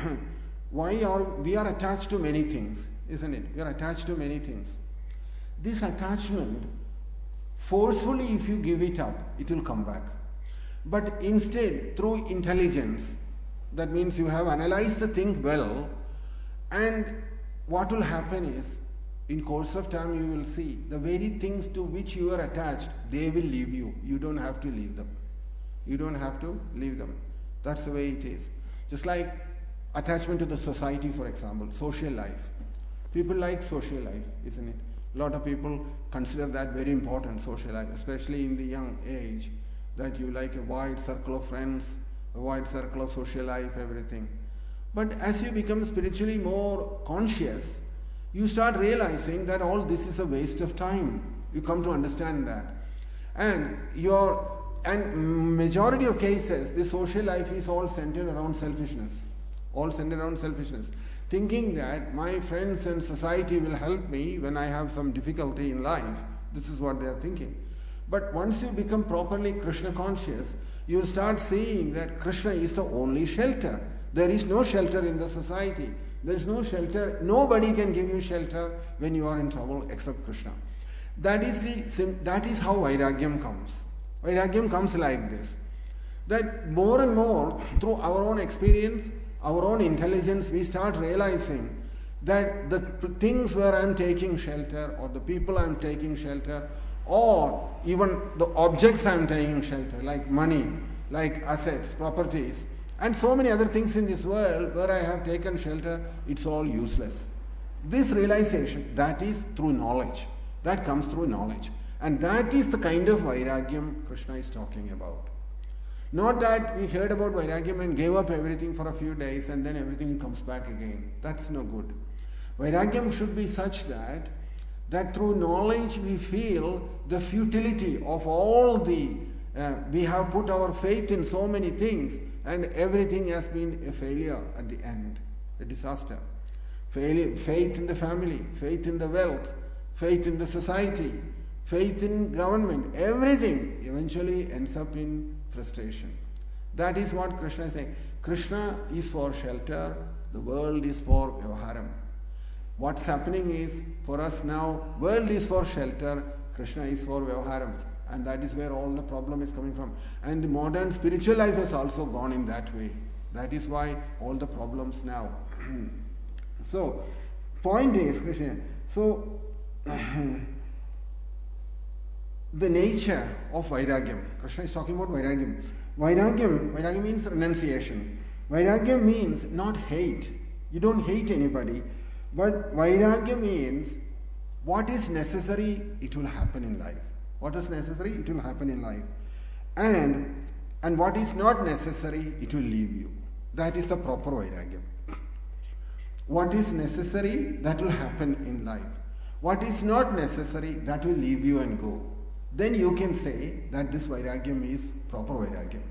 we are attached to many things, isn't it? We are attached to many things. This attachment, forcefully if you give it up, it will come back. But instead, through intelligence, that means you have analyzed the thing well, and what will happen is, in course of time you will see, the very things to which you are attached, they will leave you. You don't have to leave them. You don't have to leave them. That's the way it is. Just like attachment to the society, for example, social life. People like social life, isn't it? A lot of people consider that very important, social life, especially in the young age, that you like a wide circle of friends, a wide circle of social life, everything. But as you become spiritually more conscious, you start realizing that all this is a waste of time. You come to understand that. And majority of cases, the social life is all centered around selfishness. All centered around selfishness. Thinking that my friends and society will help me when I have some difficulty in life. This is what they are thinking. But once you become properly Krishna conscious, you will start seeing that Krishna is the only shelter. There is no shelter in the society. There is no shelter. Nobody can give you shelter when you are in trouble except Krishna. That is how vairagyam comes. Vairagyam comes like this. That more and more, through our own experience, our own intelligence, we start realizing that the things where I am taking shelter, or the people I am taking shelter, or even the objects I am taking shelter, like money, like assets, properties, and so many other things in this world where I have taken shelter, it's all useless. This realization, that is through knowledge. That comes through knowledge. And that is the kind of vairagyam Krishna is talking about. Not that we heard about vairagyam and gave up everything for a few days and then everything comes back again. That's no good. Vairagyam should be such that through knowledge we feel the futility of all the, we have put our faith in so many things and everything has been a failure at the end, a disaster. Faith in the family, faith in the wealth, faith in the society, faith in government, everything eventually ends up in frustration. That is what Krishna is saying. Krishna is for shelter, the world is for vyavaharam. What's happening is, for us now, world is for shelter, Krishna is for vyavaharam. And that is where all the problem is coming from. And the modern spiritual life has also gone in that way. That is why all the problems now. So, point is, Krishna, so, the nature of Vairagyam. Krishna is talking about Vairagyam. Vairagyam means renunciation. Vairagyam means not hate. You don't hate anybody. But Vairagyam means what is necessary, it will happen in life. What is necessary, it will happen in life. And what is not necessary, it will leave you. That is the proper Vairagyam. What is necessary, that will happen in life. What is not necessary, that will leave you and go. Then you can say that this Vairagyam is proper Vairagyam.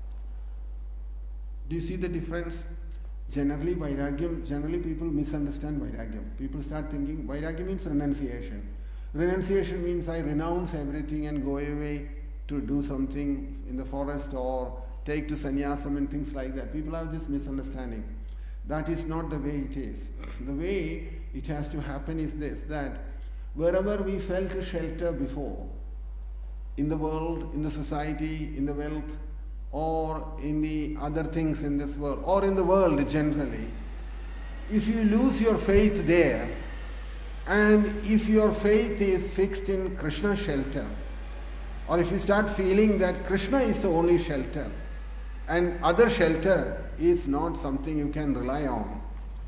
Do you see the difference? Generally people misunderstand Vairagyam. People start thinking Vairagyam means renunciation. Renunciation means I renounce everything and go away to do something in the forest or take to sannyasam and things like that. People have this misunderstanding. That is not the way it is. The way it has to happen is this, that wherever we felt shelter before, in the world, in the society, in the wealth, or in the other things in this world, or in the world generally, if you lose your faith there, and if your faith is fixed in Krishna's shelter, or if you start feeling that Krishna is the only shelter, and other shelter is not something you can rely on,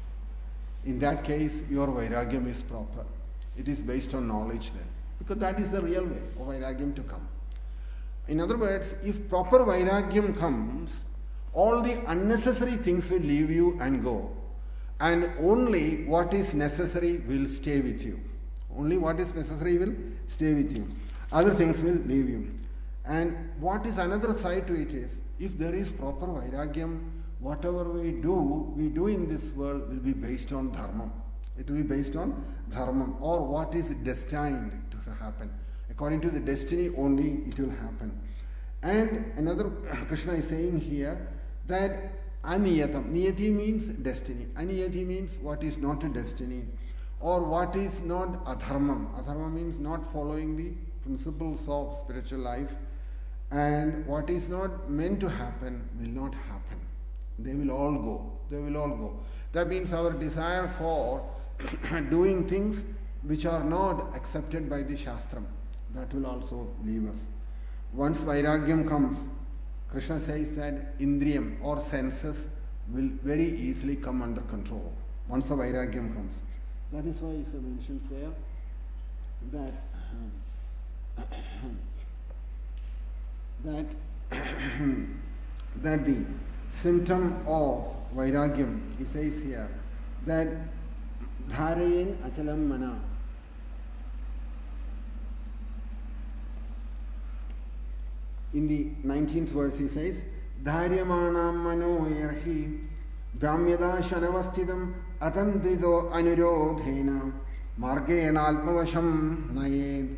in that case your Vairagyam is proper. It is based on knowledge then, because that is the real way of Vairagyam to come. In other words, if proper Vairagyam comes, all the unnecessary things will leave you and go, and only what is necessary will stay with you. Only what is necessary will stay with you. Other things will leave you. And what is another side to it is, if there is proper Vairagyam, whatever we do in this world will be based on dharma. It will be based on dharma, or what is destined to happen. According to the destiny only it will happen. And another, Krishna is saying here that aniyatam. Niyati means destiny. Aniyati means what is not a destiny, or what is not adharmam. Adharma means not following the principles of spiritual life, and what is not meant to happen will not happen. They will all go. They will all go. That means our desire for doing things which are not accepted by the Shastram, that will also leave us. Once Vairagyam comes, Krishna says that Indriyam or senses will very easily come under control once the Vairagyam comes. That is why he mentions there that the symptom of Vairagyam, he says here, that dharayen achalam mana. In the 19th verse he says, Dharyamanam mano yarhi brahmyada shanavastidam atandrido anurodhena margena alpavasham nayed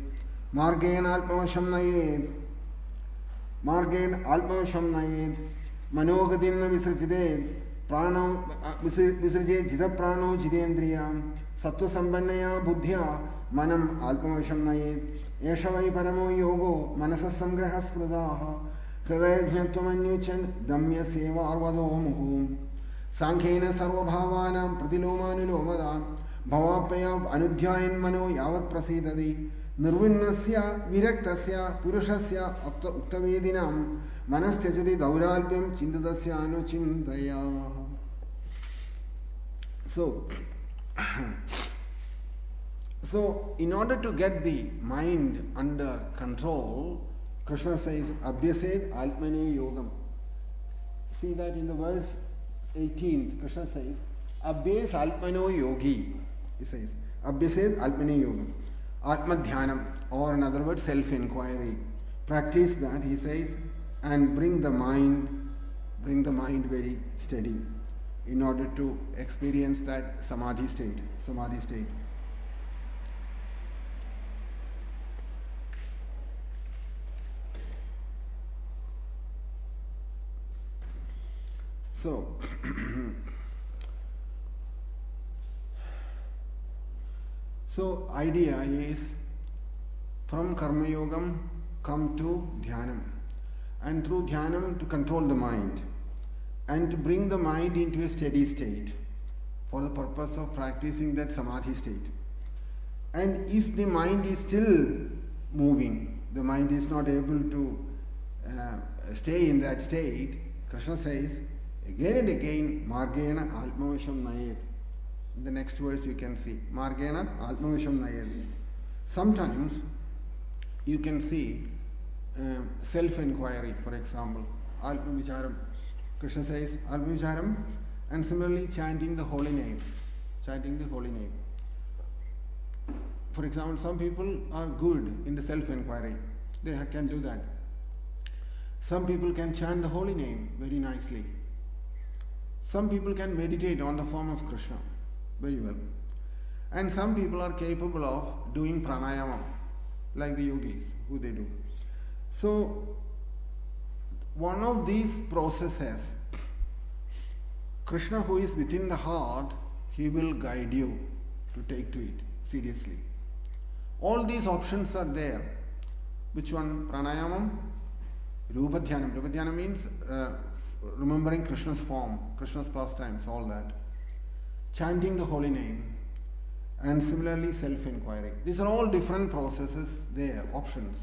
margen alpavasham nayed manogadinna visrajide prano visraje jida prano jidendriyam sattva sambannaya buddhya manam alpavasham nayed Eshavai paramo yogo manasa samgraha spradaha hridayajnatvamanyuchan damya seva arvado muhu sankhena sarva bhavanam pratilomanulomada bhavapaya anudhyayan mano yavat prasidadi nirvinnasya viraktasya purushasya uktavedinam manastyajati dauralpyam chindadasya anuchindaya. So, in order to get the mind under control, Krishna says, Abhyased Atmane Yogam. See that in the verse 18, Krishna says, Abhyas Atmano Yogi. He says, Abhyased Atmane Yogam. Atma Dhyanam, or in other words, self-inquiry. Practice that, he says, and bring the mind very steady in order to experience that Samadhi state. So idea is from Karma Yogam come to Dhyanam, and through Dhyanam to control the mind and to bring the mind into a steady state for the purpose of practicing that Samadhi state. And if the mind is still moving, the mind is not able to stay in that state, Krishna says again and again, Margena Atmavasham Nayet. In the next verse you can see, Margena Atmavasham Nayet. Sometimes you can see self-inquiry, for example, Atma-vicharam. Krishna says Atma-vicharam, and similarly chanting the holy name. Chanting the holy name. For example, some people are good in the self-inquiry. They can do that. Some people can chant the holy name very nicely. Some people can meditate on the form of Krishna very well. And some people are capable of doing pranayama, like the yogis, who they do. So, one of these processes, Krishna, who is within the heart, he will guide you to take to it seriously. All these options are there. Which one? Pranayamam, Rupa Dhyanam. Rupa Dhyanam means remembering Krishna's form, Krishna's pastimes, all that. Chanting the holy name, and similarly self-inquiry. These are all different processes there, options.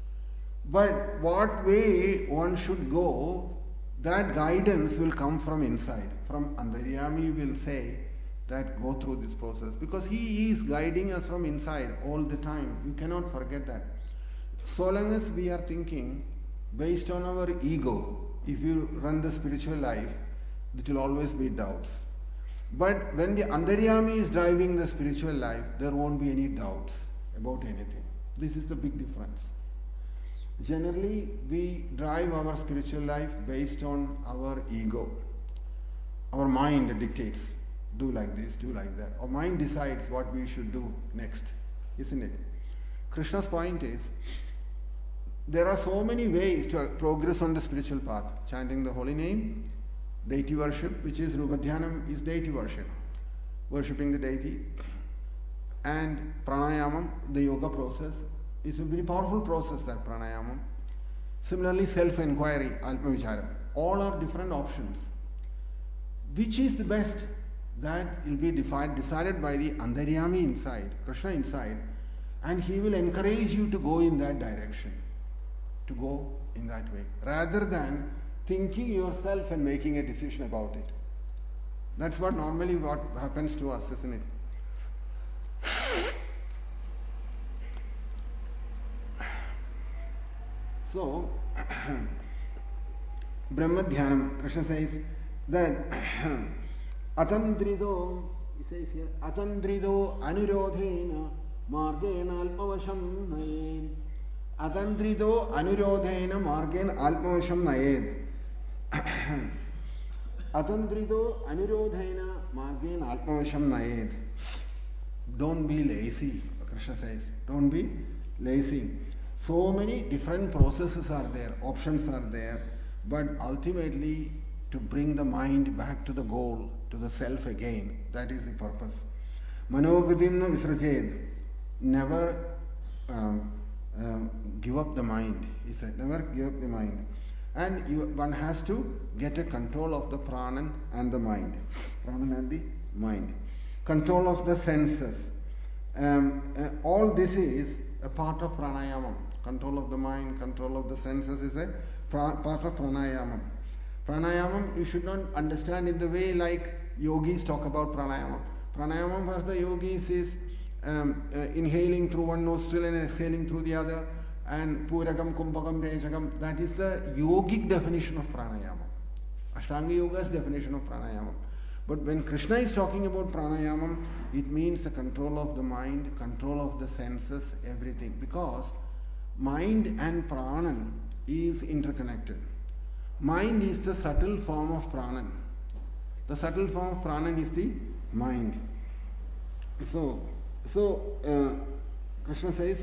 But what way one should go, that guidance will come from inside. From Antaryami will say that go through this process, because he is guiding us from inside all the time. You cannot forget that. So long as we are thinking based on our ego, if you run the spiritual life, it will always be doubts. But when the Antaryami is driving the spiritual life, there won't be any doubts about anything. This is the big difference. Generally, we drive our spiritual life based on our ego. Our mind dictates, do like this, do like that. Our mind decides what we should do next, isn't it? Krishna's point is, there are so many ways to progress on the spiritual path. Chanting the holy name, deity worship, which is Rupa Dhyanam, is deity worship, worshipping the deity. And pranayamam, the yoga process, is a very powerful process, that pranayamam. Similarly, self-inquiry, Atma-vicharam. All are different options. Which is the best? That will be decided by the Antaryami inside, Krishna inside, and he will encourage you to go in that direction, to go in that way, rather than thinking yourself and making a decision about it. That's what normally what happens to us, isn't it? So, Brahma Dhyanam, Krishna says that Atandrido, he says here, Atandrido Anurodhena Margena Alpavasham Nayed. Atandrido Anurodhena Margena Alpavasham Nayed. Atandrido Anurodhena Margena Alpavasham Nayed. Don't be lazy, Krishna says. Don't be lazy. So many different processes are there, options are there, but ultimately to bring the mind back to the goal, to the self again. That is the purpose. Manogadimna Visrajed. Never give up the mind, he said. Never give up the mind. And one has to get a control of the pranan and the mind. Pranan and the mind. Control of the senses. All this is a part of pranayamam. Control of the mind, control of the senses is a part of pranayamam. Pranayamam you should not understand in the way like yogis talk about pranayamam. Pranayamam for the yogis is inhaling through one nostril and exhaling through the other, and Purakam, Kumbhakam, Rejagam. That is the yogic definition of pranayamam. Ashtanga Yoga's definition of pranayamam. But when Krishna is talking about pranayamam, it means the control of the mind, control of the senses, everything. Because mind and pranan is interconnected. Mind is the subtle form of pranan. The subtle form of pranan is the mind. So Krishna says,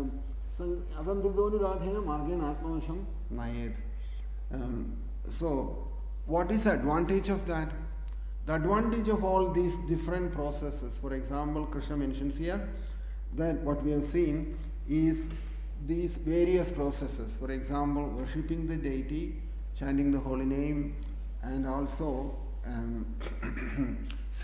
so what is the advantage of that? The advantage of all these different processes, for example, Krishna mentions here that what we have seen is these various processes. For example, worshipping the deity, chanting the holy name, and also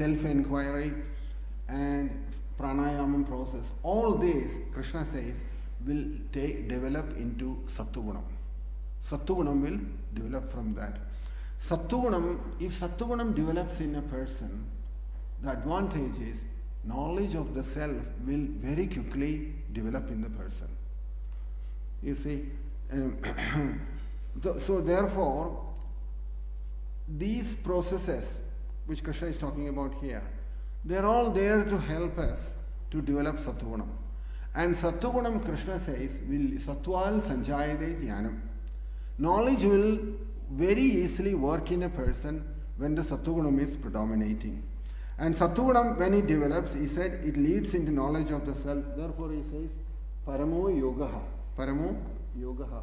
self-inquiry and pranayama process. All this, Krishna says, will develop into Sattvagunam. Sattvagunam will develop from that. Sattvagunam, if Sattvagunam develops in a person, the advantage is knowledge of the self will very quickly develop in the person. You see, so therefore, these processes which Krishna is talking about here, they are all there to help us to develop Sattvagunam. And Sattvagunam, Krishna says, will Sattval Sanjayade Jnanam. Knowledge will very easily work in a person when the Sattvagunam is predominating. And Sattvagunam, when it develops, he said, it leads into knowledge of the self. Therefore, he says, Paramo Yogaha. Paramo Yogaha.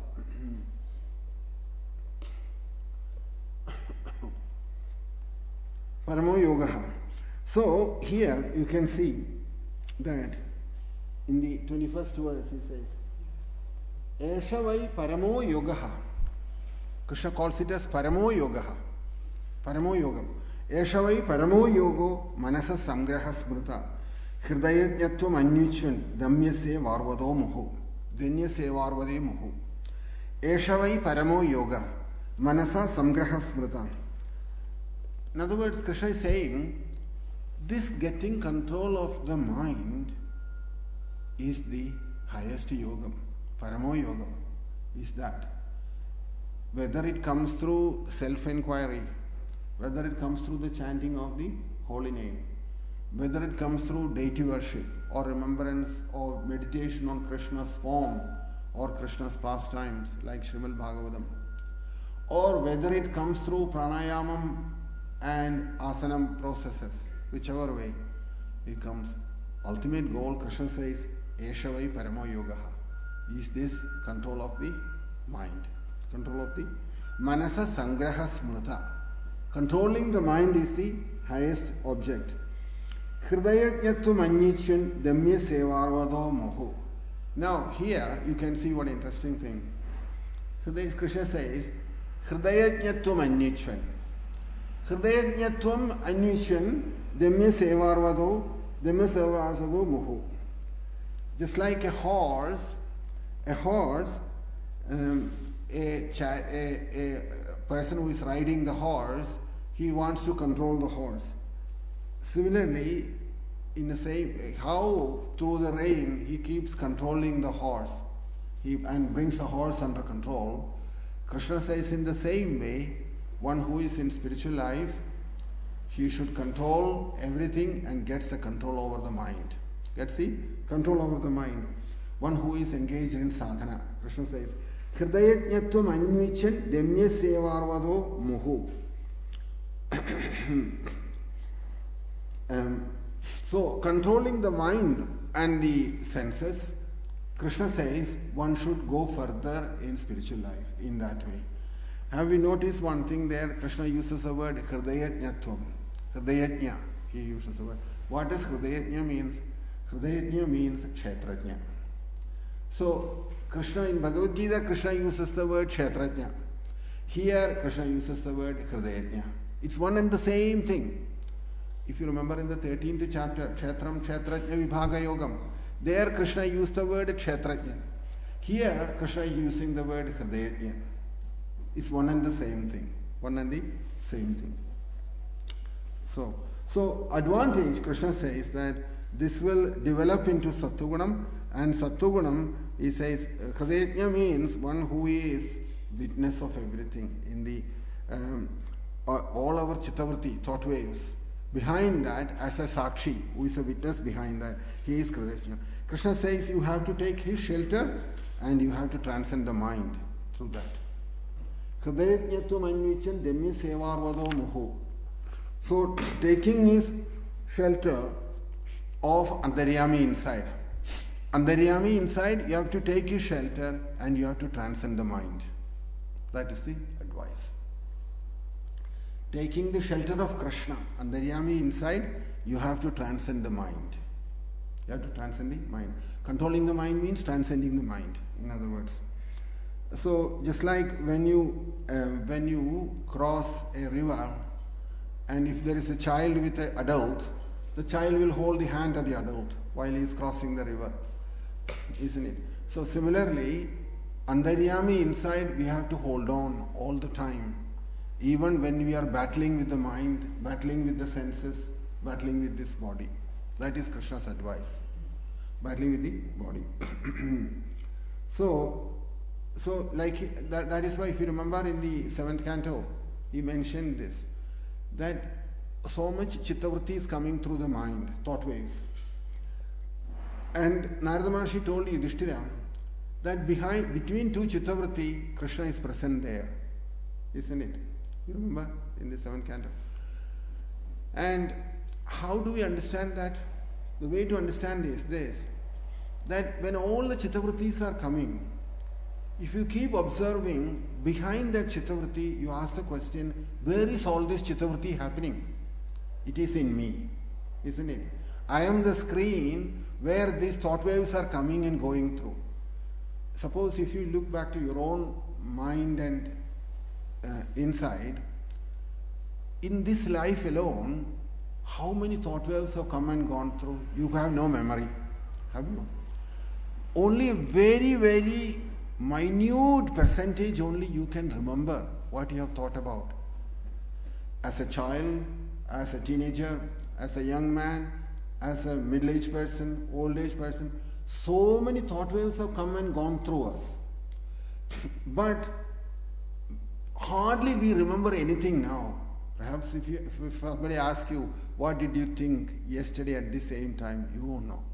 Paramo Yogaha. So, here you can see that in the 21st verse he says, Esha vai Paramo Yogaha. Krishna calls it as Paramo Yogaha. Paramo Yogam. Esha vai Paramo Yogo Manasa Samgraha Smrita. Hridayajnatvam Anyuchvan Damyase Varvado Muhu. Danyase Varvade Muhu. Esha vai Paramo Yoga Manasa Samgraha Smrita. In other words, Krishna is saying, this getting control of the mind is the highest yogam. Paramo yogam is that. Whether it comes through self-inquiry, whether it comes through the chanting of the holy name, whether it comes through deity worship or remembrance or meditation on Krishna's form or Krishna's pastimes like Srimad Bhagavatam, or whether it comes through pranayamam and asanam processes, whichever way it comes. Ultimate goal, Krishna says, Esha vai Paramo Yogaha, is this control of the mind. Control of the Manasa Sangraha Smrita. Controlling the mind is the highest object. Hridayajnatvam Anyuchvan Damya Sevarvado Mohu. Now here you can see one interesting thing. So this Krishna says, Hridayajnatvam Anyuchvan. Hridayajnatvam Anyuchvan Damya Sevarvado Muhu. Just like a horse, a person who is riding the horse, he wants to control the horse. Similarly, in the same, how through the rain he keeps controlling the horse and brings the horse under control. Krishna says in the same way, one who is in spiritual life, he should control everything and gets the control over the mind. Gets the control over the mind. One who is engaged in sadhana. Krishna says, Hridayajnatvam Anyuchvan Damya Sevarvado Muhu. So, controlling the mind and the senses, Krishna says one should go further in spiritual life in that way. Have we noticed one thing there? Krishna uses the word Hridayajnatvam. Hridayajna, he uses the word. What does Hridayajna means? Hridayajna means Kshetrajna. So, Krishna in Bhagavad Gita, Krishna uses the word Kshetrajna. Here, Krishna uses the word Hridayajna. It's one and the same thing. If you remember in the 13th chapter, Kshetram, Kshetrajna, Vibhaga Yogam, there Krishna used the word Kshetrajna. Here, Krishna is using the word Hridayajna. It's one and the same thing. One and the same thing. So advantage, Krishna says that this will develop into Sattvagunam, and Sattvagunam, he says, Hridayajna means one who is witness of everything in the all our Chittavritti, thought waves. Behind that, as a Sakshi, who is a witness behind that, he is Hridayajna. Krishna says you have to take his shelter and you have to transcend the mind through that. Hridayajnatvam Anyuchvan Damya Sevarvado Muhu. So, taking his shelter of Antaryami inside. Antaryami inside, you have to take his shelter and you have to transcend the mind. That is the advice. Taking the shelter of Krishna, Antaryami inside, you have to transcend the mind. You have to transcend the mind. Controlling the mind means transcending the mind, in other words. So, just like when you cross a river, and if there is a child with an adult, the child will hold the hand of the adult while he is crossing the river. Isn't it? So similarly, Antaryami inside we have to hold on all the time. Even when we are battling with the mind, battling with the senses, battling with this body. That is Krishna's advice. Battling with the body. So like that is why, if you remember in the 7th canto, he mentioned this, that so much chittavritti is coming through the mind, thought waves. And Narada Maharshi told Yudhishthira that between two chittavritti, Krishna is present there. Isn't it? You remember in the 7th canto? And how do we understand that? The way to understand is this, that when all the chittavrittis are coming, if you keep observing behind that chittavritti, you ask the question, where is all this chittavritti happening? It is in me, isn't it? I am the screen where these thought waves are coming and going through. Suppose if you look back to your own mind and inside, in this life alone, how many thought waves have come and gone through? You have no memory, have you? Only a very, very minute percentage only you can remember what you have thought about. As a child, as a teenager, as a young man, as a middle-aged person, old-aged person, so many thought waves have come and gone through us. But hardly we remember anything now. Perhaps if somebody asks you, what did you think yesterday at the same time? You won't know.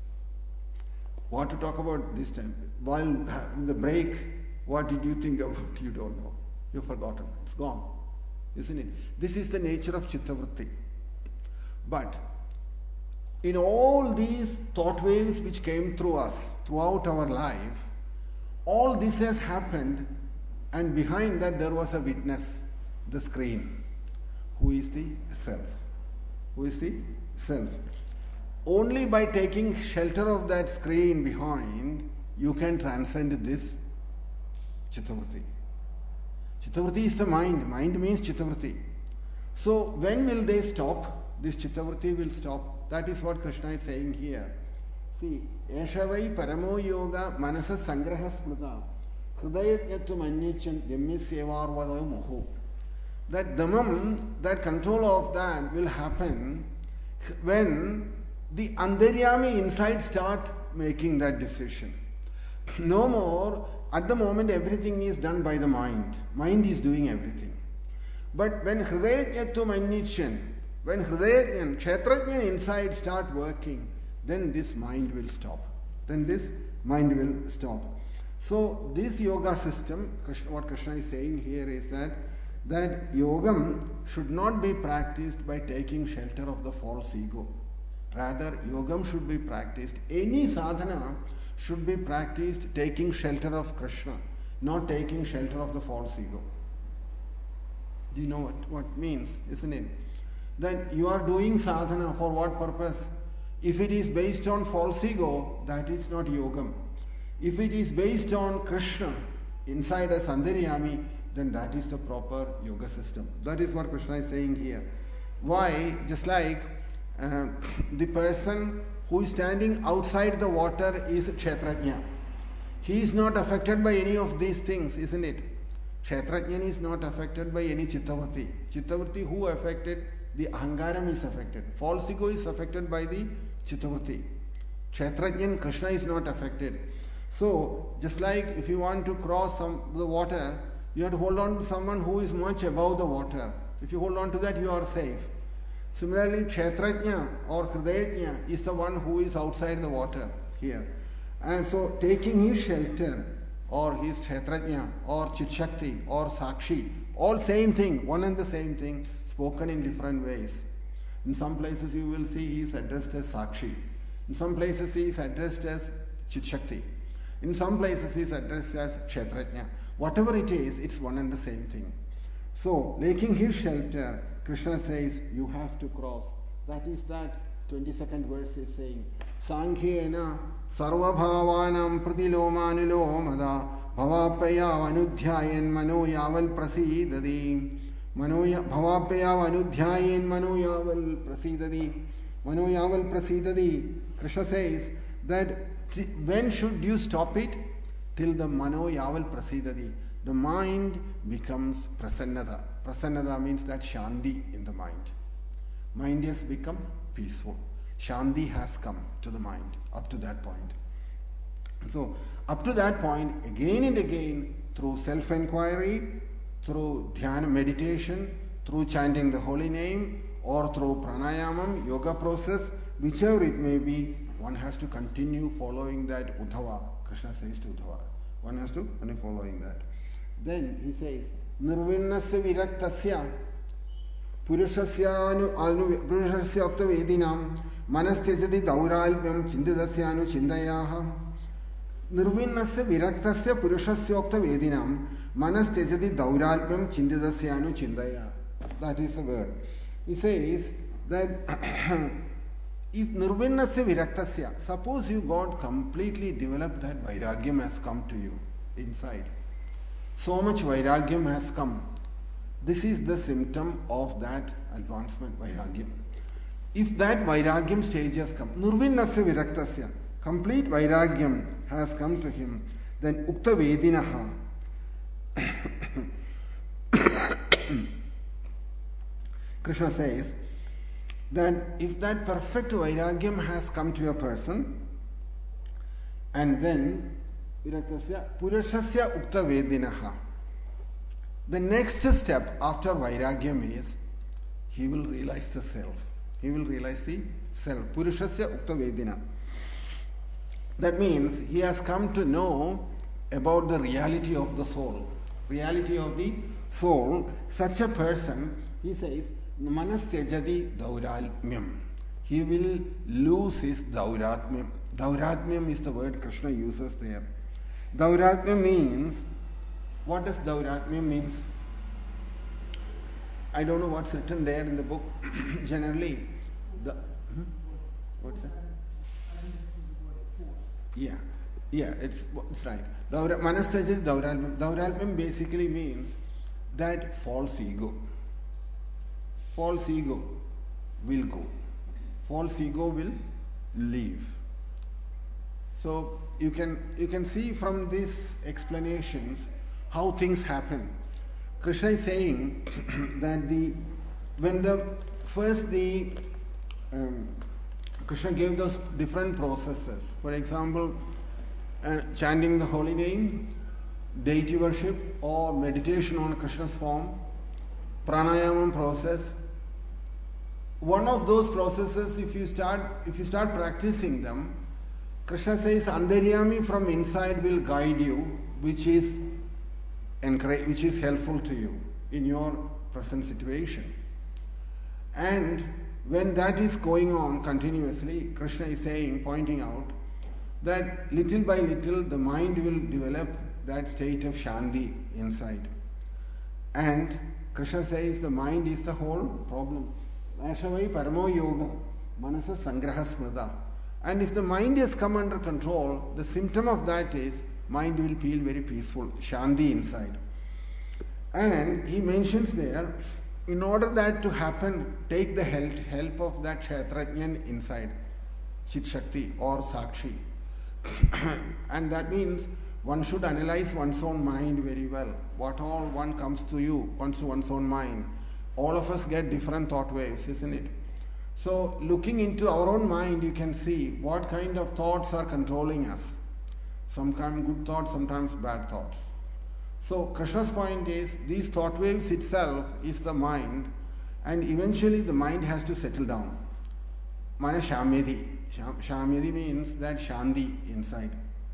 What to talk about this time? While in the break, what did you think about? You don't know. You've forgotten. It's gone. Isn't it? This is the nature of chittavritti. But in all these thought waves which came through us throughout our life, all this has happened, and behind that there was a witness, the screen. Who is the self? Who is the self? Only by taking shelter of that screen behind, you can transcend this chittavritti. Chittavritti is the mind. Mind means chittavritti. So when will they stop? This chittavritti will stop. That is what Krishna is saying here. See, Eshavai paramo yoga manasa sangraha smrita hridayatyatum anyachan dhammi sevarvadayo moho. That dhammam, that control of that will happen when the Antaryami inside start making that decision. No more, at the moment everything is done by the mind. Mind is doing everything. But when Hridayatyatum Anyachan, when Hridayatyan, Kshetrajnan inside start working, then this mind will stop. Then this mind will stop. So this yoga system, what Krishna is saying here is that yogam should not be practiced by taking shelter of the false ego. Rather, yogam should be practiced, any sadhana should be practiced taking shelter of Krishna, not taking shelter of the false ego. Do you know what it means, isn't it? That you are doing sadhana for what purpose? If it is based on false ego, that is not yogam. If it is based on Krishna inside a Antaryami, then that is the proper yoga system. That is what Krishna is saying here. Why? Just like the person who is standing outside the water is Kshetrajna. He is not affected by any of these things, isn't it? Kshetrajna is not affected by any chittavritti. Chittavritti, who affected? The ahangaram is affected. False ego is affected by the chittavritti. Kshetrajna, Krishna is not affected. So, just like if you want to cross the water, you have to hold on to someone who is much above the water. If you hold on to that, you are safe. Similarly, Kshetrajna or Hridayajna is the one who is outside the water here. And so, taking his shelter or his Kshetrajna or Chitshakti or Sakshi, all same thing, one and the same thing, spoken in different ways. In some places you will see he is addressed as Sakshi. In some places he is addressed as Chitshakti. In some places he is addressed as Kshetrajna. Whatever it is, it's one and the same thing. So, taking his shelter, Krishna says, you have to cross. That is that 22nd verse is saying, Sankhena sarva bhavanam pratilomanilo mada bhavapaya anudhyayen mano yaval prasidadi. Bhavapaya anudhyayen mano yaval prasidadi. Mano yaval prasidadi. Krishna says that when should you stop it? Till the mano yaval prasidadi. The mind becomes prasannada. Prasannada means that shanti in the mind. Mind has become peaceful. Shanti has come to the mind up to that point. So, up to that point, again and again, through self-inquiry, through dhyana meditation, through chanting the holy name, or through pranayamam, yoga process, whichever it may be, one has to continue following that Uddhava. Krishna says to Uddhava. One has to continue following that. Then he says, Nirvinnasya viraktasya purushasya ukta vedinam manasthyajati dauralpyam chindidasya anu chindayaha. Nirvinnasya viraktasya purushasya ukta vedinam manasthyajati dauralpyam chindidasya anu chindaya. That is the word. He says that if nirvinnasya viraktasya, suppose you got completely developed, that vairagyam has come to you inside. So much vairagyam has come. This is the symptom of that advancement, vairagyam. If that vairagyam stage has come, nirvinnasya viraktasya, complete vairagyam has come to him, then ukta vedinaha. Krishna says that if that perfect vairagyam has come to a person, and then viraktasya purushasya ukta vedinaha, the next step after vairagyam is he will realize the self. He will realize the self. Purushasya ukta vedina. That means he has come to know about the reality of the soul. Reality of the soul. Such a person, he says, Manasthyajati dauralmyam. He will lose his dauratmyam. Dauratmyam is the word Krishna uses there. Dauratmyam means, what does dauratmyam means? I don't know what's written there in the book. Generally, what's that? Yeah, it's right. Manasthyajati dauralmyam. Dauralmyam basically means that false ego. False ego will go. False ego will leave. So you can see from these explanations how things happen. Krishna is saying that Krishna gave those different processes. For example, chanting the holy name, deity worship, or meditation on Krishna's form, pranayama process. One of those processes, if you start practicing them, Krishna says Antaryami from inside will guide you, which is helpful to you in your present situation. And when that is going on continuously, Krishna is saying, pointing out, that little by little the mind will develop that state of shanti inside. And Krishna says the mind is the whole problem. Vaishavai paramo yoga, manasa sangraha smrita. And if the mind has come under control, the symptom of that is mind will feel very peaceful, shanti inside. And he mentions there, in order that to happen, take the help of that Kshetrajnan inside, Chit Shakti or Sakshi. And that means one should analyze one's own mind very well. What all one comes to one's own mind. All of us get different thought waves, isn't it? So looking into our own mind, you can see what kind of thoughts are controlling us. Sometimes good thoughts, sometimes bad thoughts. So Krishna's point is, these thought waves itself is the mind, and eventually the mind has to settle down. Mana shamyadi. Shamyadi means that shanti inside.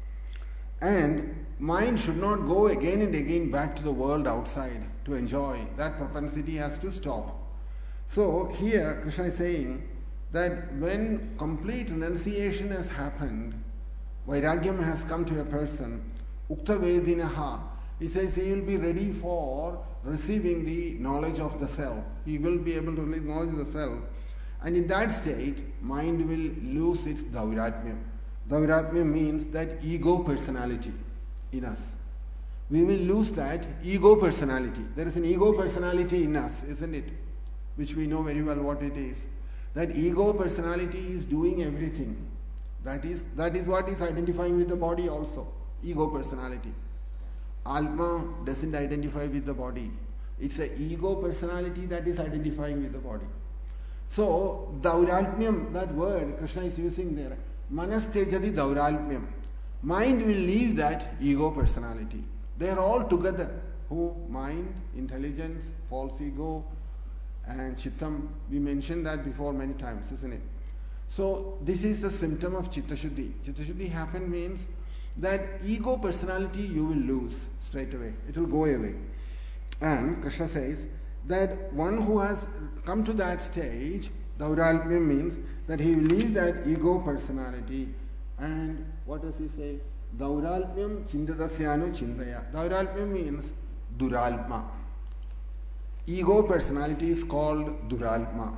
And mind should not go again and again back to the world outside to enjoy. That propensity has to stop. So here Krishna is saying that when complete renunciation has happened, vairagyam has come to a person, ukta vedinaha, he says he will be ready for receiving the knowledge of the self. He will be able to receive knowledge of the self. And in that state, mind will lose its dauratmyam. Dauratmyam means that ego personality in us. We will lose that ego personality. There is an ego personality in us, isn't it? Which we know very well what it is. That ego personality is doing everything. That is what is identifying with the body also. Ego personality. Atma doesn't identify with the body. It's an ego personality that is identifying with the body. So, Dauralpyam, that word Krishna is using there, Manas Tejati Dauralpyam. Mind will leave that ego personality. They are all together. Who? Mind, intelligence, false ego, and Chittam. We mentioned that before many times, isn't it? So, this is the symptom of Chitta Shuddhi. Chitta Shuddhi happen means that ego personality you will lose straight away. It will go away. And Krishna says that one who has come to that stage, Dauralpyam means that he will leave that ego personality. And what does he say? Dauralpyam chindadasyanu chindaya. Dauralpyam means Duralma. Ego personality is called Duralma.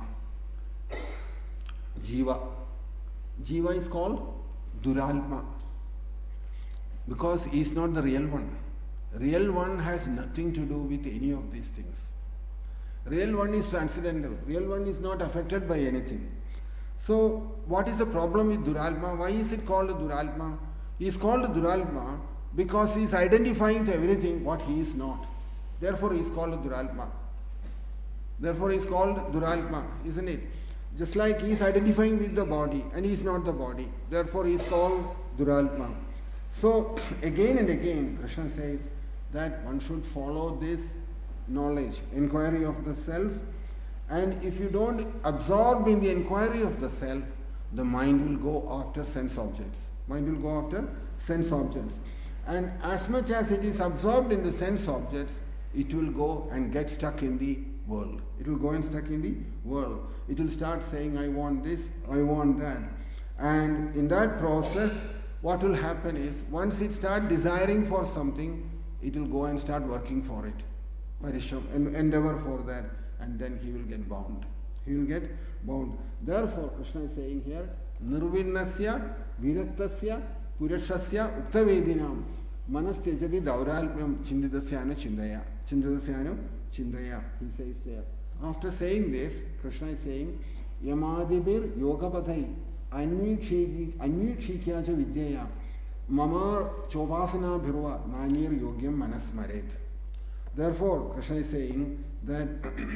Jiva. Jiva is called Duralma. Because he is not the real one. Real one has nothing to do with any of these things. Real one is transcendental. Real one is not affected by anything. So, what is the problem with Duralma? Why is it called Duralma? He is called Duralma because he is identifying to everything what he is not. Therefore, he is called Duralma. Therefore, he is called Duralma, isn't it? Just like he is identifying with the body and he is not the body. Therefore, he is called Duralma. So, again and again, Krishna says that one should follow this knowledge, inquiry of the self. And if you don't absorb in the inquiry of the self, the mind will go after sense objects. Mind will go after sense objects. And as much as it is absorbed in the sense objects, it will go and get stuck in the world. It will go and stuck in the world. It will start saying, I want this, I want that. And in that process, what will happen is, once it starts desiring for something, it will go and start working for it. Parishram, and endeavor for that. And then he will get bound. He will get bound. Therefore, Krishna is saying here, Nirvinnasya, Viraktasya, Purashasya, Uktavedinam, Manas Tejati Dauralpyam, Chindidasyanu Chindaya. Chindidasyanu Chindaya, he says there. After saying this, Krishna is saying, Yamadibir Yogapadhai, Anvikshikyacha Vidya, Mama Chopasana Bhirva, Nanir Yogyam Manasmaret. Therefore, Krishna is saying that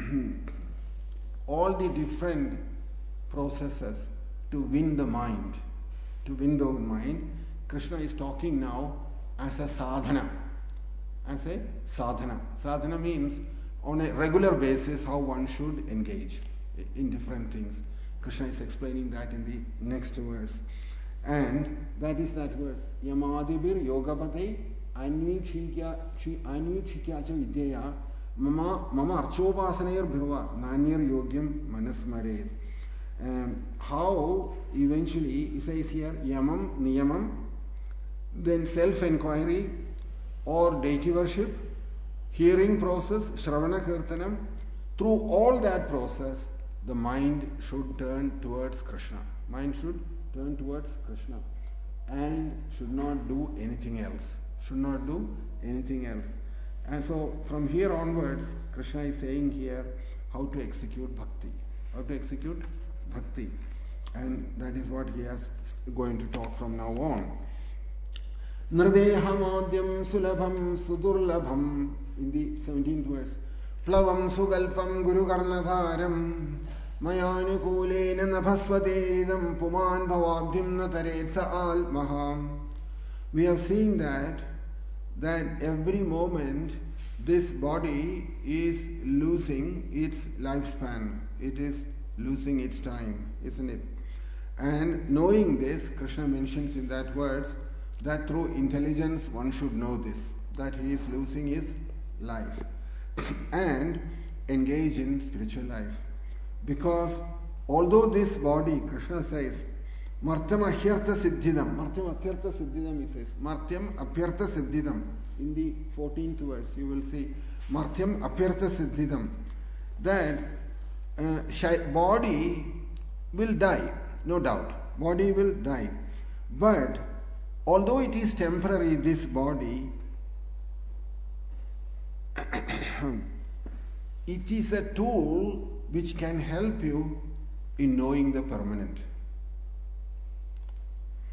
all the different processes to win the mind, Krishna is talking now as a sadhana. As a sadhana. Sadhana means on a regular basis how one should engage in different things. Krishna is explaining that in the next verse. And that is that verse. Yamadibir Yogapate Anvikshikya cha Vidya Mama Archopasanayar Bhirva Nanyar Yogyam Manasmared. How eventually, he says here, Yamam, Niyamam, then self-inquiry or deity worship, hearing process, Shravana Kirtanam, through all that process, the mind should turn towards Krishna. Mind should turn towards Krishna and should not do anything else. Should not do anything else. And so from here onwards, Krishna is saying here how to execute bhakti. How to execute bhakti. And that is what he is going to talk from now on. Nrdehamadhyam sulabham sudurlabham, in the 17th verse. Plavam sugalpam guru karnadharam mayanukulena nabhasvateridam puman bhavabhyam nataret sa'al maham. We have seen that every moment this body is losing its lifespan. It is losing its time, isn't it? And knowing this, Krishna mentions in that verse that through intelligence one should know this, that he is losing his life and engage in spiritual life. Because although this body, Krishna says, Martyam Ahyartha Siddhidam. Martyam Ahyartha Siddhidam, he says. Martyam Apyartha Siddhidam. In the 14th verse, you will see Martyam Apyartha Siddhidam. That body will die, no doubt. Body will die. But although it is temporary, this body, it is a tool which can help you in knowing the permanent.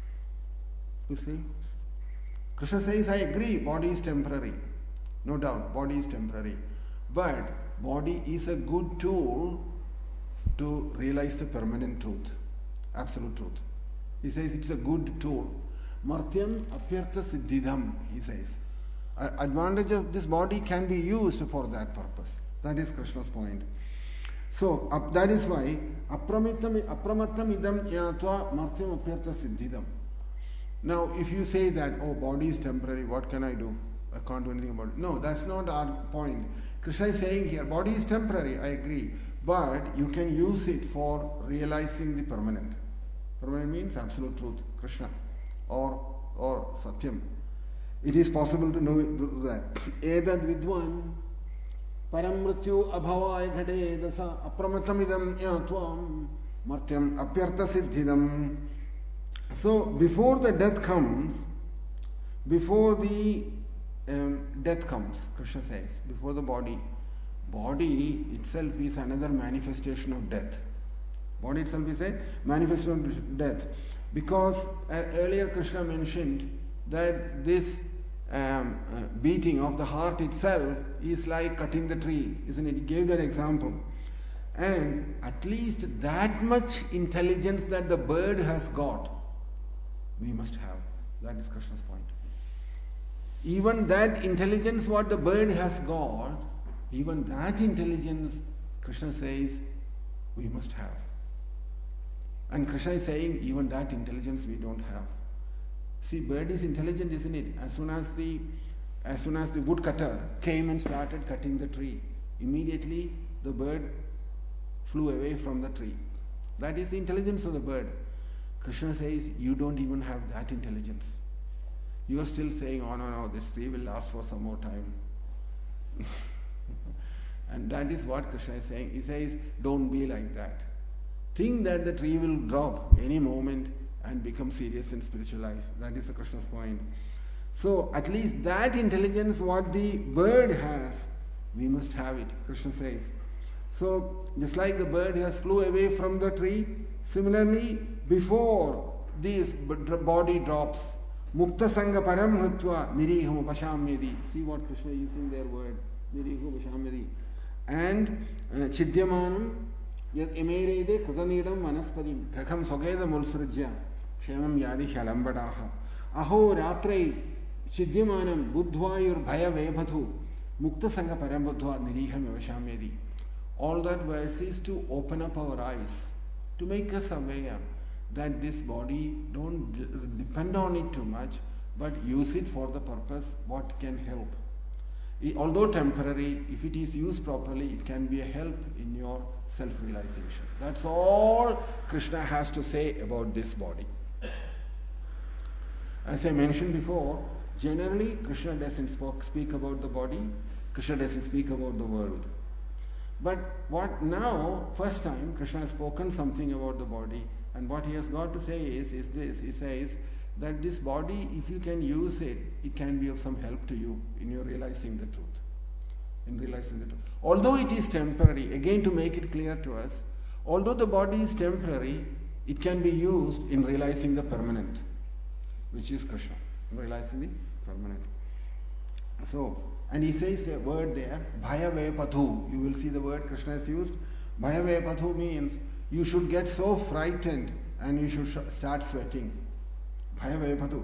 You see? Krishna says, I agree, body is temporary. No doubt, body is temporary. But body is a good tool to realize the permanent truth, absolute truth. He says it's a good tool. Martyam apyartha siddhidham, he says. Advantage of this body can be used for that purpose. That is Krishna's point. So that is why apramattam idam jnatva martyam apyartha siddhidam. Now, if you say that, oh, body is temporary, what can I do? I can't do anything about it. No, that's not our point. Krishna is saying here, body is temporary, I agree, but you can use it for realizing the permanent. Permanent means absolute truth, Krishna, or Satyam. It is possible to know that. Edad vidwan paramrityu abhavaya ghade dasa apramatamidam yatvam martyam apyartha siddhidam. So before the death comes, Krishna says, before the body itself is another manifestation of death. Body itself is a manifestation of death. Because earlier Krishna mentioned that this beating of the heart itself is like cutting the tree, isn't it? He gave that example. And at least that much intelligence that the bird has got, we must have. That is Krishna's point. Even that intelligence what the bird has got, even that intelligence, Krishna says, we must have. And Krishna is saying, even that intelligence we don't have. See, bird is intelligent, isn't it? As soon as the woodcutter came and started cutting the tree, immediately the bird flew away from the tree. That is the intelligence of the bird. Krishna says, you don't even have that intelligence. You are still saying, oh no, this tree will last for some more time. And that is what Krishna is saying. He says, don't be like that. Think that the tree will drop any moment and become serious in spiritual life. That is the Krishna's point. So at least that intelligence what the bird has, we must have it, Krishna says. So just like the bird has flew away from the tree, similarly, before this body drops, Mukta Sangha Param Hutva Niriham Upashamyadi. See what Krishna is using their word, Niriham Upashamyadi. And Chidyamanam Yad Emerede Katanidam Manaspadim Kakam Sogeda Mulsrajya Kshemam Yadi Halambadaha Aho Ratre Chidyamanam Buddhvayur Bhaya Vebhathu Mukta Sangha Param Buddhva Niriham Upashamyadi. All that verse is to open up our eyes, to make us aware that this body, don't depend on it too much, but use it for the purpose what can help. Although temporary, if it is used properly, it can be a help in your self-realization. That's all Krishna has to say about this body. As I mentioned before, generally Krishna doesn't speak about the body, Krishna doesn't speak about the world. But what now, first time, Krishna has spoken something about the body, and what he has got to say is this. He says that this body, if you can use it, it can be of some help to you in your realizing the truth. In realizing the truth. Although it is temporary, again to make it clear to us, although the body is temporary, it can be used in realizing the permanent, which is Krishna, in realizing the permanent. So, and he says a word there, Bhaya Vepathu. You will see the word Krishna has used. Bhaya Vepathu means you should get so frightened and you should start sweating. Bhaya Vepathu.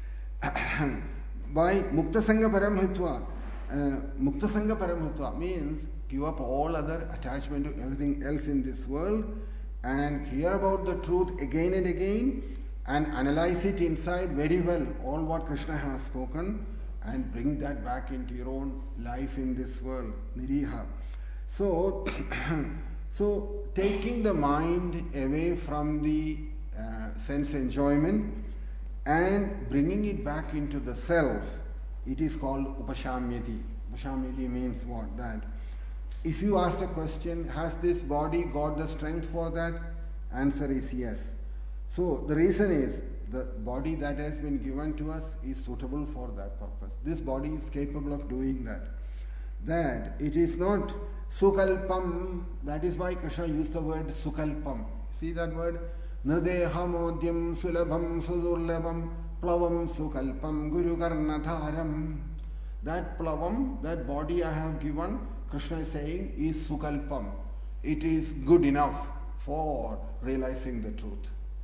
By Mukta Sangha Param Hitva. Mukta Sangha Param Hitva means give up all other attachment to everything else in this world and hear about the truth again and again and analyze it inside very well, all what Krishna has spoken, and bring that back into your own life in this world, Niriha. So, taking the mind away from the sense enjoyment and bringing it back into the self, it is called Upashamyati. Upashamyati means what? That if you ask the question, has this body got the strength for that? Answer is yes. So the reason is, the body that has been given to us is suitable for that purpose. This body is capable of doing that. That it is not sukalpam. That is why Krishna used the word sukalpam. See that word? Nadehamodyam sulabham sudurlabham plavam sukalpam guru karnatharam. That plavam, that body I have given, Krishna is saying, is sukalpam. It is good enough for realizing the truth.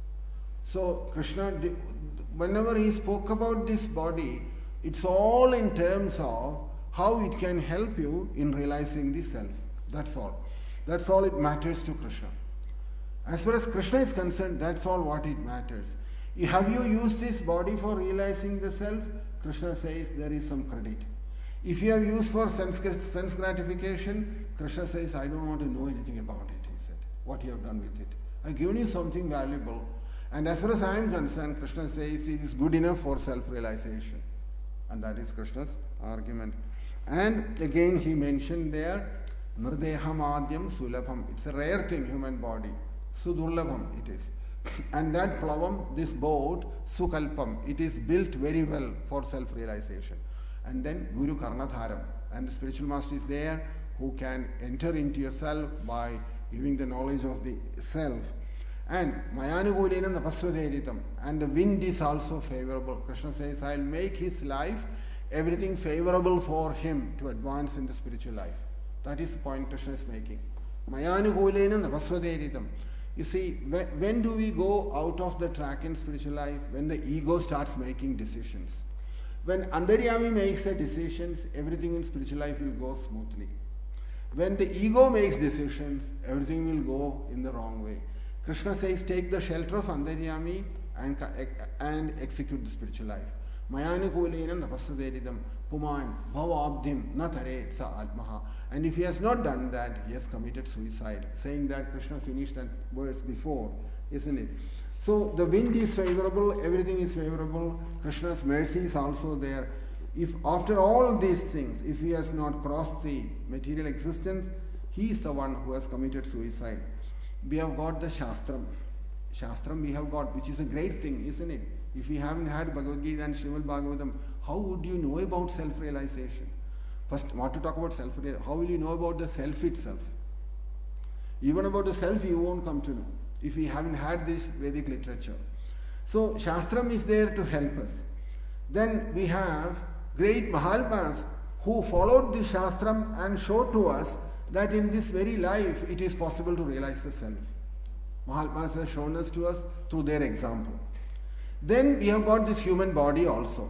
So Krishna, whenever he spoke about this body, it's all in terms of how it can help you in realizing the self. That's all. That's all it matters to Krishna. As far as Krishna is concerned, that's all what it matters. Have you used this body for realizing the self? Krishna says there is some credit. If you have used for sense gratification, Krishna says, I don't want to know anything about it, he said. What you have done with it. I've given you something valuable. And as far as I am concerned, Krishna says it is good enough for self-realization. And that is Krishna's argument. And again he mentioned there, Nirdeham Adyam Sulabham. It's a rare thing, human body. Sudurlabham it is. And that plavam, this boat, Sukalpam, it is built very well for self-realization. And then Guru Karnatharam. And the spiritual master is there who can enter into yourself by giving the knowledge of the self. And Mayanugulena Napaswaderitam. And the wind is also favorable. Krishna says, I'll make his life everything favorable for him to advance in the spiritual life. That is the point Krishna is making. Mayanugulena Napaswaderitam. You see, when do we go out of the track in spiritual life? When the ego starts making decisions. When Antaryami makes the decisions, everything in spiritual life will go smoothly. When the ego makes decisions, everything will go in the wrong way. Krishna says, take the shelter of Antaryami and execute the spiritual life. Mayanikulenan napasvaderidam puman bhavabdhim natare sa atmaha. And if he has not done that, he has committed suicide. Saying that, Krishna finished that verse before, isn't it? So the wind is favorable, everything is favorable. Krishna's mercy is also there. If after all these things, if he has not crossed the material existence, he is the one who has committed suicide. We have got the Shastram. Shastram we have got, which is a great thing, isn't it? If we haven't had Bhagavad Gita and Srimad Bhagavatam, how would you know about self-realization? First, what to talk about self-realization? How will you know about the self itself? Even about the self you won't come to know if we haven't had this Vedic literature. So Shastram is there to help us. Then we have great Mahatmas who followed the Shastram and showed to us that in this very life it is possible to realize the self. Mahatmas have shown us to us through their example. Then we have got this human body also.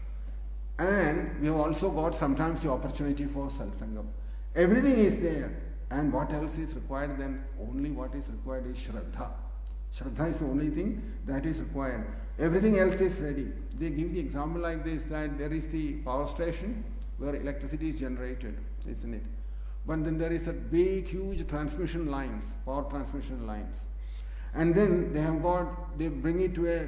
And we have also got sometimes the opportunity for satsangam. Everything is there. And what else is required then? Only what is required is Shraddha. Shraddha is the only thing that is required. Everything else is ready. They give the example like this, that there is the power station where electricity is generated, isn't it? But then there is a big, huge transmission lines, power transmission lines. And then they bring it to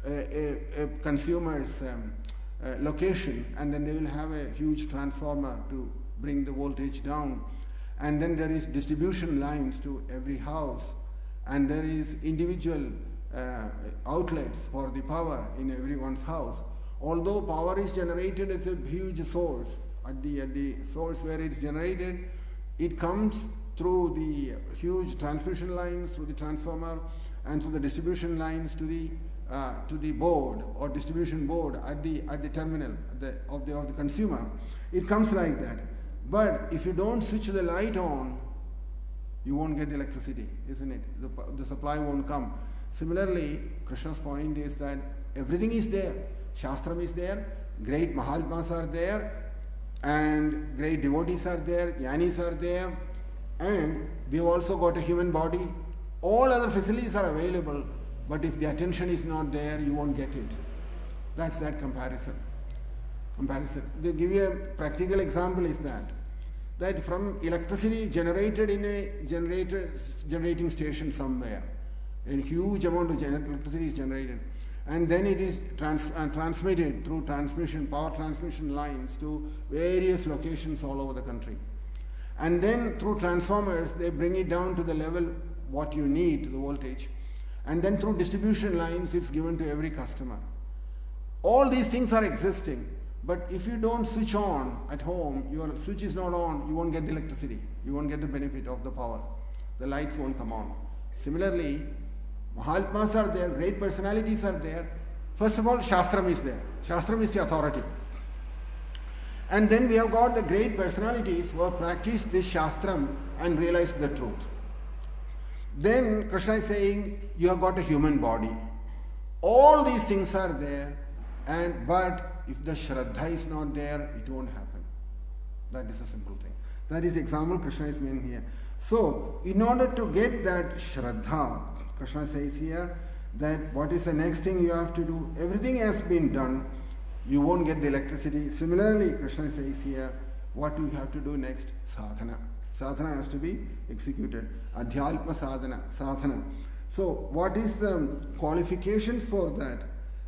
a consumer's location, and then they will have a huge transformer to bring the voltage down. And then there is distribution lines to every house, and there is individual outlets for the power in everyone's house. Although power is generated as a huge source, at the source where it's generated, it comes through the huge transmission lines, through the transformer, and through the distribution lines to the board or distribution board at the terminal of the consumer. It comes like that. But if you don't switch the light on, you won't get the electricity, isn't it? The supply won't come. Similarly, Krishna's point is that everything is there. Shastram is there, great Mahatmas are there, and great devotees are there, Jnanis are there, and we have also got a human body. All other facilities are available, but if the attention is not there, you won't get it. That's that comparison. They give you a practical example is that from electricity generated in a generating station somewhere, a huge amount of electricity is generated, and then it is transmitted through power transmission lines to various locations all over the country. And then through transformers, they bring it down to the level what you need, the voltage. And then through distribution lines, it's given to every customer. All these things are existing. But if you don't switch on at home, your switch is not on, you won't get the electricity. You won't get the benefit of the power. The lights won't come on. Similarly, Mahatmas are there, great personalities are there, First of all, Shastram is there. Shastram is the authority. And then we have got the great personalities who have practiced this Shastram and realized the truth. Then Krishna is saying, you have got a human body. All these things are there, but if the Shraddha is not there, it won't happen. That is a simple thing. That is the example Krishna is making here. So, in order to get that Shraddha, Krishna says here that what is the next thing you have to do? Everything has been done. You won't get the electricity. Similarly, Krishna says here, what do you have to do next? Sadhana. Sadhana has to be executed. Adhyalpa sadhana. Sadhana. So, what is the qualifications for that?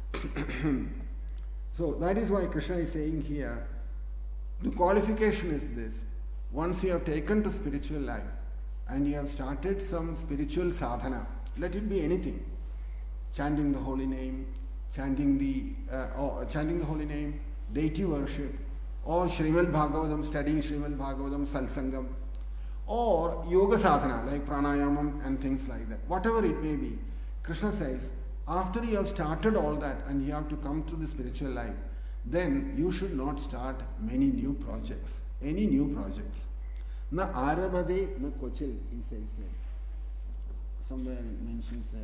So, that is why Krishna is saying here, the qualification is this. Once you have taken to spiritual life and you have started some spiritual sadhana, let it be anything. Chanting the holy name, chanting the holy name, deity worship, or Srimad Bhagavatam, studying Srimad Bhagavatam, Salsangam, or yoga sadhana like pranayamam and things like that. Whatever it may be, Krishna says, after you have started all that and you have to come to the spiritual life, then you should not start many new projects, any new projects. Na arabhade na kochil, he says there. Somewhere it mentions there.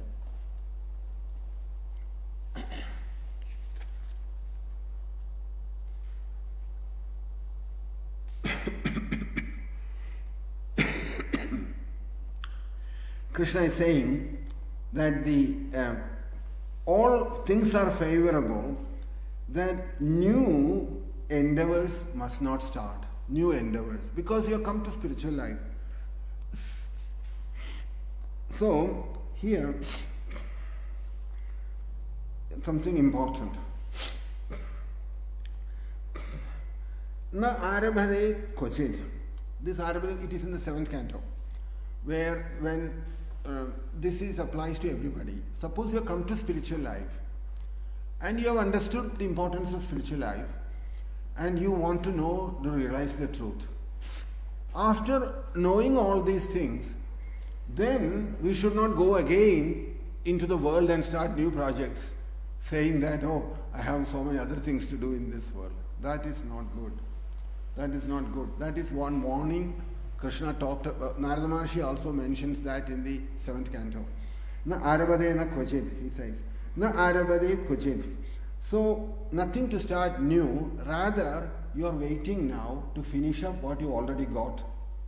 Krishna is saying that all things are favorable, that new endeavors must not start. New endeavors, because you have come to spiritual life. So, here, something important. Na arabhade kochid. This arabhade, it is in the 7th canto, where when this applies to everybody. Suppose you have come to spiritual life and you have understood the importance of spiritual life and you want to know, to realize the truth. After knowing all these things, then we should not go again into the world and start new projects, saying that, oh, I have so many other things to do in this world. That is not good. That is not good. That is one warning Krishna talked about. Narada Maharshi also mentions that in the 7th canto. Na arabhade na kochid, he says. Na arabhade kochid. So, nothing to start new, rather you are waiting now to finish up what you already got.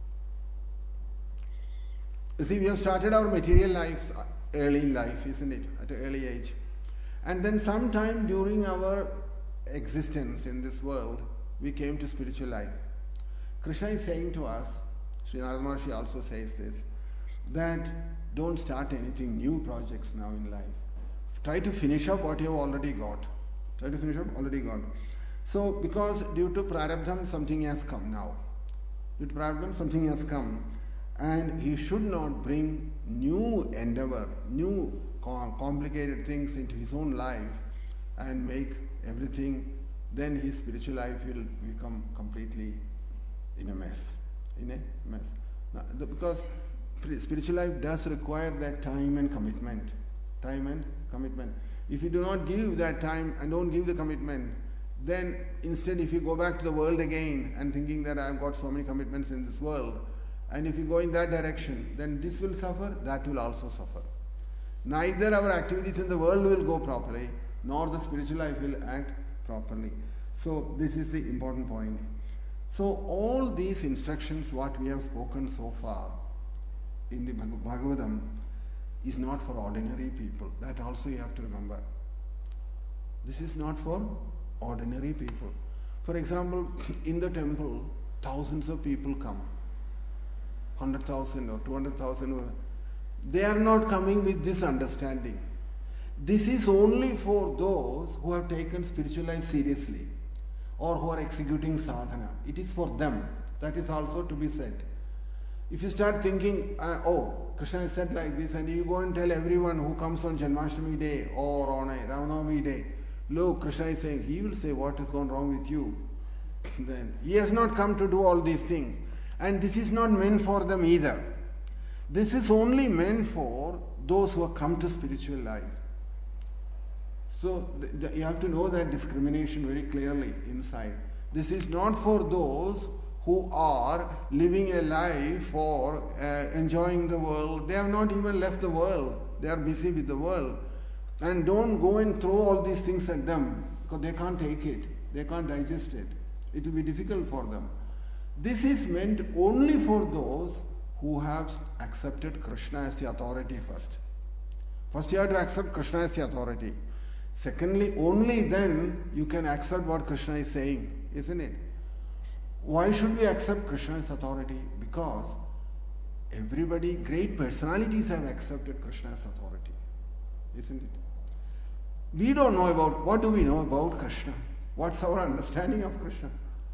You see, we have started our material life, early life, isn't it, at an early age. And then sometime during our existence in this world, we came to spiritual life. Krishna is saying to us, Sri Narada Maharshi also says this, that don't start anything new projects now in life. Try to finish up what you have already got. Try to finish up already got. So, because due to prarabdham something has come now. Due to prarabdham something has come, and he should not bring new endeavor, new complicated things into his own life and make everything, then his spiritual life will become completely in a mess. In a mess. Now, because spiritual life does require that time and commitment. Time and commitment. If you do not give that time and don't give the commitment, then instead if you go back to the world again and thinking that I've got so many commitments in this world, and if you go in that direction, then this will suffer, that will also suffer. Neither our activities in the world will go properly, nor the spiritual life will act properly. So this is the important point. So all these instructions, what we have spoken so far in the Bhagavatam, is not for ordinary people. That also you have to remember. This is not for ordinary people. For example, in the temple, thousands of people come. 100,000 or 200,000. They are not coming with this understanding. This is only for those who have taken spiritual life seriously or who are executing sadhana. It is for them. That is also to be said. If you start thinking, oh, Krishna is said like this, and you go and tell everyone who comes on Janmashtami day or on a Ramanavami day, look, Krishna is saying, he will say, what has gone wrong with you? Then he has not come to do all these things. And this is not meant for them either. This is only meant for those who have come to spiritual life. So you have to know that discrimination very clearly inside. This is not for those who are living a life for enjoying the world. They have not even left the world. They are busy with the world. And don't go and throw all these things at them because they can't take it. They can't digest it. It will be difficult for them. This is meant only for those who have accepted Krishna as the authority first. First you have to accept Krishna as the authority. Secondly, only then you can accept what Krishna is saying, isn't it? Why should we accept Krishna as authority? Because everybody, great personalities have accepted Krishna as authority, isn't it? We don't know about, what do we know about Krishna? What's our understanding of Krishna?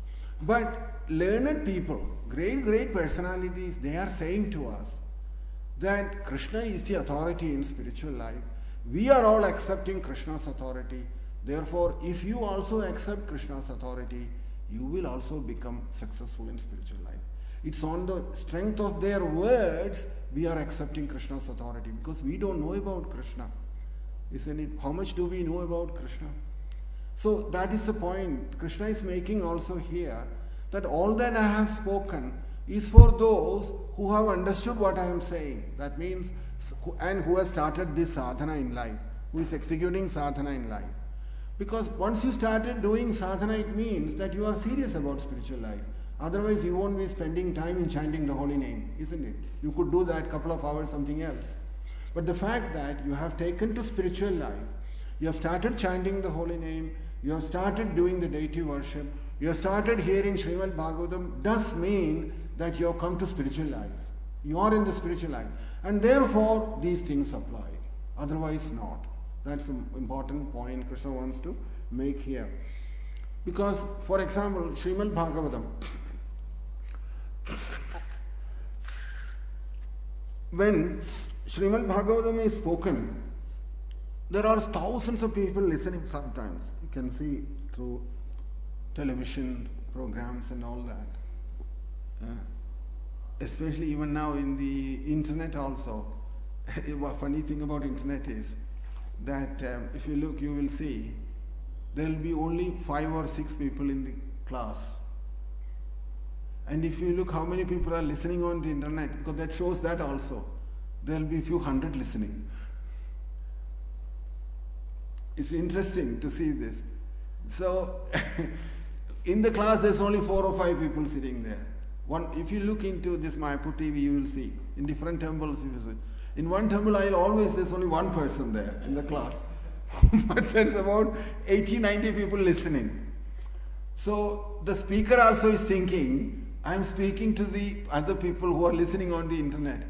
But learned people, great personalities, they are saying to us that Krishna is the authority in spiritual life. We are all accepting Krishna's authority. Therefore, if you also accept Krishna's authority, you will also become successful in spiritual life. It's on the strength of their words we are accepting Krishna's authority, because we don't know about Krishna, isn't it? How much do we know about Krishna? So that is the point Krishna is making also here, that all that I have spoken is for those who have understood what I am saying. That means, and who has started this sadhana in life, who is executing sadhana in life. Because once you started doing sadhana, it means that you are serious about spiritual life. Otherwise, you won't be spending time in chanting the holy name, isn't it? You could do that couple of hours, something else. But the fact that you have taken to spiritual life, you have started chanting the holy name, you have started doing the deity worship, you have started hearing Srimad Bhagavatam, does mean that you have come to spiritual life. You are in the spiritual life. And therefore, these things apply. Otherwise, not. That's an important point Krishna wants to make here. Because, for example, Srimad Bhagavatam, when Srimad Bhagavatam is spoken, there are thousands of people listening sometimes. You can see through television programs and all that. Especially even now in the internet also. A funny thing about internet is that if you look, you will see there will be only 5 or 6 people in the class. And if you look how many people are listening on the internet, because that shows that also, there will be a few hundred listening. It's interesting to see this. So, in the class there's only 4 or 5 people sitting there. If you look into this Mayapur TV, you will see, in different temples, in one temple there's only one person there in the class. But there's about 80-90 people listening. So the speaker also is thinking, I'm speaking to the other people who are listening on the internet.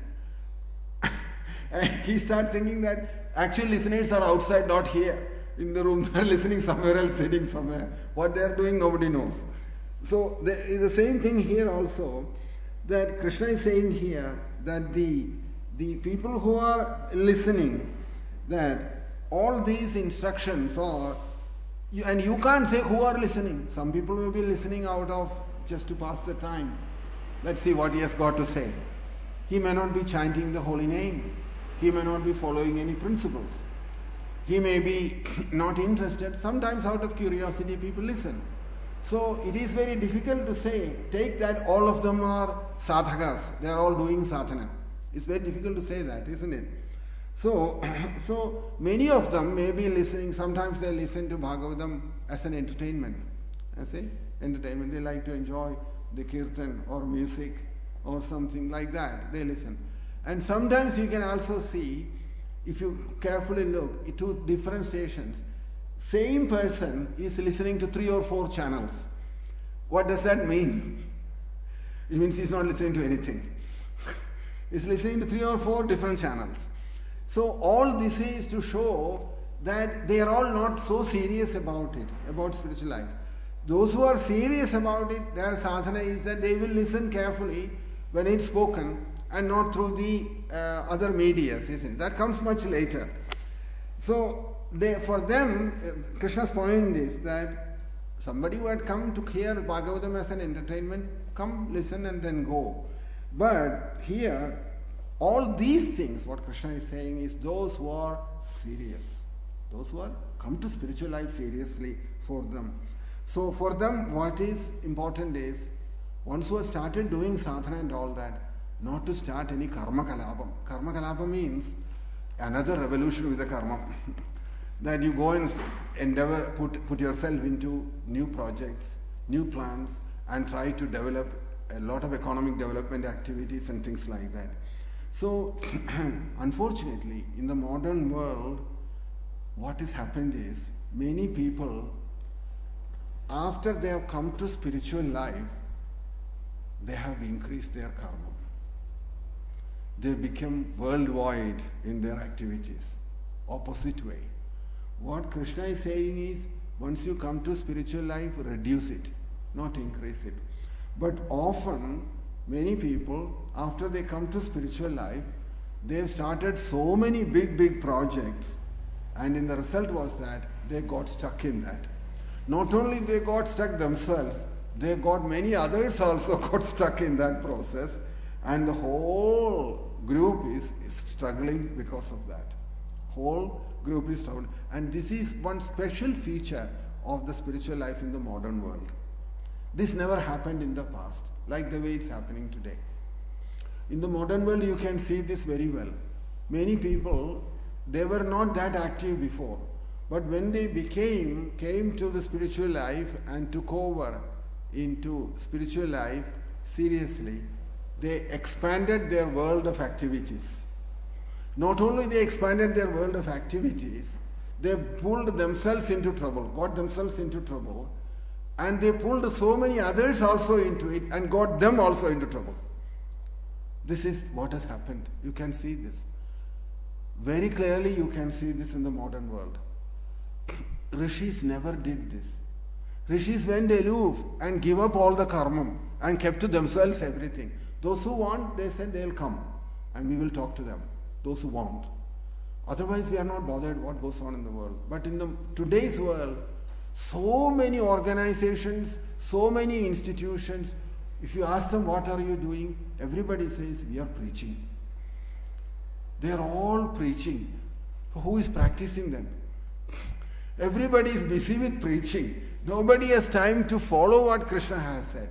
And he starts thinking that actual listeners are outside, not here in the room. They're listening somewhere else, sitting somewhere. What they're doing, nobody knows. So there is the same thing here also, that Krishna is saying here that the people who are listening, that all these instructions are, and you can't say who are listening. Some people will be listening out of just to pass the time. Let's see what he has got to say. He may not be chanting the holy name. He may not be following any principles. He may be not interested. Sometimes out of curiosity people listen. So it is very difficult to say, take that all of them are sadhakas. They are all doing sadhana. It's very difficult to say that, isn't it? So many of them may be listening. Sometimes they listen to Bhagavatam as an entertainment. Entertainment. They like to enjoy the kirtan or music or something like that. They listen. And sometimes you can also see, if you carefully look, to different stations, same person is listening to 3 or 4 channels. What does that mean? It means he's not listening to anything. He's listening to 3 or 4 different channels. So all this is to show that they are all not so serious about it, about spiritual life. Those who are serious about it, their sadhana is that they will listen carefully when it's spoken and not through the other medias, isn't it? That comes much later. So for them, Krishna's point is that somebody who had come to hear Bhagavatam as an entertainment, come listen and then go. But here, all these things, what Krishna is saying is those who are serious, those who are come to spiritual life seriously for them. So for them, what is important is, once you have started doing sadhana and all that, not to start any karma kalapam. Karma kalapam means another revolution with the karma. That you go and endeavor, put yourself into new projects, new plans, and try to develop a lot of economic development activities and things like that. So, unfortunately, in the modern world, what has happened is, many people, after they have come to spiritual life, they have increased their karma. They become worldwide in their activities, opposite way. What Krishna is saying is, once you come to spiritual life, reduce it, not increase it. But often, many people, after they come to spiritual life, they've started so many big projects, and in the result was that they got stuck in that. Not only they got stuck themselves, they got many others also got stuck in that process, and the whole group is struggling because of that. Whole group is struggling. And this is one special feature of the spiritual life in the modern world. This never happened in the past, like the way it's happening today. In the modern world, you can see this very well. Many people, they were not that active before. But when they came to the spiritual life and took over into spiritual life seriously, they expanded their world of activities. Not only they expanded their world of activities, they pulled themselves into trouble, got themselves into trouble, and they pulled so many others also into it and got them also into trouble. This is what has happened. You can see this. Very clearly you can see this in the modern world. Rishis never did this. Rishis went aloof and gave up all the karma and kept to themselves everything. Those who want, they said they'll come and we will talk to them. Those who want. Otherwise we are not bothered what goes on in the world. But in today's world, so many organizations, so many institutions, if you ask them what are you doing, everybody says we are preaching. They are all preaching. Who is practicing them? Everybody is busy with preaching. Nobody has time to follow what Krishna has said.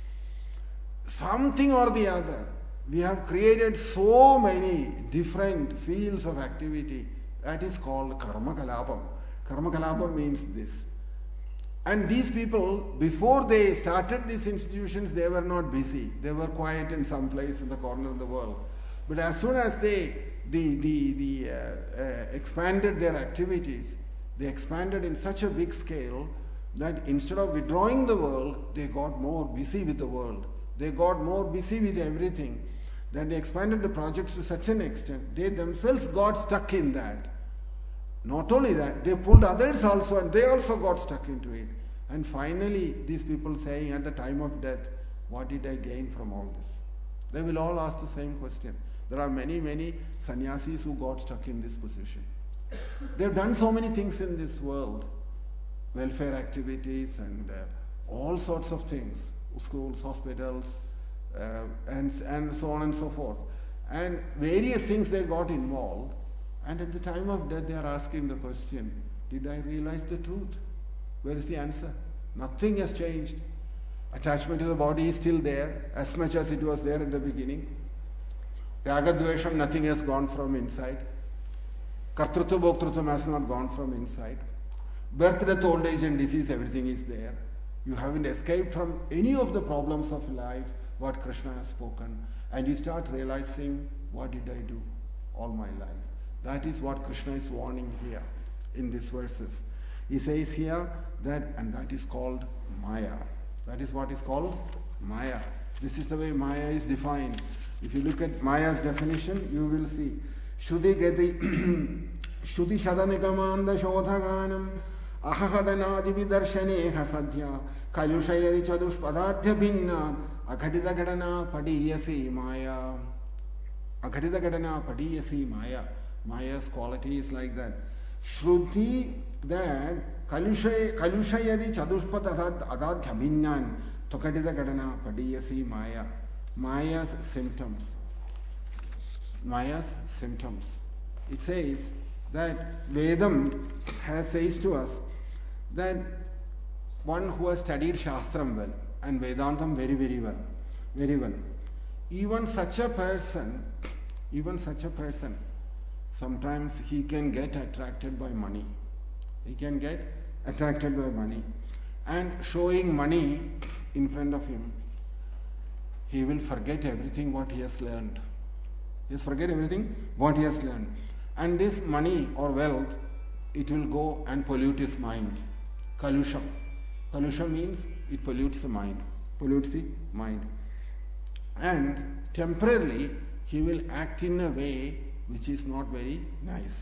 Something or the other. We have created so many different fields of activity. That is called karma kalapam. Karma kalapam means this. And these people, before they started these institutions, they were not busy. They were quiet in some place in the corner of the world. But as soon as they expanded their activities, they expanded in such a big scale that instead of withdrawing the world, they got more busy with the world. They got more busy with everything. Then they expanded the projects to such an extent, they themselves got stuck in that. Not only that, they pulled others also and they also got stuck into it. And finally, these people saying at the time of death, what did I gain from all this? They will all ask the same question. There are many sannyasis who got stuck in this position. They've done so many things in this world, welfare activities and all sorts of things, schools, hospitals, and so on and so forth. And various things they got involved. And at the time of death, they are asking the question, did I realize the truth? Where is the answer? Nothing has changed. Attachment to the body is still there, as much as it was there in the beginning. Ragadvesham, nothing has gone from inside. Kartrutva Bhoktrutvam has not gone from inside. Birth, death, old age and disease, everything is there. You haven't escaped from any of the problems of life, what Krishna has spoken. And you start realizing, what did I do all my life? That is what Krishna is warning here in these verses. He says here that, and that is called Maya. That is what is called Maya. This is the way Maya is defined. If you look at Maya's definition, you will see. Shuddhi Gati Shuddhi Shadanikamanda Shodhaganam Ahadanadi Vidarshaneha Sadhya Kalushayari Chadushpadadhya Bhinna Aghadita Gadana Padiyasi Maya. Aghadita Gadana Padiyasi Maya. Maya's quality is like that. Shruti, that Kalushayadi Chadushpat Adadhya Bhinnan Tokadita Gadana Padiyasi Maya. Maya's symptoms. Maya's symptoms. It says, that Vedam says to us that one who has studied Shastram well and Vedantam very, very well, even such a person, sometimes he can get attracted by money. He can get attracted by money. And showing money in front of him, he will forget everything what he has learned. And this money or wealth, it will go and pollute his mind. Kalusham. Kalusham means it pollutes the mind. And temporarily, he will act in a way which is not very nice.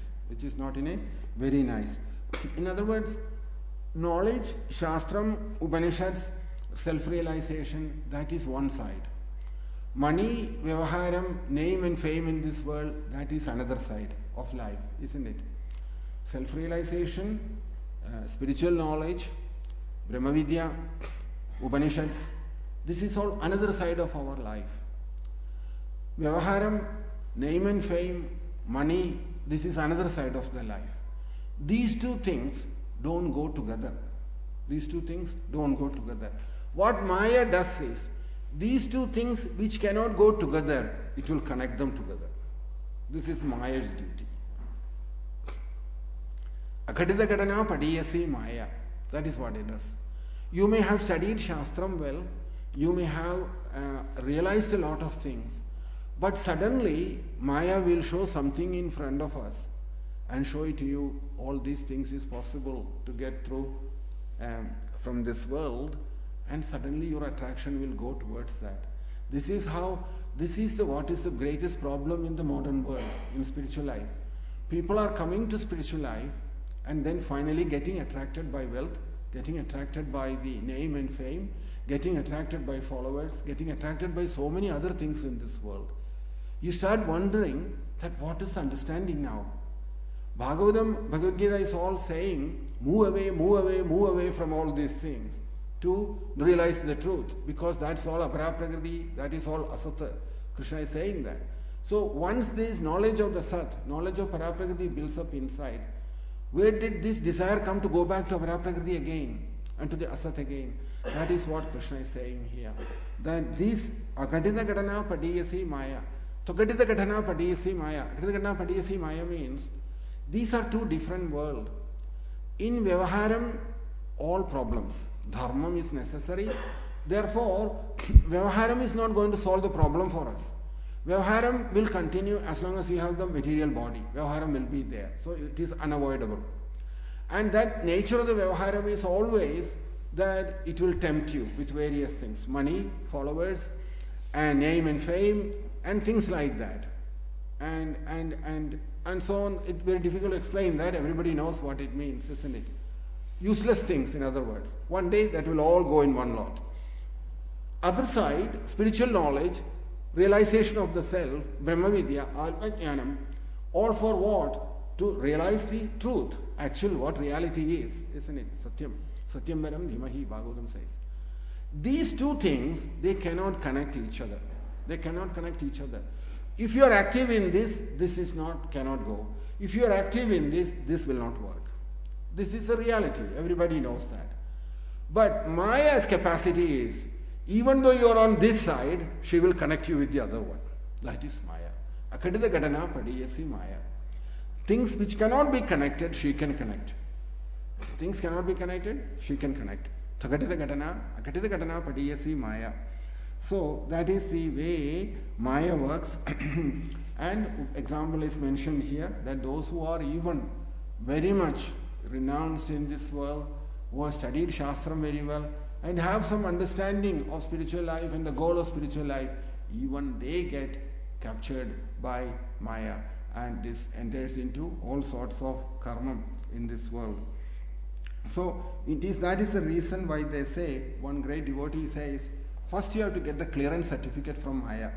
In other words, knowledge, Shastram, Upanishads, self-realization, that is one side. Money, Vyavaharam, name and fame in this world, that is another side of life, isn't it? Self-realization, spiritual knowledge, Brahmavidya, Upanishads, this is all another side of our life. Vyavaharam, name and fame, money, this is another side of the life. These two things don't go together. What Maya does is, these two things which cannot go together, it will connect them together. This is Maya's duty. Akadita Kadana Padiyasi Maya. That is what it does. You may have studied Shastram well, you may have realized a lot of things, but suddenly Maya will show something in front of us and show it to you. All these things is possible to get through from this world, and suddenly your attraction will go towards that. What is the greatest problem in the modern world, in spiritual life. People are coming to spiritual life and then finally getting attracted by wealth, getting attracted by the name and fame, getting attracted by followers, getting attracted by so many other things in this world. You start wondering that what is the understanding now? Bhagavad Gita is all saying, move away from all these things to realize the truth, because that's all aparaprakriti, that is all asata. Krishna is saying that. So once this knowledge of the sat, knowledge of paraprakriti builds up inside, where did this desire come to go back to aparaprakriti again and to the asat again? That is what Krishna is saying here. That this akadita gadana padiyasi maya. Tokadita gadana padiyasi maya. Akadita gadana padiyasi maya means these are two different worlds. In Vyavaharam, all problems. Dharmam is necessary. Therefore, Vyavaharam is not going to solve the problem for us. Vyavaharam will continue as long as we have the material body. Vyavaharam will be there. So it is unavoidable. And that nature of the Vyavaharam is always that it will tempt you with various things. Money, followers, and name and fame, and things like that. And so on. It's very difficult to explain that. Everybody knows what it means, isn't it? Useless things, in other words. One day that will all go in one lot. Other side, spiritual knowledge, realization of the self, Brahmavidya, Alpajnanam, all for what? To realize the truth, actual what reality is, isn't it? Satyam. Satyam Varam Dhimahi, Bhagavatam says. These two things, they cannot connect each other. If you are active in this cannot go. If you are active in this will not work. This is a reality. Everybody knows that. But Maya's capacity is, even though you are on this side, she will connect you with the other one. That is Maya. Akadita Gadana Padiyasi Maya. Things which cannot be connected, she can connect. Things cannot be connected, she can connect. Akadita Gadana Padiyasi Maya. So that is the way Maya works. And example is mentioned here, that those who are even very much renounced in this world, who have studied Shastram very well, and have some understanding of spiritual life and the goal of spiritual life, even they get captured by Maya, and this enters into all sorts of karma in this world. So that is the reason why they say, one great devotee says, first you have to get the clearance certificate from Maya.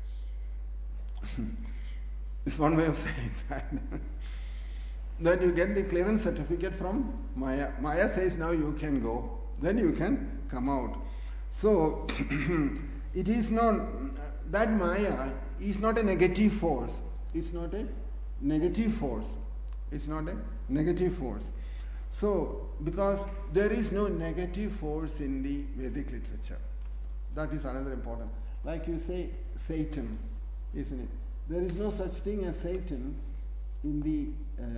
It's one way of saying that. Then you get the clearance certificate from Maya. Maya says, now you can go. Then you can come out. So, it is not, that Maya is not a negative force. It's not a negative force. It's not a negative force. So, because there is no negative force in the Vedic literature. That is another important. Like you say, Satan, isn't it? There is no such thing as Satan in the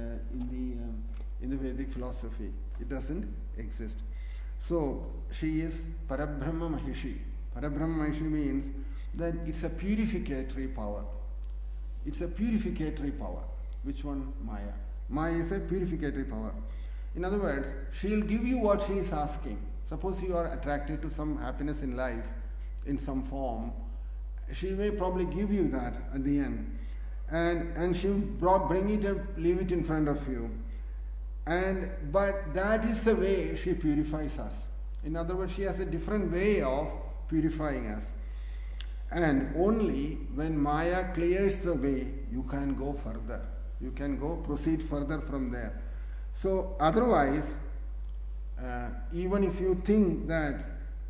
Vedic philosophy. It doesn't exist. So she is Parabrahma Mahishi. Parabrahma Mahishi means that it's a purificatory power. It's a purificatory power. Which one? Maya. Maya is a purificatory power. In other words, she'll give you what she is asking. Suppose you are attracted to some happiness in life in some form, she may probably give you that at the end. And she'll bring it and leave it in front of you. But that is the way she purifies us. In other words, she has a different way of purifying us. And only when Maya clears the way, you can go further. You can proceed further from there. So otherwise, even if you think that,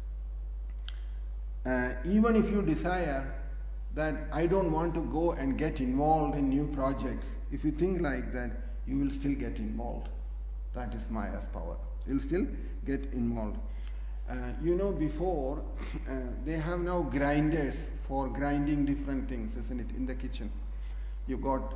even if you desire that I don't want to go and get involved in new projects, if you think like that, you will still get involved. That is Maya's power. You will still get involved. Before, they have now grinders for grinding different things, isn't it, in the kitchen. You got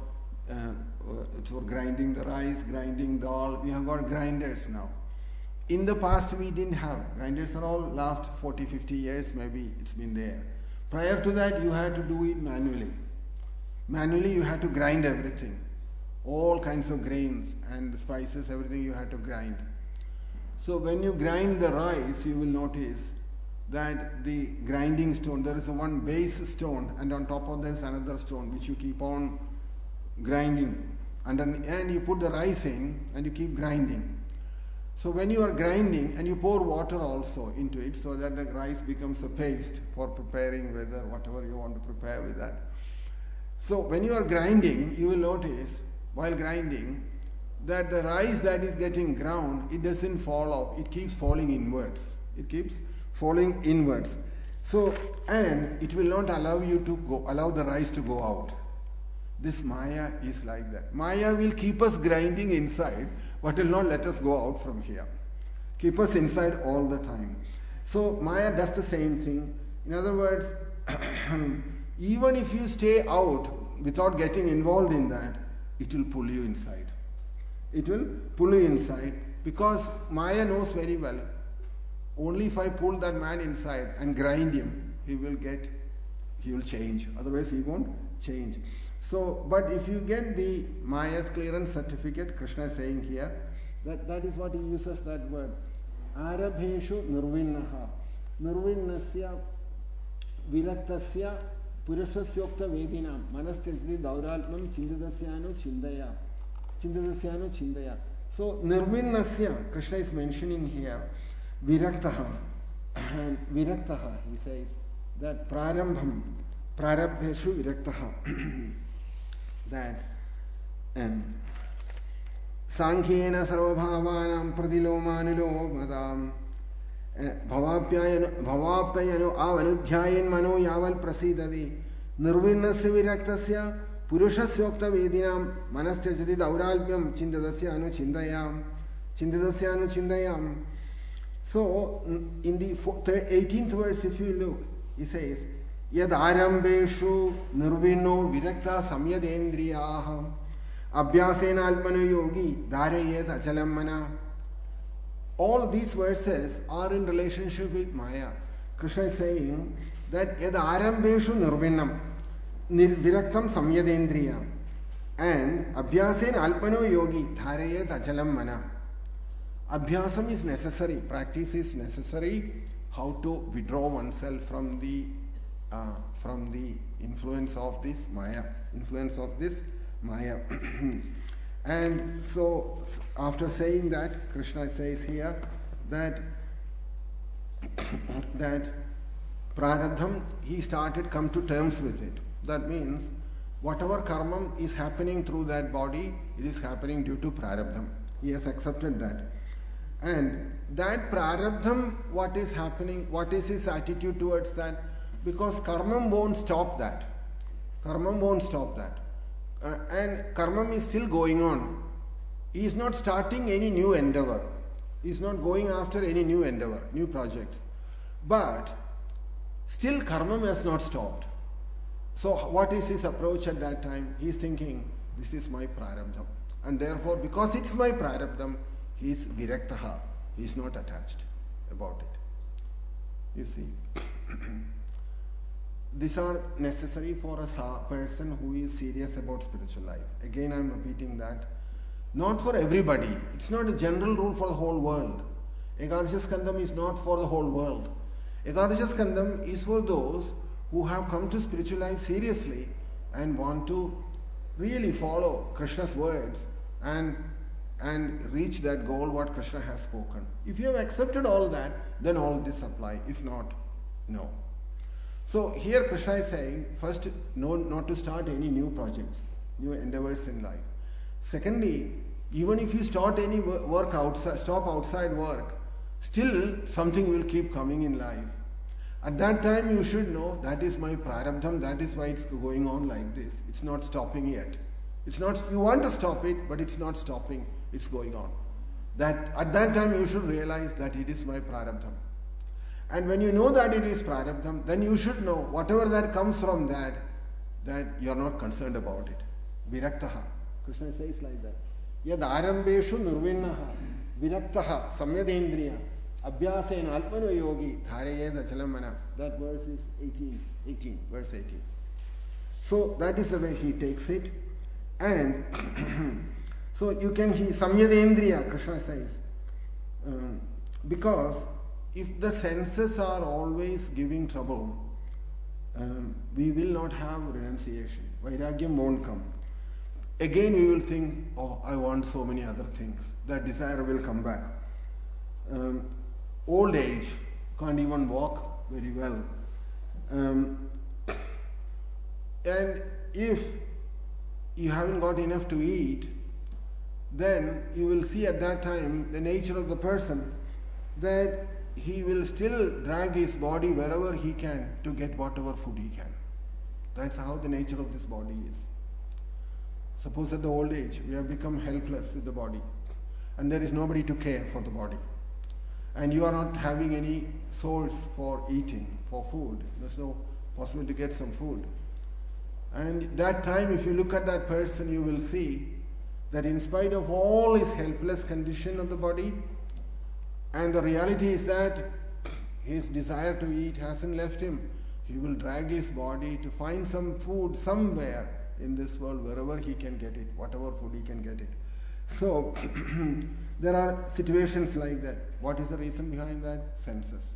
for grinding the rice, grinding dal. We have got grinders now. In the past, we didn't have. Grinders are all last 40, 50 years, maybe it's been there. Prior to that, you had to do it manually. Manually, you had to grind everything. All kinds of grains and spices, everything you had to grind. So when you grind the rice, you will notice that the grinding stone, there is one base stone, and on top of there is another stone which you keep on grinding. And you put the rice in and you keep grinding. So when you are grinding, and you pour water also into it so that the rice becomes a paste for preparing whatever you want to prepare with that. So when you are grinding, you will notice while grinding that the rice that is getting ground, it doesn't fall off, it keeps falling inwards. It keeps falling inwards. So, and it will not allow the rice to go out. This Maya is like that. Maya will keep us grinding inside, but will not let us go out from here. Keep us inside all the time. So Maya does the same thing. In other words, even if you stay out without getting involved in that, it will pull you inside. It will pull you inside because Maya knows very well, only if I pull that man inside and grind him, he will change. Otherwise he won't change. So, but if you get the Maya's clearance certificate, Krishna is saying here, that is what he uses that word. Arabheshu nirvinnaha. Nirvinnasya viraktasya purushasyokta vedinam manastyajdi dauralpam chindadasyano chindaya. Chindadasyano chindaya. So, nirvinnasya, Krishna is mentioning here, viraktaha. And viraktaha, he says, that prarambham, prarabdheshu viraktaha. That Sankhena sarvabhavanam pradilomanilo madam bhavapyayano avanudhyayen mano yaval prasidadi nirvinnasya viraktasya purushasyokta vedinam manastyajati dauralpyam chindadasyanu chindayam. So in the 18th verse, if you look, he says, Yad arambeshu nirvino virakta samyadendriyah abhyasena alpano yogi dharayet achalam mana. All these verses are in relationship with Maya. Krishna is saying that yad arambeshu nirvinam viraktam samyadendriya and abhyasena alpano yogi dharayet achalam mana. Abhyasam is necessary, practice is necessary, how to withdraw oneself from the influence of this Maya. And so, after saying that, Krishna says here that prarabdham, he started come to terms with it. That means, whatever karma is happening through that body, it is happening due to prarabdham. He has accepted that. And that prarabdham, what is happening, what is his attitude towards that? Because karma won't stop that. Karma won't stop that. And karma is still going on. He is not starting any new endeavor. He is not going after any new endeavor, new projects. But still karma has not stopped. So what is his approach at that time? He is thinking, this is my prarabdham. And therefore, because it's my prarabdham, he is viraktaha. He is not attached about it. You see. These are necessary for a person who is serious about spiritual life. Again, I am repeating that. Not for everybody. It's not a general rule for the whole world. Ekadasha Skandam is not for the whole world. Ekadasha Skandam is for those who have come to spiritual life seriously and want to really follow Krishna's words and reach that goal what Krishna has spoken. If you have accepted all that, then all this apply. If not, no. So here Krishna is saying, first, no, not to start any new projects, new endeavors in life. Secondly, even if you start any work outside, stop outside work, still something will keep coming in life. At that time you should know that is my prarabdham, that is why it's going on like this. It's not stopping yet. It's not, you want to stop it, but it's not stopping, it's going on. That at that time you should realize that it is my prarabdham. And when you know that it is prarabdham, then you should know whatever that comes from that you are not concerned about it. Viraktaha. Krishna says like that. Yad arambeshu nurvinnaha viraktaha samyadendriya abhyasena alpano yogi dharayed achalamana. That verse is 18, verse 18. So that is the way he takes it. And so you can, samyadendriya, Krishna says, because if the senses are always giving trouble, we will not have renunciation. Vairagyam won't come. Again we will think, oh, I want so many other things. That desire will come back. Old age, can't even walk very well. And if you haven't got enough to eat, then you will see at that time the nature of the person that he will still drag his body wherever he can to get whatever food he can. That's how the nature of this body is. Suppose at the old age we have become helpless with the body and there is nobody to care for the body. And you are not having any source for eating, for food. There's no possibility to get some food. And that time if you look at that person, you will see that in spite of all his helpless condition of the body, and the reality is that his desire to eat hasn't left him, he will drag his body to find some food somewhere in this world, wherever he can get it, whatever food he can get it. So there are situations like that. What is the reason behind that? Senses.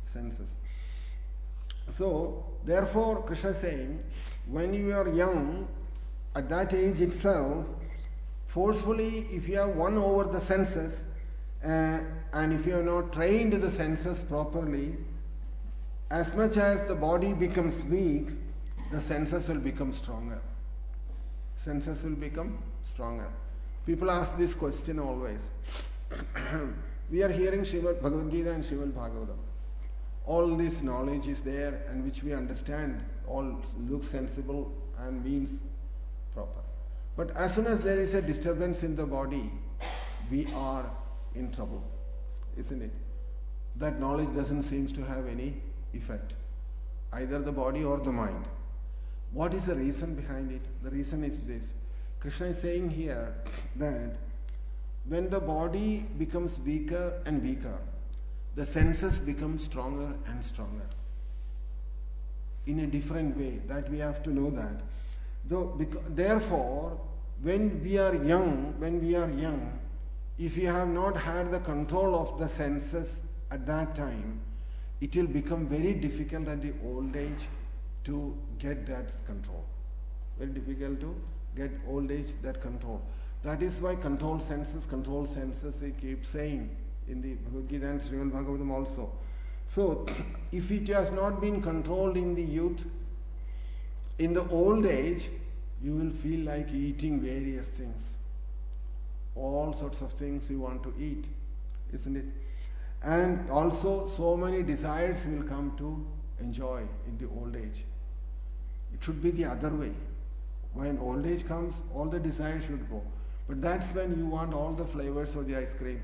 So therefore Krishna is saying, when you are young, at that age itself, forcefully, if you have won over the senses, and if you have not trained the senses properly, as much as the body becomes weak, the senses will become stronger. Senses will become stronger. People ask this question always. We are hearing Srimad Bhagavad Gita and Srimad Bhagavatam. All this knowledge is there and which we understand, all looks sensible and means proper. But as soon as there is a disturbance in the body, we are in trouble, isn't it? That knowledge doesn't seem to have any effect, either the body or the mind. What is the reason behind it? The reason is this. Krishna is saying here that when the body becomes weaker and weaker, the senses become stronger and stronger. In a different way, that we have to know that. Therefore, when we are young, if you have not had the control of the senses at that time, it will become very difficult at the old age to get that control. Very difficult to get old age that control. That is why control senses, they keep saying in the Bhagavad Gita and Srimad Bhagavatam also. So, if it has not been controlled in the youth, in the old age, you will feel like eating various things. All sorts of things you want to eat, isn't it? And also, so many desires will come to enjoy in the old age. It should be the other way. When old age comes, all the desires should go. But that's when you want all the flavors of the ice cream.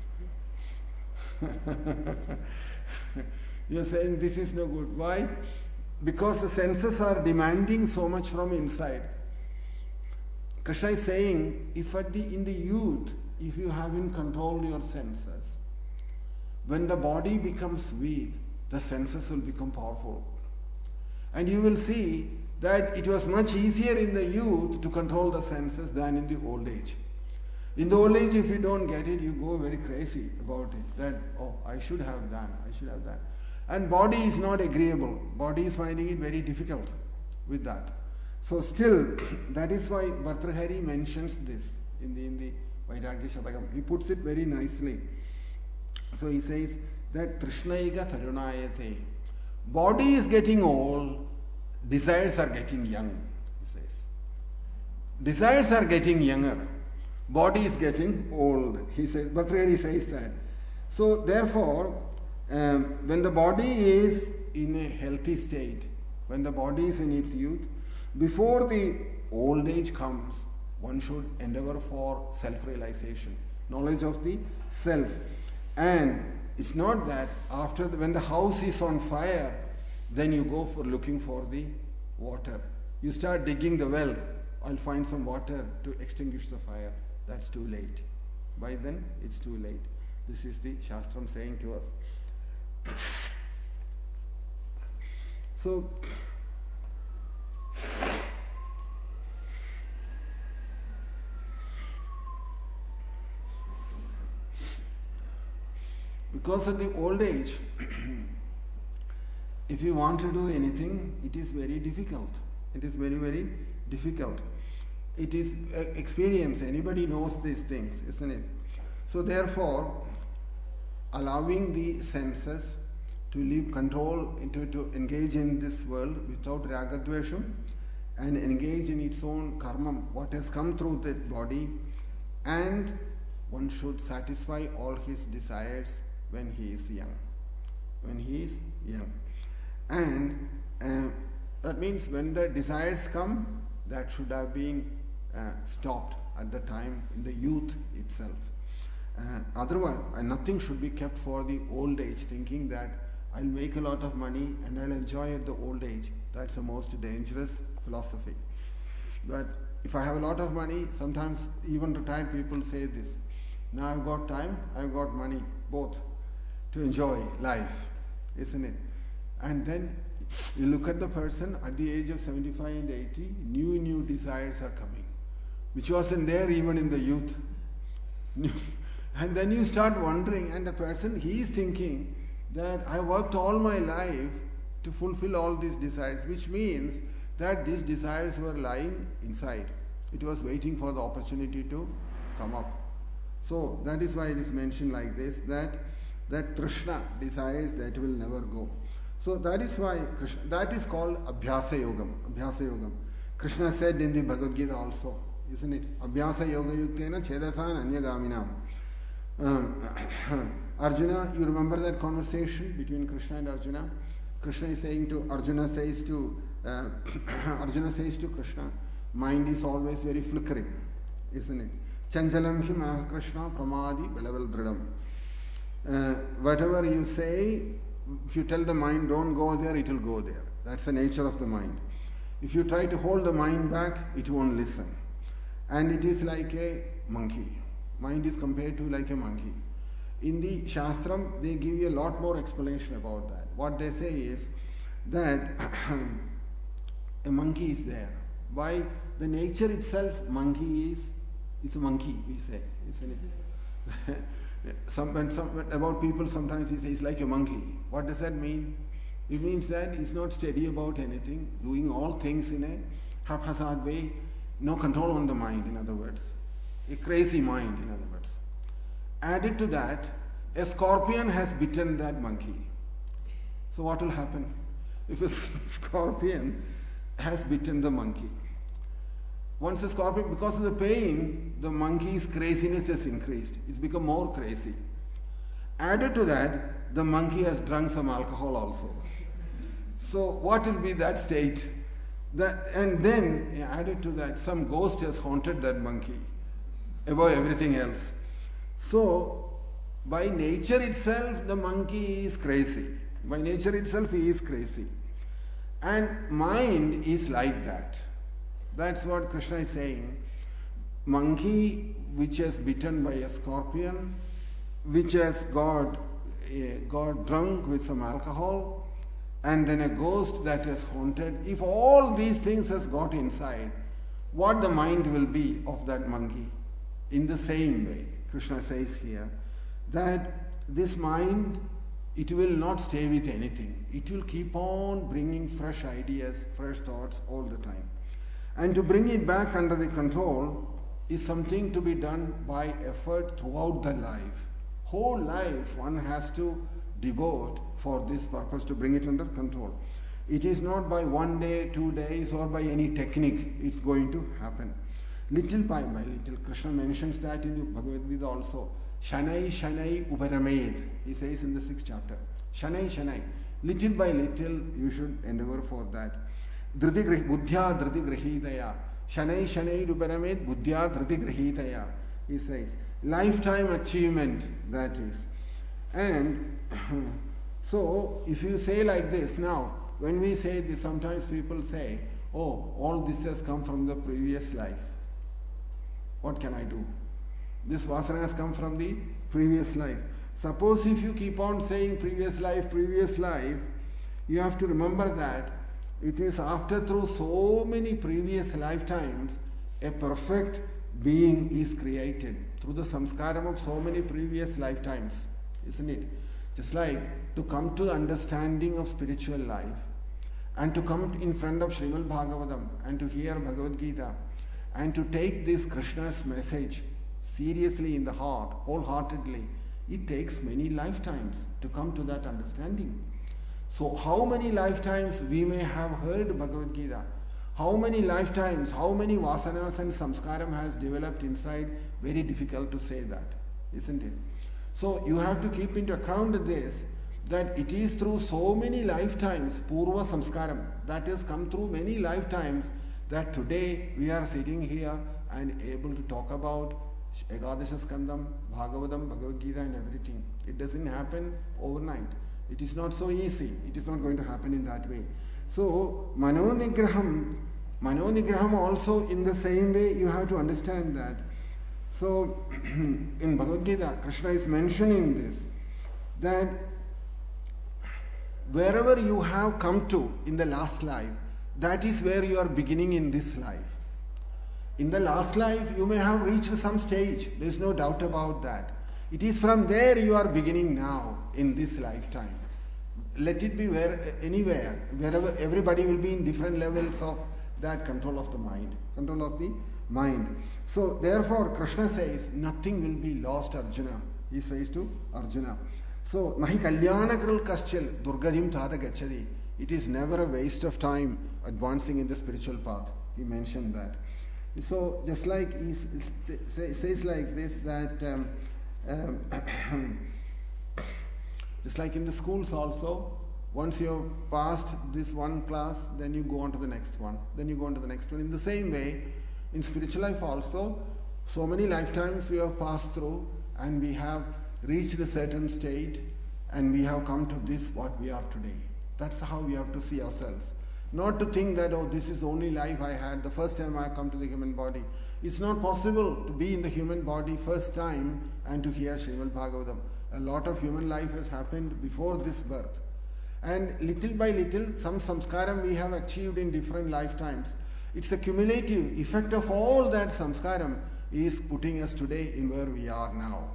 You're saying this is no good. Why? Because the senses are demanding so much from inside. Krishna is saying, if in the youth, if you haven't controlled your senses, when the body becomes weak, the senses will become powerful. And you will see that it was much easier in the youth to control the senses than in the old age. In the old age, if you don't get it, you go very crazy about it. That, oh, I should have done. And body is not agreeable. Body is finding it very difficult with that. So still, that is why Bhartrhari mentions this in the Vairagya Shatakam. He puts it very nicely. So he says that Trishnaiga Tarunayate. Body is getting old, desires are getting young, he says. Desires are getting younger. Body is getting old, he says. Bhartrhari says that. So therefore, when the body is in a healthy state, when the body is in its youth, before the old age comes, one should endeavor for self-realization, knowledge of the self. And it's not that when the house is on fire, then you go for looking for the water. You start digging the well, I'll find some water to extinguish the fire. That's too late. By then, it's too late. This is the Shastram saying to us. So, because of the old age, if you want to do anything, it is very difficult. It is very, very difficult. It is experience. Anybody knows these things, isn't it? So therefore, allowing the senses to leave control, to engage in this world without ragadvesham and engage in its own karma, what has come through that body, and one should satisfy all his desires when he is young. When he is young. And that means when the desires come, that should have been stopped at the time in the youth itself. Otherwise, nothing should be kept for the old age, thinking that I'll make a lot of money and I'll enjoy at the old age. That's the most dangerous philosophy. But if I have a lot of money, sometimes even retired people say this. Now I've got time, I've got money, both, to enjoy life, isn't it? And then you look at the person at the age of 75 and 80, new desires are coming, which wasn't there even in the youth. And then you start wondering, and the person, he is thinking that I worked all my life to fulfill all these desires, which means that these desires were lying inside. It was waiting for the opportunity to come up. So that is why it is mentioned like this, that Trishna, desires that will never go. So that is why that is called Abhyasa Yogam. Abhyasa Yogam. Krishna said in the Bhagavad Gita also, isn't it? Abhyasa Yoga Yuktena Chedasan Anyagaminam. Arjuna, you remember that conversation between Krishna and Arjuna? Krishna is saying to Arjuna says to Krishna, mind is always very flickering, isn't it? Chanchalam hi manah Krishna pramadi balaval dridam. Whatever you say, if you tell the mind don't go there, it will go there. That's the nature of the mind. If you try to hold the mind back, it won't listen. And it is like a monkey. Mind is compared to like a monkey. In the Shastram, they give you a lot more explanation about that. What they say is that a monkey is there. Why? The nature itself, monkey is a monkey, we say, isn't it? About people, sometimes he says like a monkey. What does that mean? It means that he's not steady about anything, doing all things in a haphazard way, no control on the mind, in other words. A crazy mind, in other words. Added to that, a scorpion has bitten that monkey. So what will happen? If a scorpion has bitten the monkey. Once a scorpion, because of the pain, the monkey's craziness has increased. It's become more crazy. Added to that, the monkey has drunk some alcohol also. So what will be that state? And then, added to that, some ghost has haunted that monkey. above everything else. So, by nature itself, the monkey is crazy. By nature itself, he is crazy. And mind is like that. That's what Krishna is saying. Monkey which has bitten by a scorpion, which has got drunk with some alcohol, and then a ghost that has haunted. If all these things has got inside, what the mind will be of that monkey? In the same way, Krishna says here that this mind, it will not stay with anything. It will keep on bringing fresh ideas, fresh thoughts all the time. And to bring it back under the control is something to be done by effort throughout the life. Whole life one has to devote for this purpose to bring it under control. It is not by 1 day, 2 days, or by any technique it's going to happen. Little by little, Krishna mentions that in the Bhagavad Gita also. Shanai Shanai Ubaramed, he says in the 6th chapter. Shanai Shanai. Little by little you should endeavor for that. Buddhya Dhriti Grahitaya. Shanai Shanai Ubaramed Buddhya Dhriti Grahitaya. He says. Lifetime achievement, that is. And so, if you say like this, now, when we say this, sometimes people say, oh, all this has come from the previous life. What can I do? This vasana has come from the previous life. Suppose if you keep on saying previous life, you have to remember that it is after through so many previous lifetimes, a perfect being is created through the samskaram of so many previous lifetimes, isn't it? Just like to come to the understanding of spiritual life and to come in front of Srimad Bhagavatam and to hear Bhagavad Gita and to take this Krishna's message seriously in the heart, wholeheartedly, it takes many lifetimes to come to that understanding. So how many lifetimes we may have heard Bhagavad Gita? How many lifetimes, how many vasanas and samskaram has developed inside? Very difficult to say that, isn't it? So you have to keep into account this, that it is through so many lifetimes, purva samskaram, that has come through many lifetimes, that today we are sitting here and able to talk about Ekadasha Skandam, Bhagavatam, Bhagavad Gita and everything. It doesn't happen overnight. It is not so easy. It is not going to happen in that way. So, Manonigraham also in the same way you have to understand that. So, in Bhagavad Gita, Krishna is mentioning this, that wherever you have come to in the last life, that is where you are beginning in this life. In the last life, you may have reached some stage. There is no doubt about that. It is from there you are beginning now in this lifetime. Let it be anywhere, wherever everybody will be in different levels of that control of the mind. So therefore, Krishna says, nothing will be lost, Arjuna. He says to Arjuna. So, nahi kalyana kral kaschal durgadim tada gachadi. It is never a waste of time advancing in the spiritual path. He mentioned that. So, just like he says like this, that just like in the schools also, once you have passed this one class, then you go on to the next one. Then you go on to the next one. In the same way, in spiritual life also, so many lifetimes we have passed through and we have reached a certain state and we have come to this, what we are today. That's how we have to see ourselves. Not to think that, oh, this is the only life I had, the first time I come to the human body. It's not possible to be in the human body first time and to hear Srimad Bhagavatam. A lot of human life has happened before this birth. And little by little, some samskaram we have achieved in different lifetimes. It's a cumulative effect of all that samskaram is putting us today in where we are now.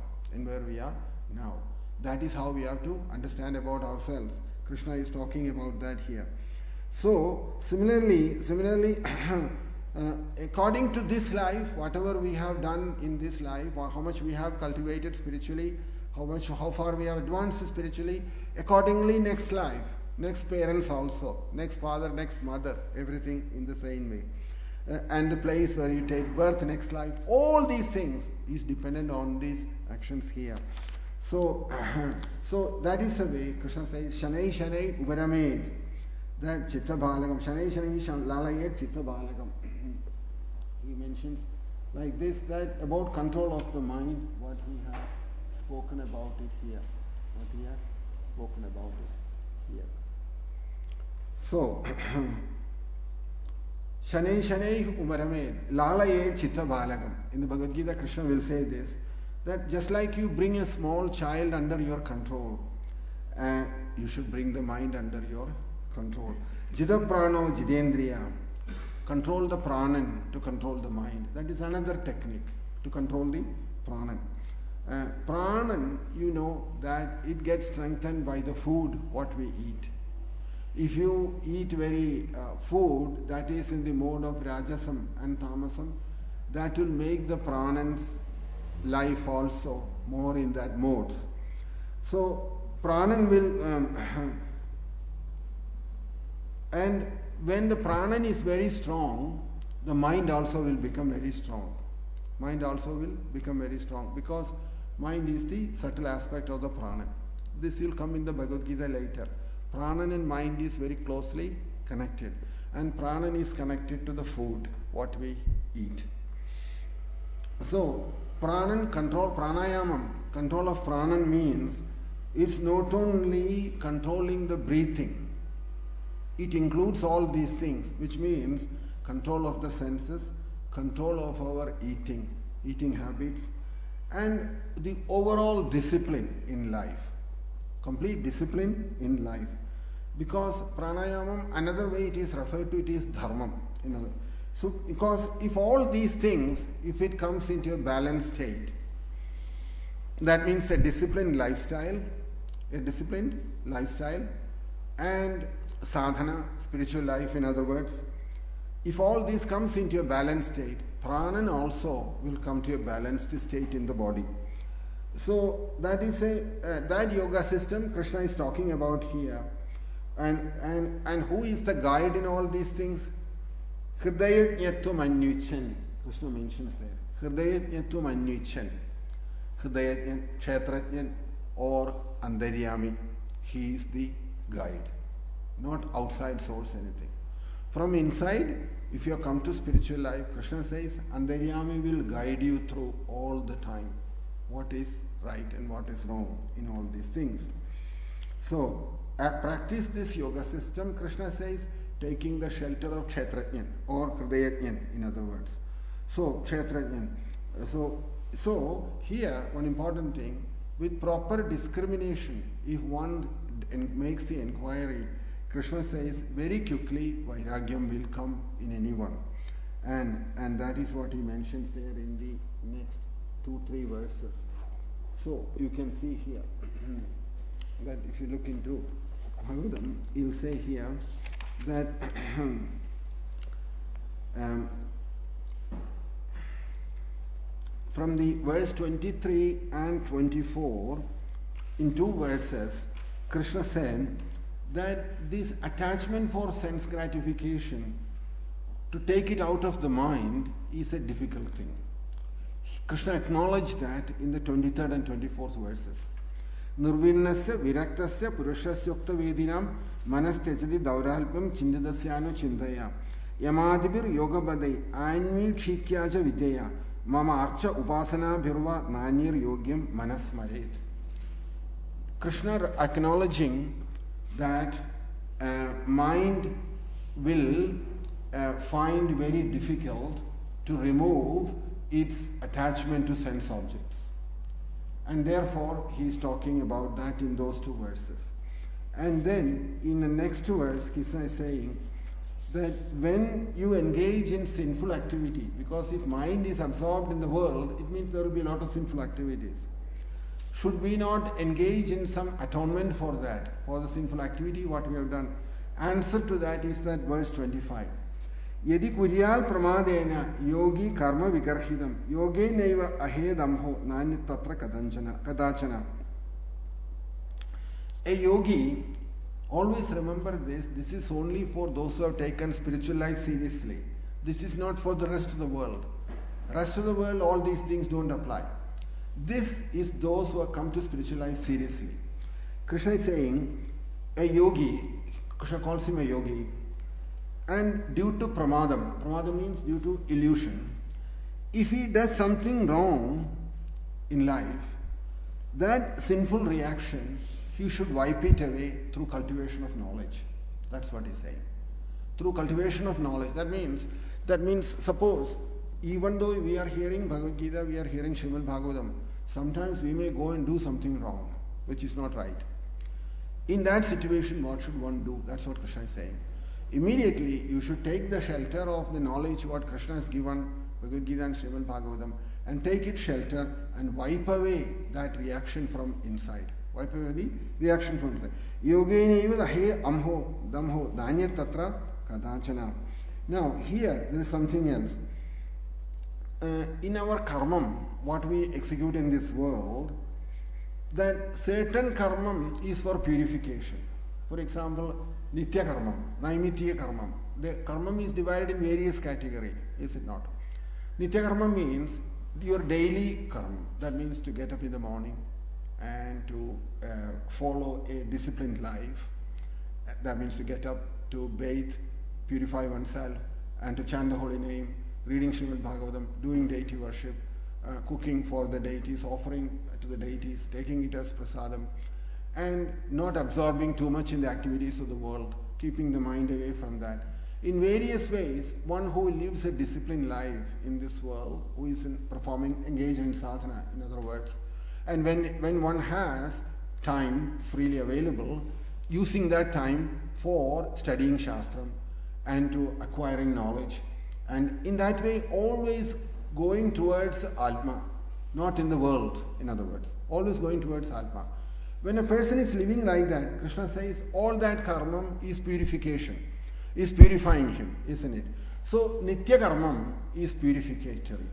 That is how we have to understand about ourselves. Krishna is talking about that here. So, similarly, according to this life, whatever we have done in this life, or how much we have cultivated spiritually, how far we have advanced spiritually, accordingly next life, next parents also, next father, next mother, everything in the same way. And the place where you take birth, next life, all these things is dependent on these actions here. So, so that is the way Krishna says, Shanai Shanai Ubaramed. That Chitta Bhalagam, Shanai Shanai Lalayet Chitta Bhalagam. He mentions like this, that about control of the mind, what he has spoken about it here. What he has spoken about it here. So, Shanei Shanei Umaramed, Lalaye Chitta Balagam. In the Bhagavad Gita, Krishna will say this, that just like you bring a small child under your control, you should bring the mind under your control. Jita Prano Jidendriya. Control the pranan to control the mind. That is another technique to control the pranan. Pranan, you know that it gets strengthened by the food what we eat. If you eat very food that is in the mode of rajasam and tamasam, that will make the pranan's life also more in that modes. So pranan will and when the pranan is very strong, the mind also will become very strong. Mind also will become very strong because mind is the subtle aspect of the pranan. This will come in the Bhagavad Gita later. Pranan and mind is very closely connected, and pranan is connected to the food, what we eat. So, pranan control, pranayamam, control of pranan means it's not only controlling the breathing, it includes all these things, which means control of the senses, control of our eating habits, and the overall discipline in life, complete discipline in life. Because pranayamam, another way it is referred to, it is dharmam. So, because if all these things, if it comes into a balanced state, that means a disciplined lifestyle, and sadhana, spiritual life in other words, if all this comes into a balanced state, pranan also will come to a balanced state in the body. So that is that yoga system Krishna is talking about here. And who is the guide in all these things? Hridayajnatvam Anyuchan. Krishna mentions there. Hridayajnatvam Anyuchan. Hridayajnan, Kshetrajnan or Antaryami. He is the guide. Not outside source anything. From inside, if you have come to spiritual life, Krishna says, Antaryami will guide you through all the time. What is right and what is wrong in all these things. So, practice this yoga system, Krishna says, taking the shelter of Kshetrajnan or Hridayajnan in other words. So, Kshetrajnan. So, here, one important thing, with proper discrimination, if one makes the inquiry, Krishna says very quickly Vairagyam will come in anyone. And that is what he mentions there in the next 2-3 verses. So you can see here that if you look into Bhagavatam, he'll say here that from the verse 23 and 24, in 2 verses, Krishna said that this attachment for sense gratification, to take it out of the mind, is a difficult thing. Krishna acknowledged that in the 23rd and 24th verses. Nirvinnasya viraktasya purushasya ukta vedinam manastechadi dauralpam chindidasyanu chindaya yamadibir yogabadai anmi kshikyaja videya mama archa upasana bhirva nanyir yogyam manasmaret. Krishna acknowledging that mind will find very difficult to remove its attachment to sense objects. And therefore, he is talking about that in those 2 verses. And then, in the next verse, Krishna is saying that when you engage in sinful activity, because if mind is absorbed in the world, it means there will be a lot of sinful activities. Should we not engage in some atonement for that, for the sinful activity, what we have done? Answer to that is that verse 25. Yedi kuryal pramadena yogi karma vikarhidam yoge neva ahedamho nani tatra kadachana. A yogi, always remember this is only for those who have taken spiritual life seriously. This is not for the rest of the world. Rest of the world, all these things don't apply. This is those who have come to spiritual life seriously. Krishna is saying, a yogi, Krishna calls him a yogi, and due to pramadam means due to illusion, if he does something wrong in life, that sinful reaction, he should wipe it away through cultivation of knowledge. That's what he's saying. Through cultivation of knowledge. That means suppose, even though we are hearing Bhagavad Gita, we are hearing Srimad Bhagavatam, sometimes we may go and do something wrong, which is not right. In that situation, what should one do? That's what Krishna is saying. Immediately, you should take the shelter of the knowledge what Krishna has given, Bhagavad Gita and Srimad Bhagavatam, and take it shelter and wipe away that reaction from inside. Wipe away the reaction from inside. Yogeneva dahe amho damho danya tatra kadachana. Now, here there is something else. In our karma, what we execute in this world, that certain karma is for purification. For example, nitya karma, naimitya karma. The karma is divided in various categories, is it not? Nitya karma means your daily karma. That means to get up in the morning and to follow a disciplined life. That means to get up, to bathe, purify oneself, and to chant the holy name, reading Srimad Bhagavatam, doing deity worship, cooking for the deities, offering to the deities, taking it as prasadam, and not absorbing too much in the activities of the world, keeping the mind away from that. In various ways, one who lives a disciplined life in this world, who is engaged in sadhana, in other words, and when one has time freely available, using that time for studying Shastram and to acquiring knowledge, and in that way always going towards Atma, not in the world, in other words, always going towards Atma. When a person is living like that, Krishna says all that karma is purification, is purifying him, isn't it? So nitya karma is purificatory.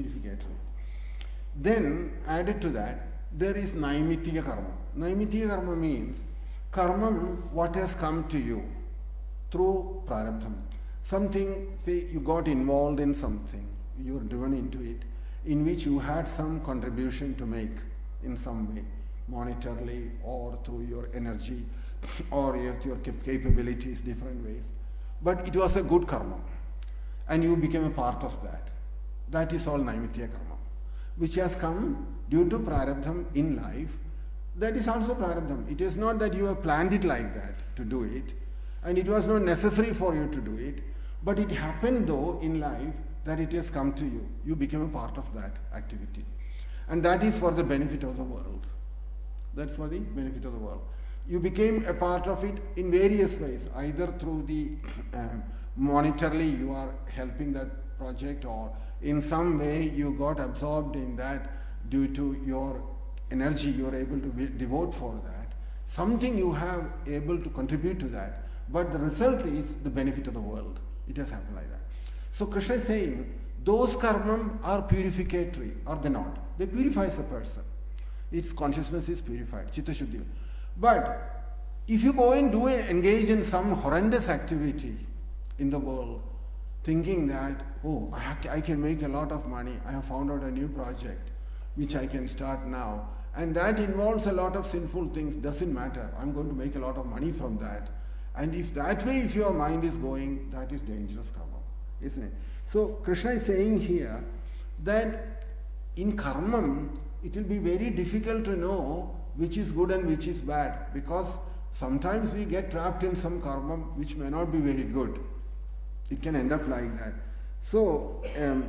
Then added to that, there is naimitya karma. Naimitya karma means karma what has come to you through prarabdham. Something, say you got involved in something, you were driven into it, in which you had some contribution to make in some way, monetarily or through your energy or your capabilities, different ways. But it was a good karma and you became a part of that. That is all naimitya karma, which has come due to prarabdham in life. That is also prarabdham. It is not that you have planned it like that to do it, and it was not necessary for you to do it, but it happened though in life that it has come to you. You became a part of that activity. And that is for the benefit of the world. That's for the benefit of the world. You became a part of it in various ways, either through the monetarily you are helping that project, or in some way you got absorbed in that due to your energy you are able to devote for that. Something you have able to contribute to that, but the result is the benefit of the world. It has happened like that. So Krishna is saying, those karma are purificatory, are they not? They purifies a person. Its consciousness is purified, chitta shuddhi. But if you go and engage in some horrendous activity in the world, thinking that, oh, I can make a lot of money, I have found out a new project which I can start now, and that involves a lot of sinful things, doesn't matter, I'm going to make a lot of money from that. And if that way, if your mind is going, that is dangerous karma, isn't it? So Krishna is saying here that in karma, it will be very difficult to know which is good and which is bad, because sometimes we get trapped in some karma which may not be very good. It can end up like that. So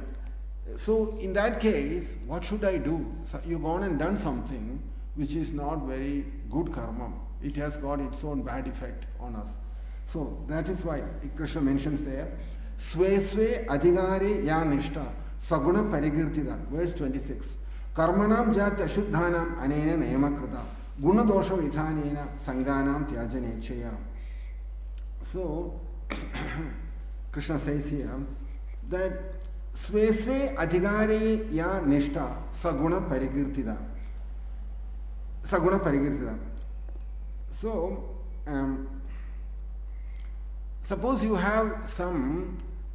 in that case, what should I do? So you've gone and done something which is not very good karma. It has got its own bad effect on us. So that is why Krishna mentions there, Sve Sve Adhigare Ya Nishta Saguna Parigirtida, verse 26. Karmanam Jat Ashuddhanam Anena Nayamakrita Guna Dosha Vithanena Sanganam Tyajanecheya. So Krishna says here that Sve Sve Adhigare Ya Nishta Saguna Parigirtida. Saguna Parigirtida. So, suppose you have some,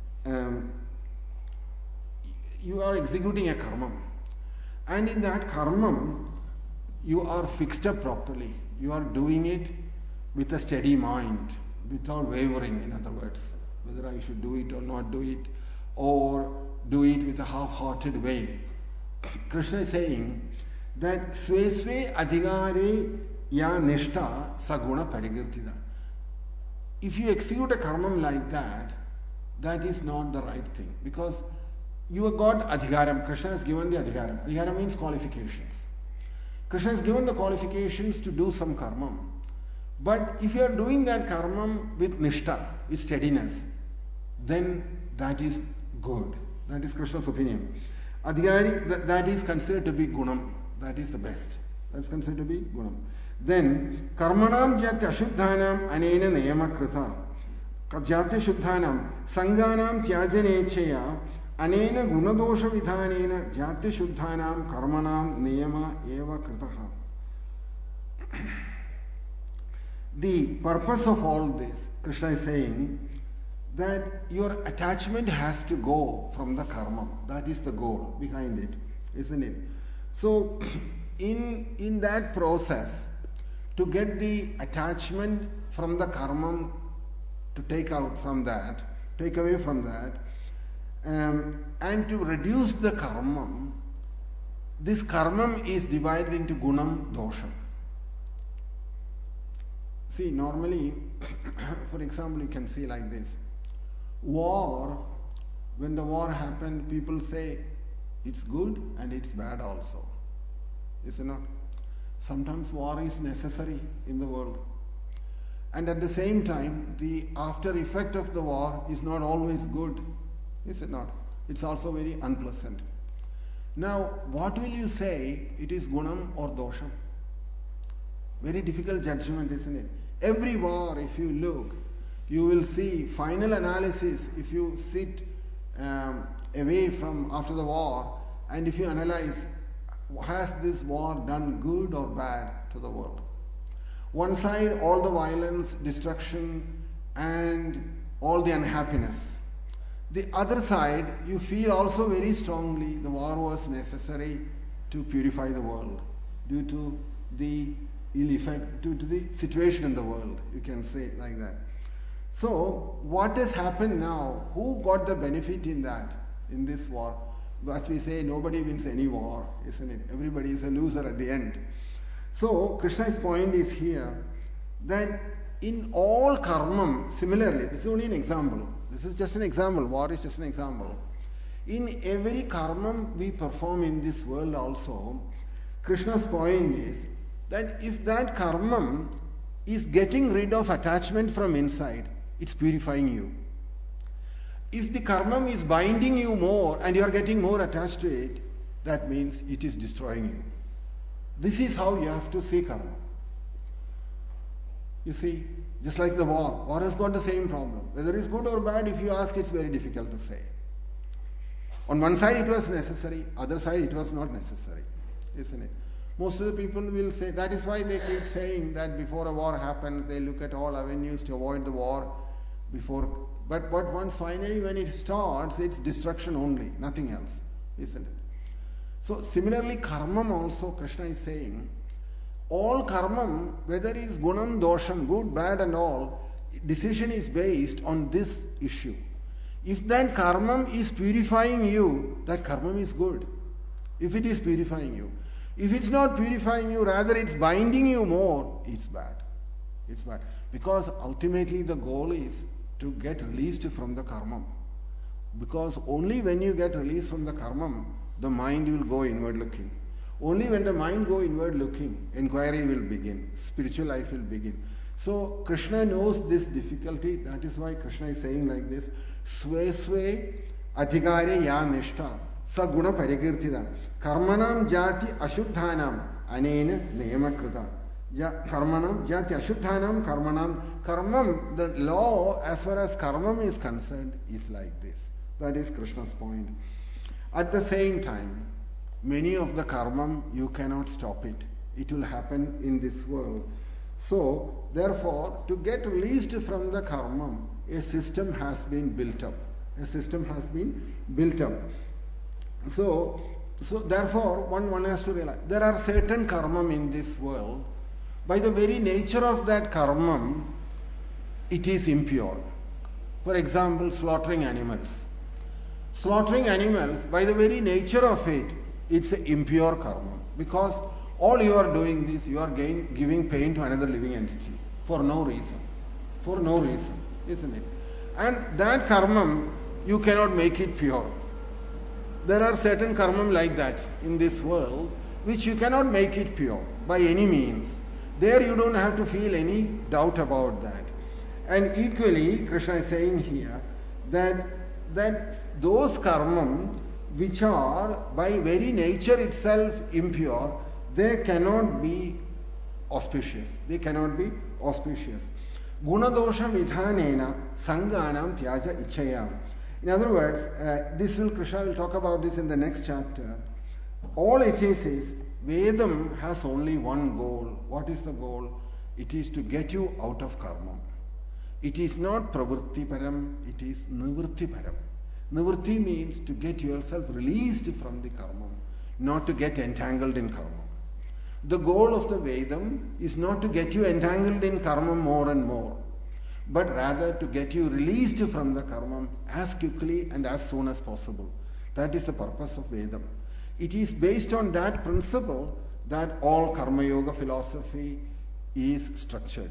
you are executing a karma, and in that karma, you are fixed up properly. You are doing it with a steady mind, without wavering, in other words, whether I should do it or not do it, or do it with a half-hearted way. Krishna is saying that sve sve adhigare ya nishta saguna parigirtida. If you execute a karmam like that, that is not the right thing, because you have got adhigaram. Krishna has given the adhigaram. Adhigaram means qualifications. Krishna has given the qualifications to do some karmam. But if you are doing that karmam with nishta, with steadiness, then that is good. That is Krishna's opinion. Adhigari, that is considered to be gunam. That is the best. That's considered to be gunam. Then, karmanam jatya shuddhanam anena niyama krita. Jatya shuddhanam sanganam tyajanecheya anena gunadosha vidhanena jatya shuddhanam karmanam niyama eva kritaha. The purpose of all this, Krishna is saying that your attachment has to go from the karma. That is the goal behind it, isn't it? So, in that process, to get the attachment from the karma, to take out from that, take away from that, and to reduce the karma, this karma is divided into gunam, dosham. See, normally, for example, you can see like this. War, when the war happened, people say it's good and it's bad also. Is it not? Sometimes war is necessary in the world. And at the same time, the after effect of the war is not always good. Is it not? It's also very unpleasant. Now, what will you say? It is gunam or dosham? Very difficult judgment, isn't it? Every war, if you look, you will see final analysis. If you sit away from after the war, and if you analyze, has this war done good or bad to the world? One side, all the violence, destruction, and all the unhappiness. The other side, you feel also very strongly the war was necessary to purify the world due to the ill effect, due to the situation in the world. You can say like that. So, what has happened now? Who got the benefit in that, in this war? As we say, nobody wins any war, isn't it? Everybody is a loser at the end. So, Krishna's point is here that in all karmam, similarly, this is only an example. This is just an example. War is just an example. In every karmam we perform in this world also, Krishna's point is that if that karmam is getting rid of attachment from inside, it's purifying you. If the karmam is binding you more and you are getting more attached to it, that means it is destroying you. This is how you have to see karma. You see, just like the war. War has got the same problem. Whether it's good or bad, if you ask, it's very difficult to say. On one side it was necessary, other side it was not necessary, isn't it? Most of the people will say, that is why they keep saying that before a war happens, they look at all avenues to avoid the war before. But once finally when it starts, it's destruction only, nothing else, isn't it? So similarly, karmam also, Krishna is saying, all karmam, whether it is gunam, dosham, good, bad and all, decision is based on this issue. If that karmam is purifying you, that karmam is good. If it is purifying you. If it's not purifying you, rather it's binding you more, it's bad. It's bad. Because ultimately the goal is to get released from the karmam. Because only when you get released from the karmam, the mind will go inward looking. Only when the mind go inward looking, inquiry will begin, spiritual life will begin. So Krishna knows this difficulty. That is why Krishna is saying like this, Sve sve adhigare ya nishta saguna parikirtida karmanam jati ashuddhanam anena niyamakrita. Karmanam jati ashuddhanam karmanam. Karmam, the law as far as karmam is concerned is like this. That is Krishna's point. At the same time, many of the karmam, you cannot stop it. It will happen in this world. So, therefore, to get released from the karmam, a system has been built up. A system has been built up. So therefore, one has to realize, there are certain karmam in this world. By the very nature of that karmam, it is impure. For example, slaughtering animals. Slaughtering animals, by the very nature of it, it's an impure karma. Because all you are doing this, you are giving pain to another living entity for no reason. For no reason, isn't it? And that karma, you cannot make it pure. There are certain karma like that in this world, which you cannot make it pure by any means. There you don't have to feel any doubt about that. And equally, Krishna is saying here that those karma which are by very nature itself impure, they cannot be auspicious. They cannot be auspicious. Gunadosha vidhanena sanganam tyaja ichaya. In other words, Krishna will talk about this in the next chapter. All it is Vedam has only one goal. What is the goal? It is to get you out of karma. It is not pravritti param, it is nivritti param. Nivritti means to get yourself released from the karma, not to get entangled in karma. The goal of the Vedam is not to get you entangled in karma more and more, but rather to get you released from the karma as quickly and as soon as possible. That is the purpose of Vedam. It is based on that principle that all Karma Yoga philosophy is structured.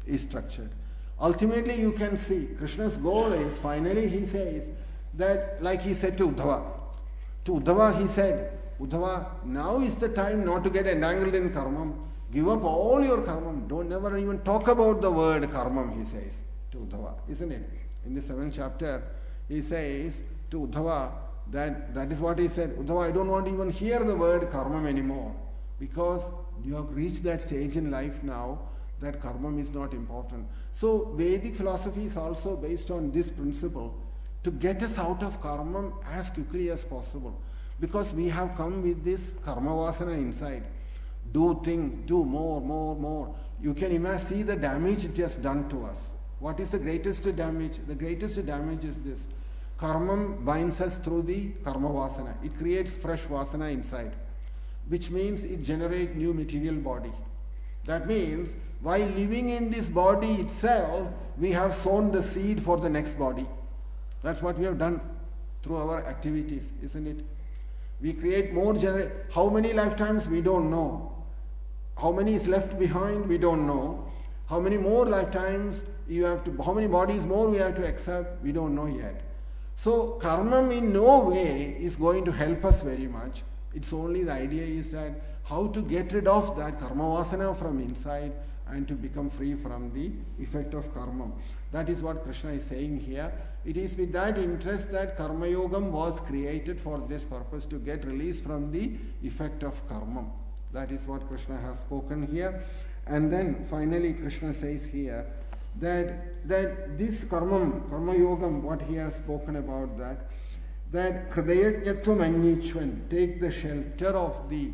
Ultimately, you can see Krishna's goal is, finally he says that, like he said to Uddhava he said, Uddhava, now is the time not to get entangled in karma. Give up all your karma. Don't never even talk about the word karma, he says to Uddhava, isn't it? In the 7th chapter, he says to Uddhava that is what he said. Uddhava, I don't want to even hear the word karma anymore, because you have reached that stage in life now that karma is not important. So Vedic philosophy is also based on this principle, to get us out of karma as quickly as possible. Because we have come with this karma vasana inside. Do things, do more. You can see the damage it has done to us. What is the greatest damage? The greatest damage is this. Karma binds us through the karma vasana. It creates fresh vasana inside, which means it generates new material body. That means while living in this body itself, we have sown the seed for the next body. That's what we have done through our activities, isn't it? We create more how many lifetimes? We don't know. How many is left behind? We don't know. How many more lifetimes how many bodies more we have to accept? We don't know yet. So karma in no way is going to help us very much. It's only the idea is that how to get rid of that karma vasana from inside and to become free from the effect of karma. That is what Krishna is saying here. It is with that interest that Karma Yogam was created for this purpose, to get released from the effect of karma. That is what Krishna has spoken here. And then finally Krishna says here that this karma yogam, what he has spoken about, that hridayatvam anyichvan, take the shelter of the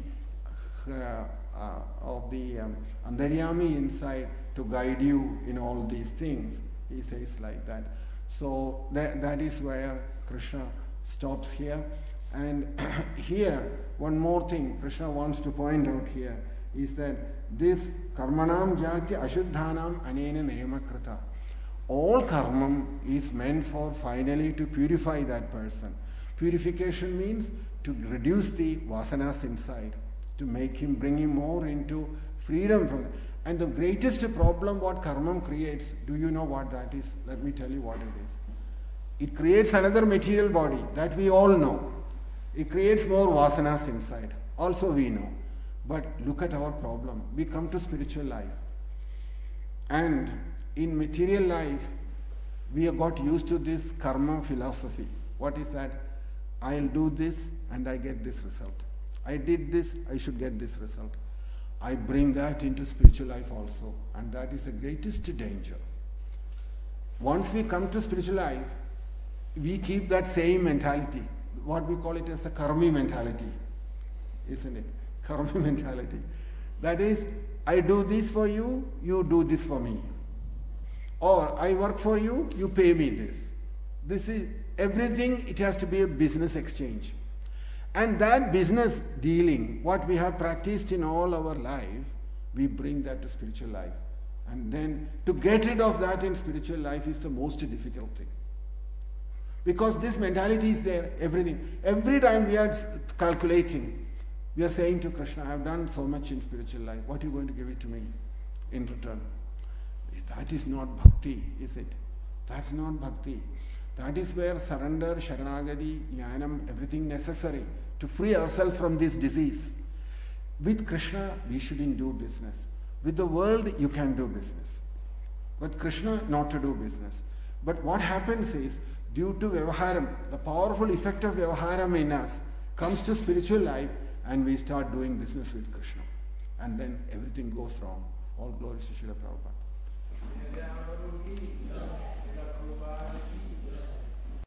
antaryami inside to guide you in all these things. He says like that. So that is where Krishna stops here. And here, one more thing Krishna wants to point out here is that this karmanam jati ashuddhanam anena nayamakrita. All karma is meant for finally to purify that person. Purification means to reduce the vasanas inside, to make him, bring him more into freedom from it. And the greatest problem what karma creates, do you know what that is? Let me tell you what it is. It creates another material body, that we all know. It creates more vasanas inside. Also we know. But look at our problem. We come to spiritual life. And in material life, we have got used to this karma philosophy. What is that? I'll do this and I get this result. I did this, I should get this result. I bring that into spiritual life also. And that is the greatest danger. Once we come to spiritual life, we keep that same mentality. What we call it as the karmi mentality. Isn't it? Karma mentality. That is, I do this for you, you do this for me. Or I work for you, you pay me this. This is everything, it has to be a business exchange. And that business dealing, what we have practiced in all our life, we bring that to spiritual life. And then to get rid of that in spiritual life is the most difficult thing. Because this mentality is there, everything. Every time we are calculating, we are saying to Krishna, I have done so much in spiritual life. What are you going to give it to me in return? That is not bhakti, is it? That's not bhakti. That is where surrender, sharanagati, jnanam, everything necessary to free ourselves from this disease. With Krishna, we shouldn't do business. With the world, you can do business. But Krishna, not to do business. But what happens is, due to Vyavaharam, the powerful effect of Vyavaharam in us comes to spiritual life, and we start doing business with Krishna. And then everything goes wrong. All glories to Srila Prabhupada.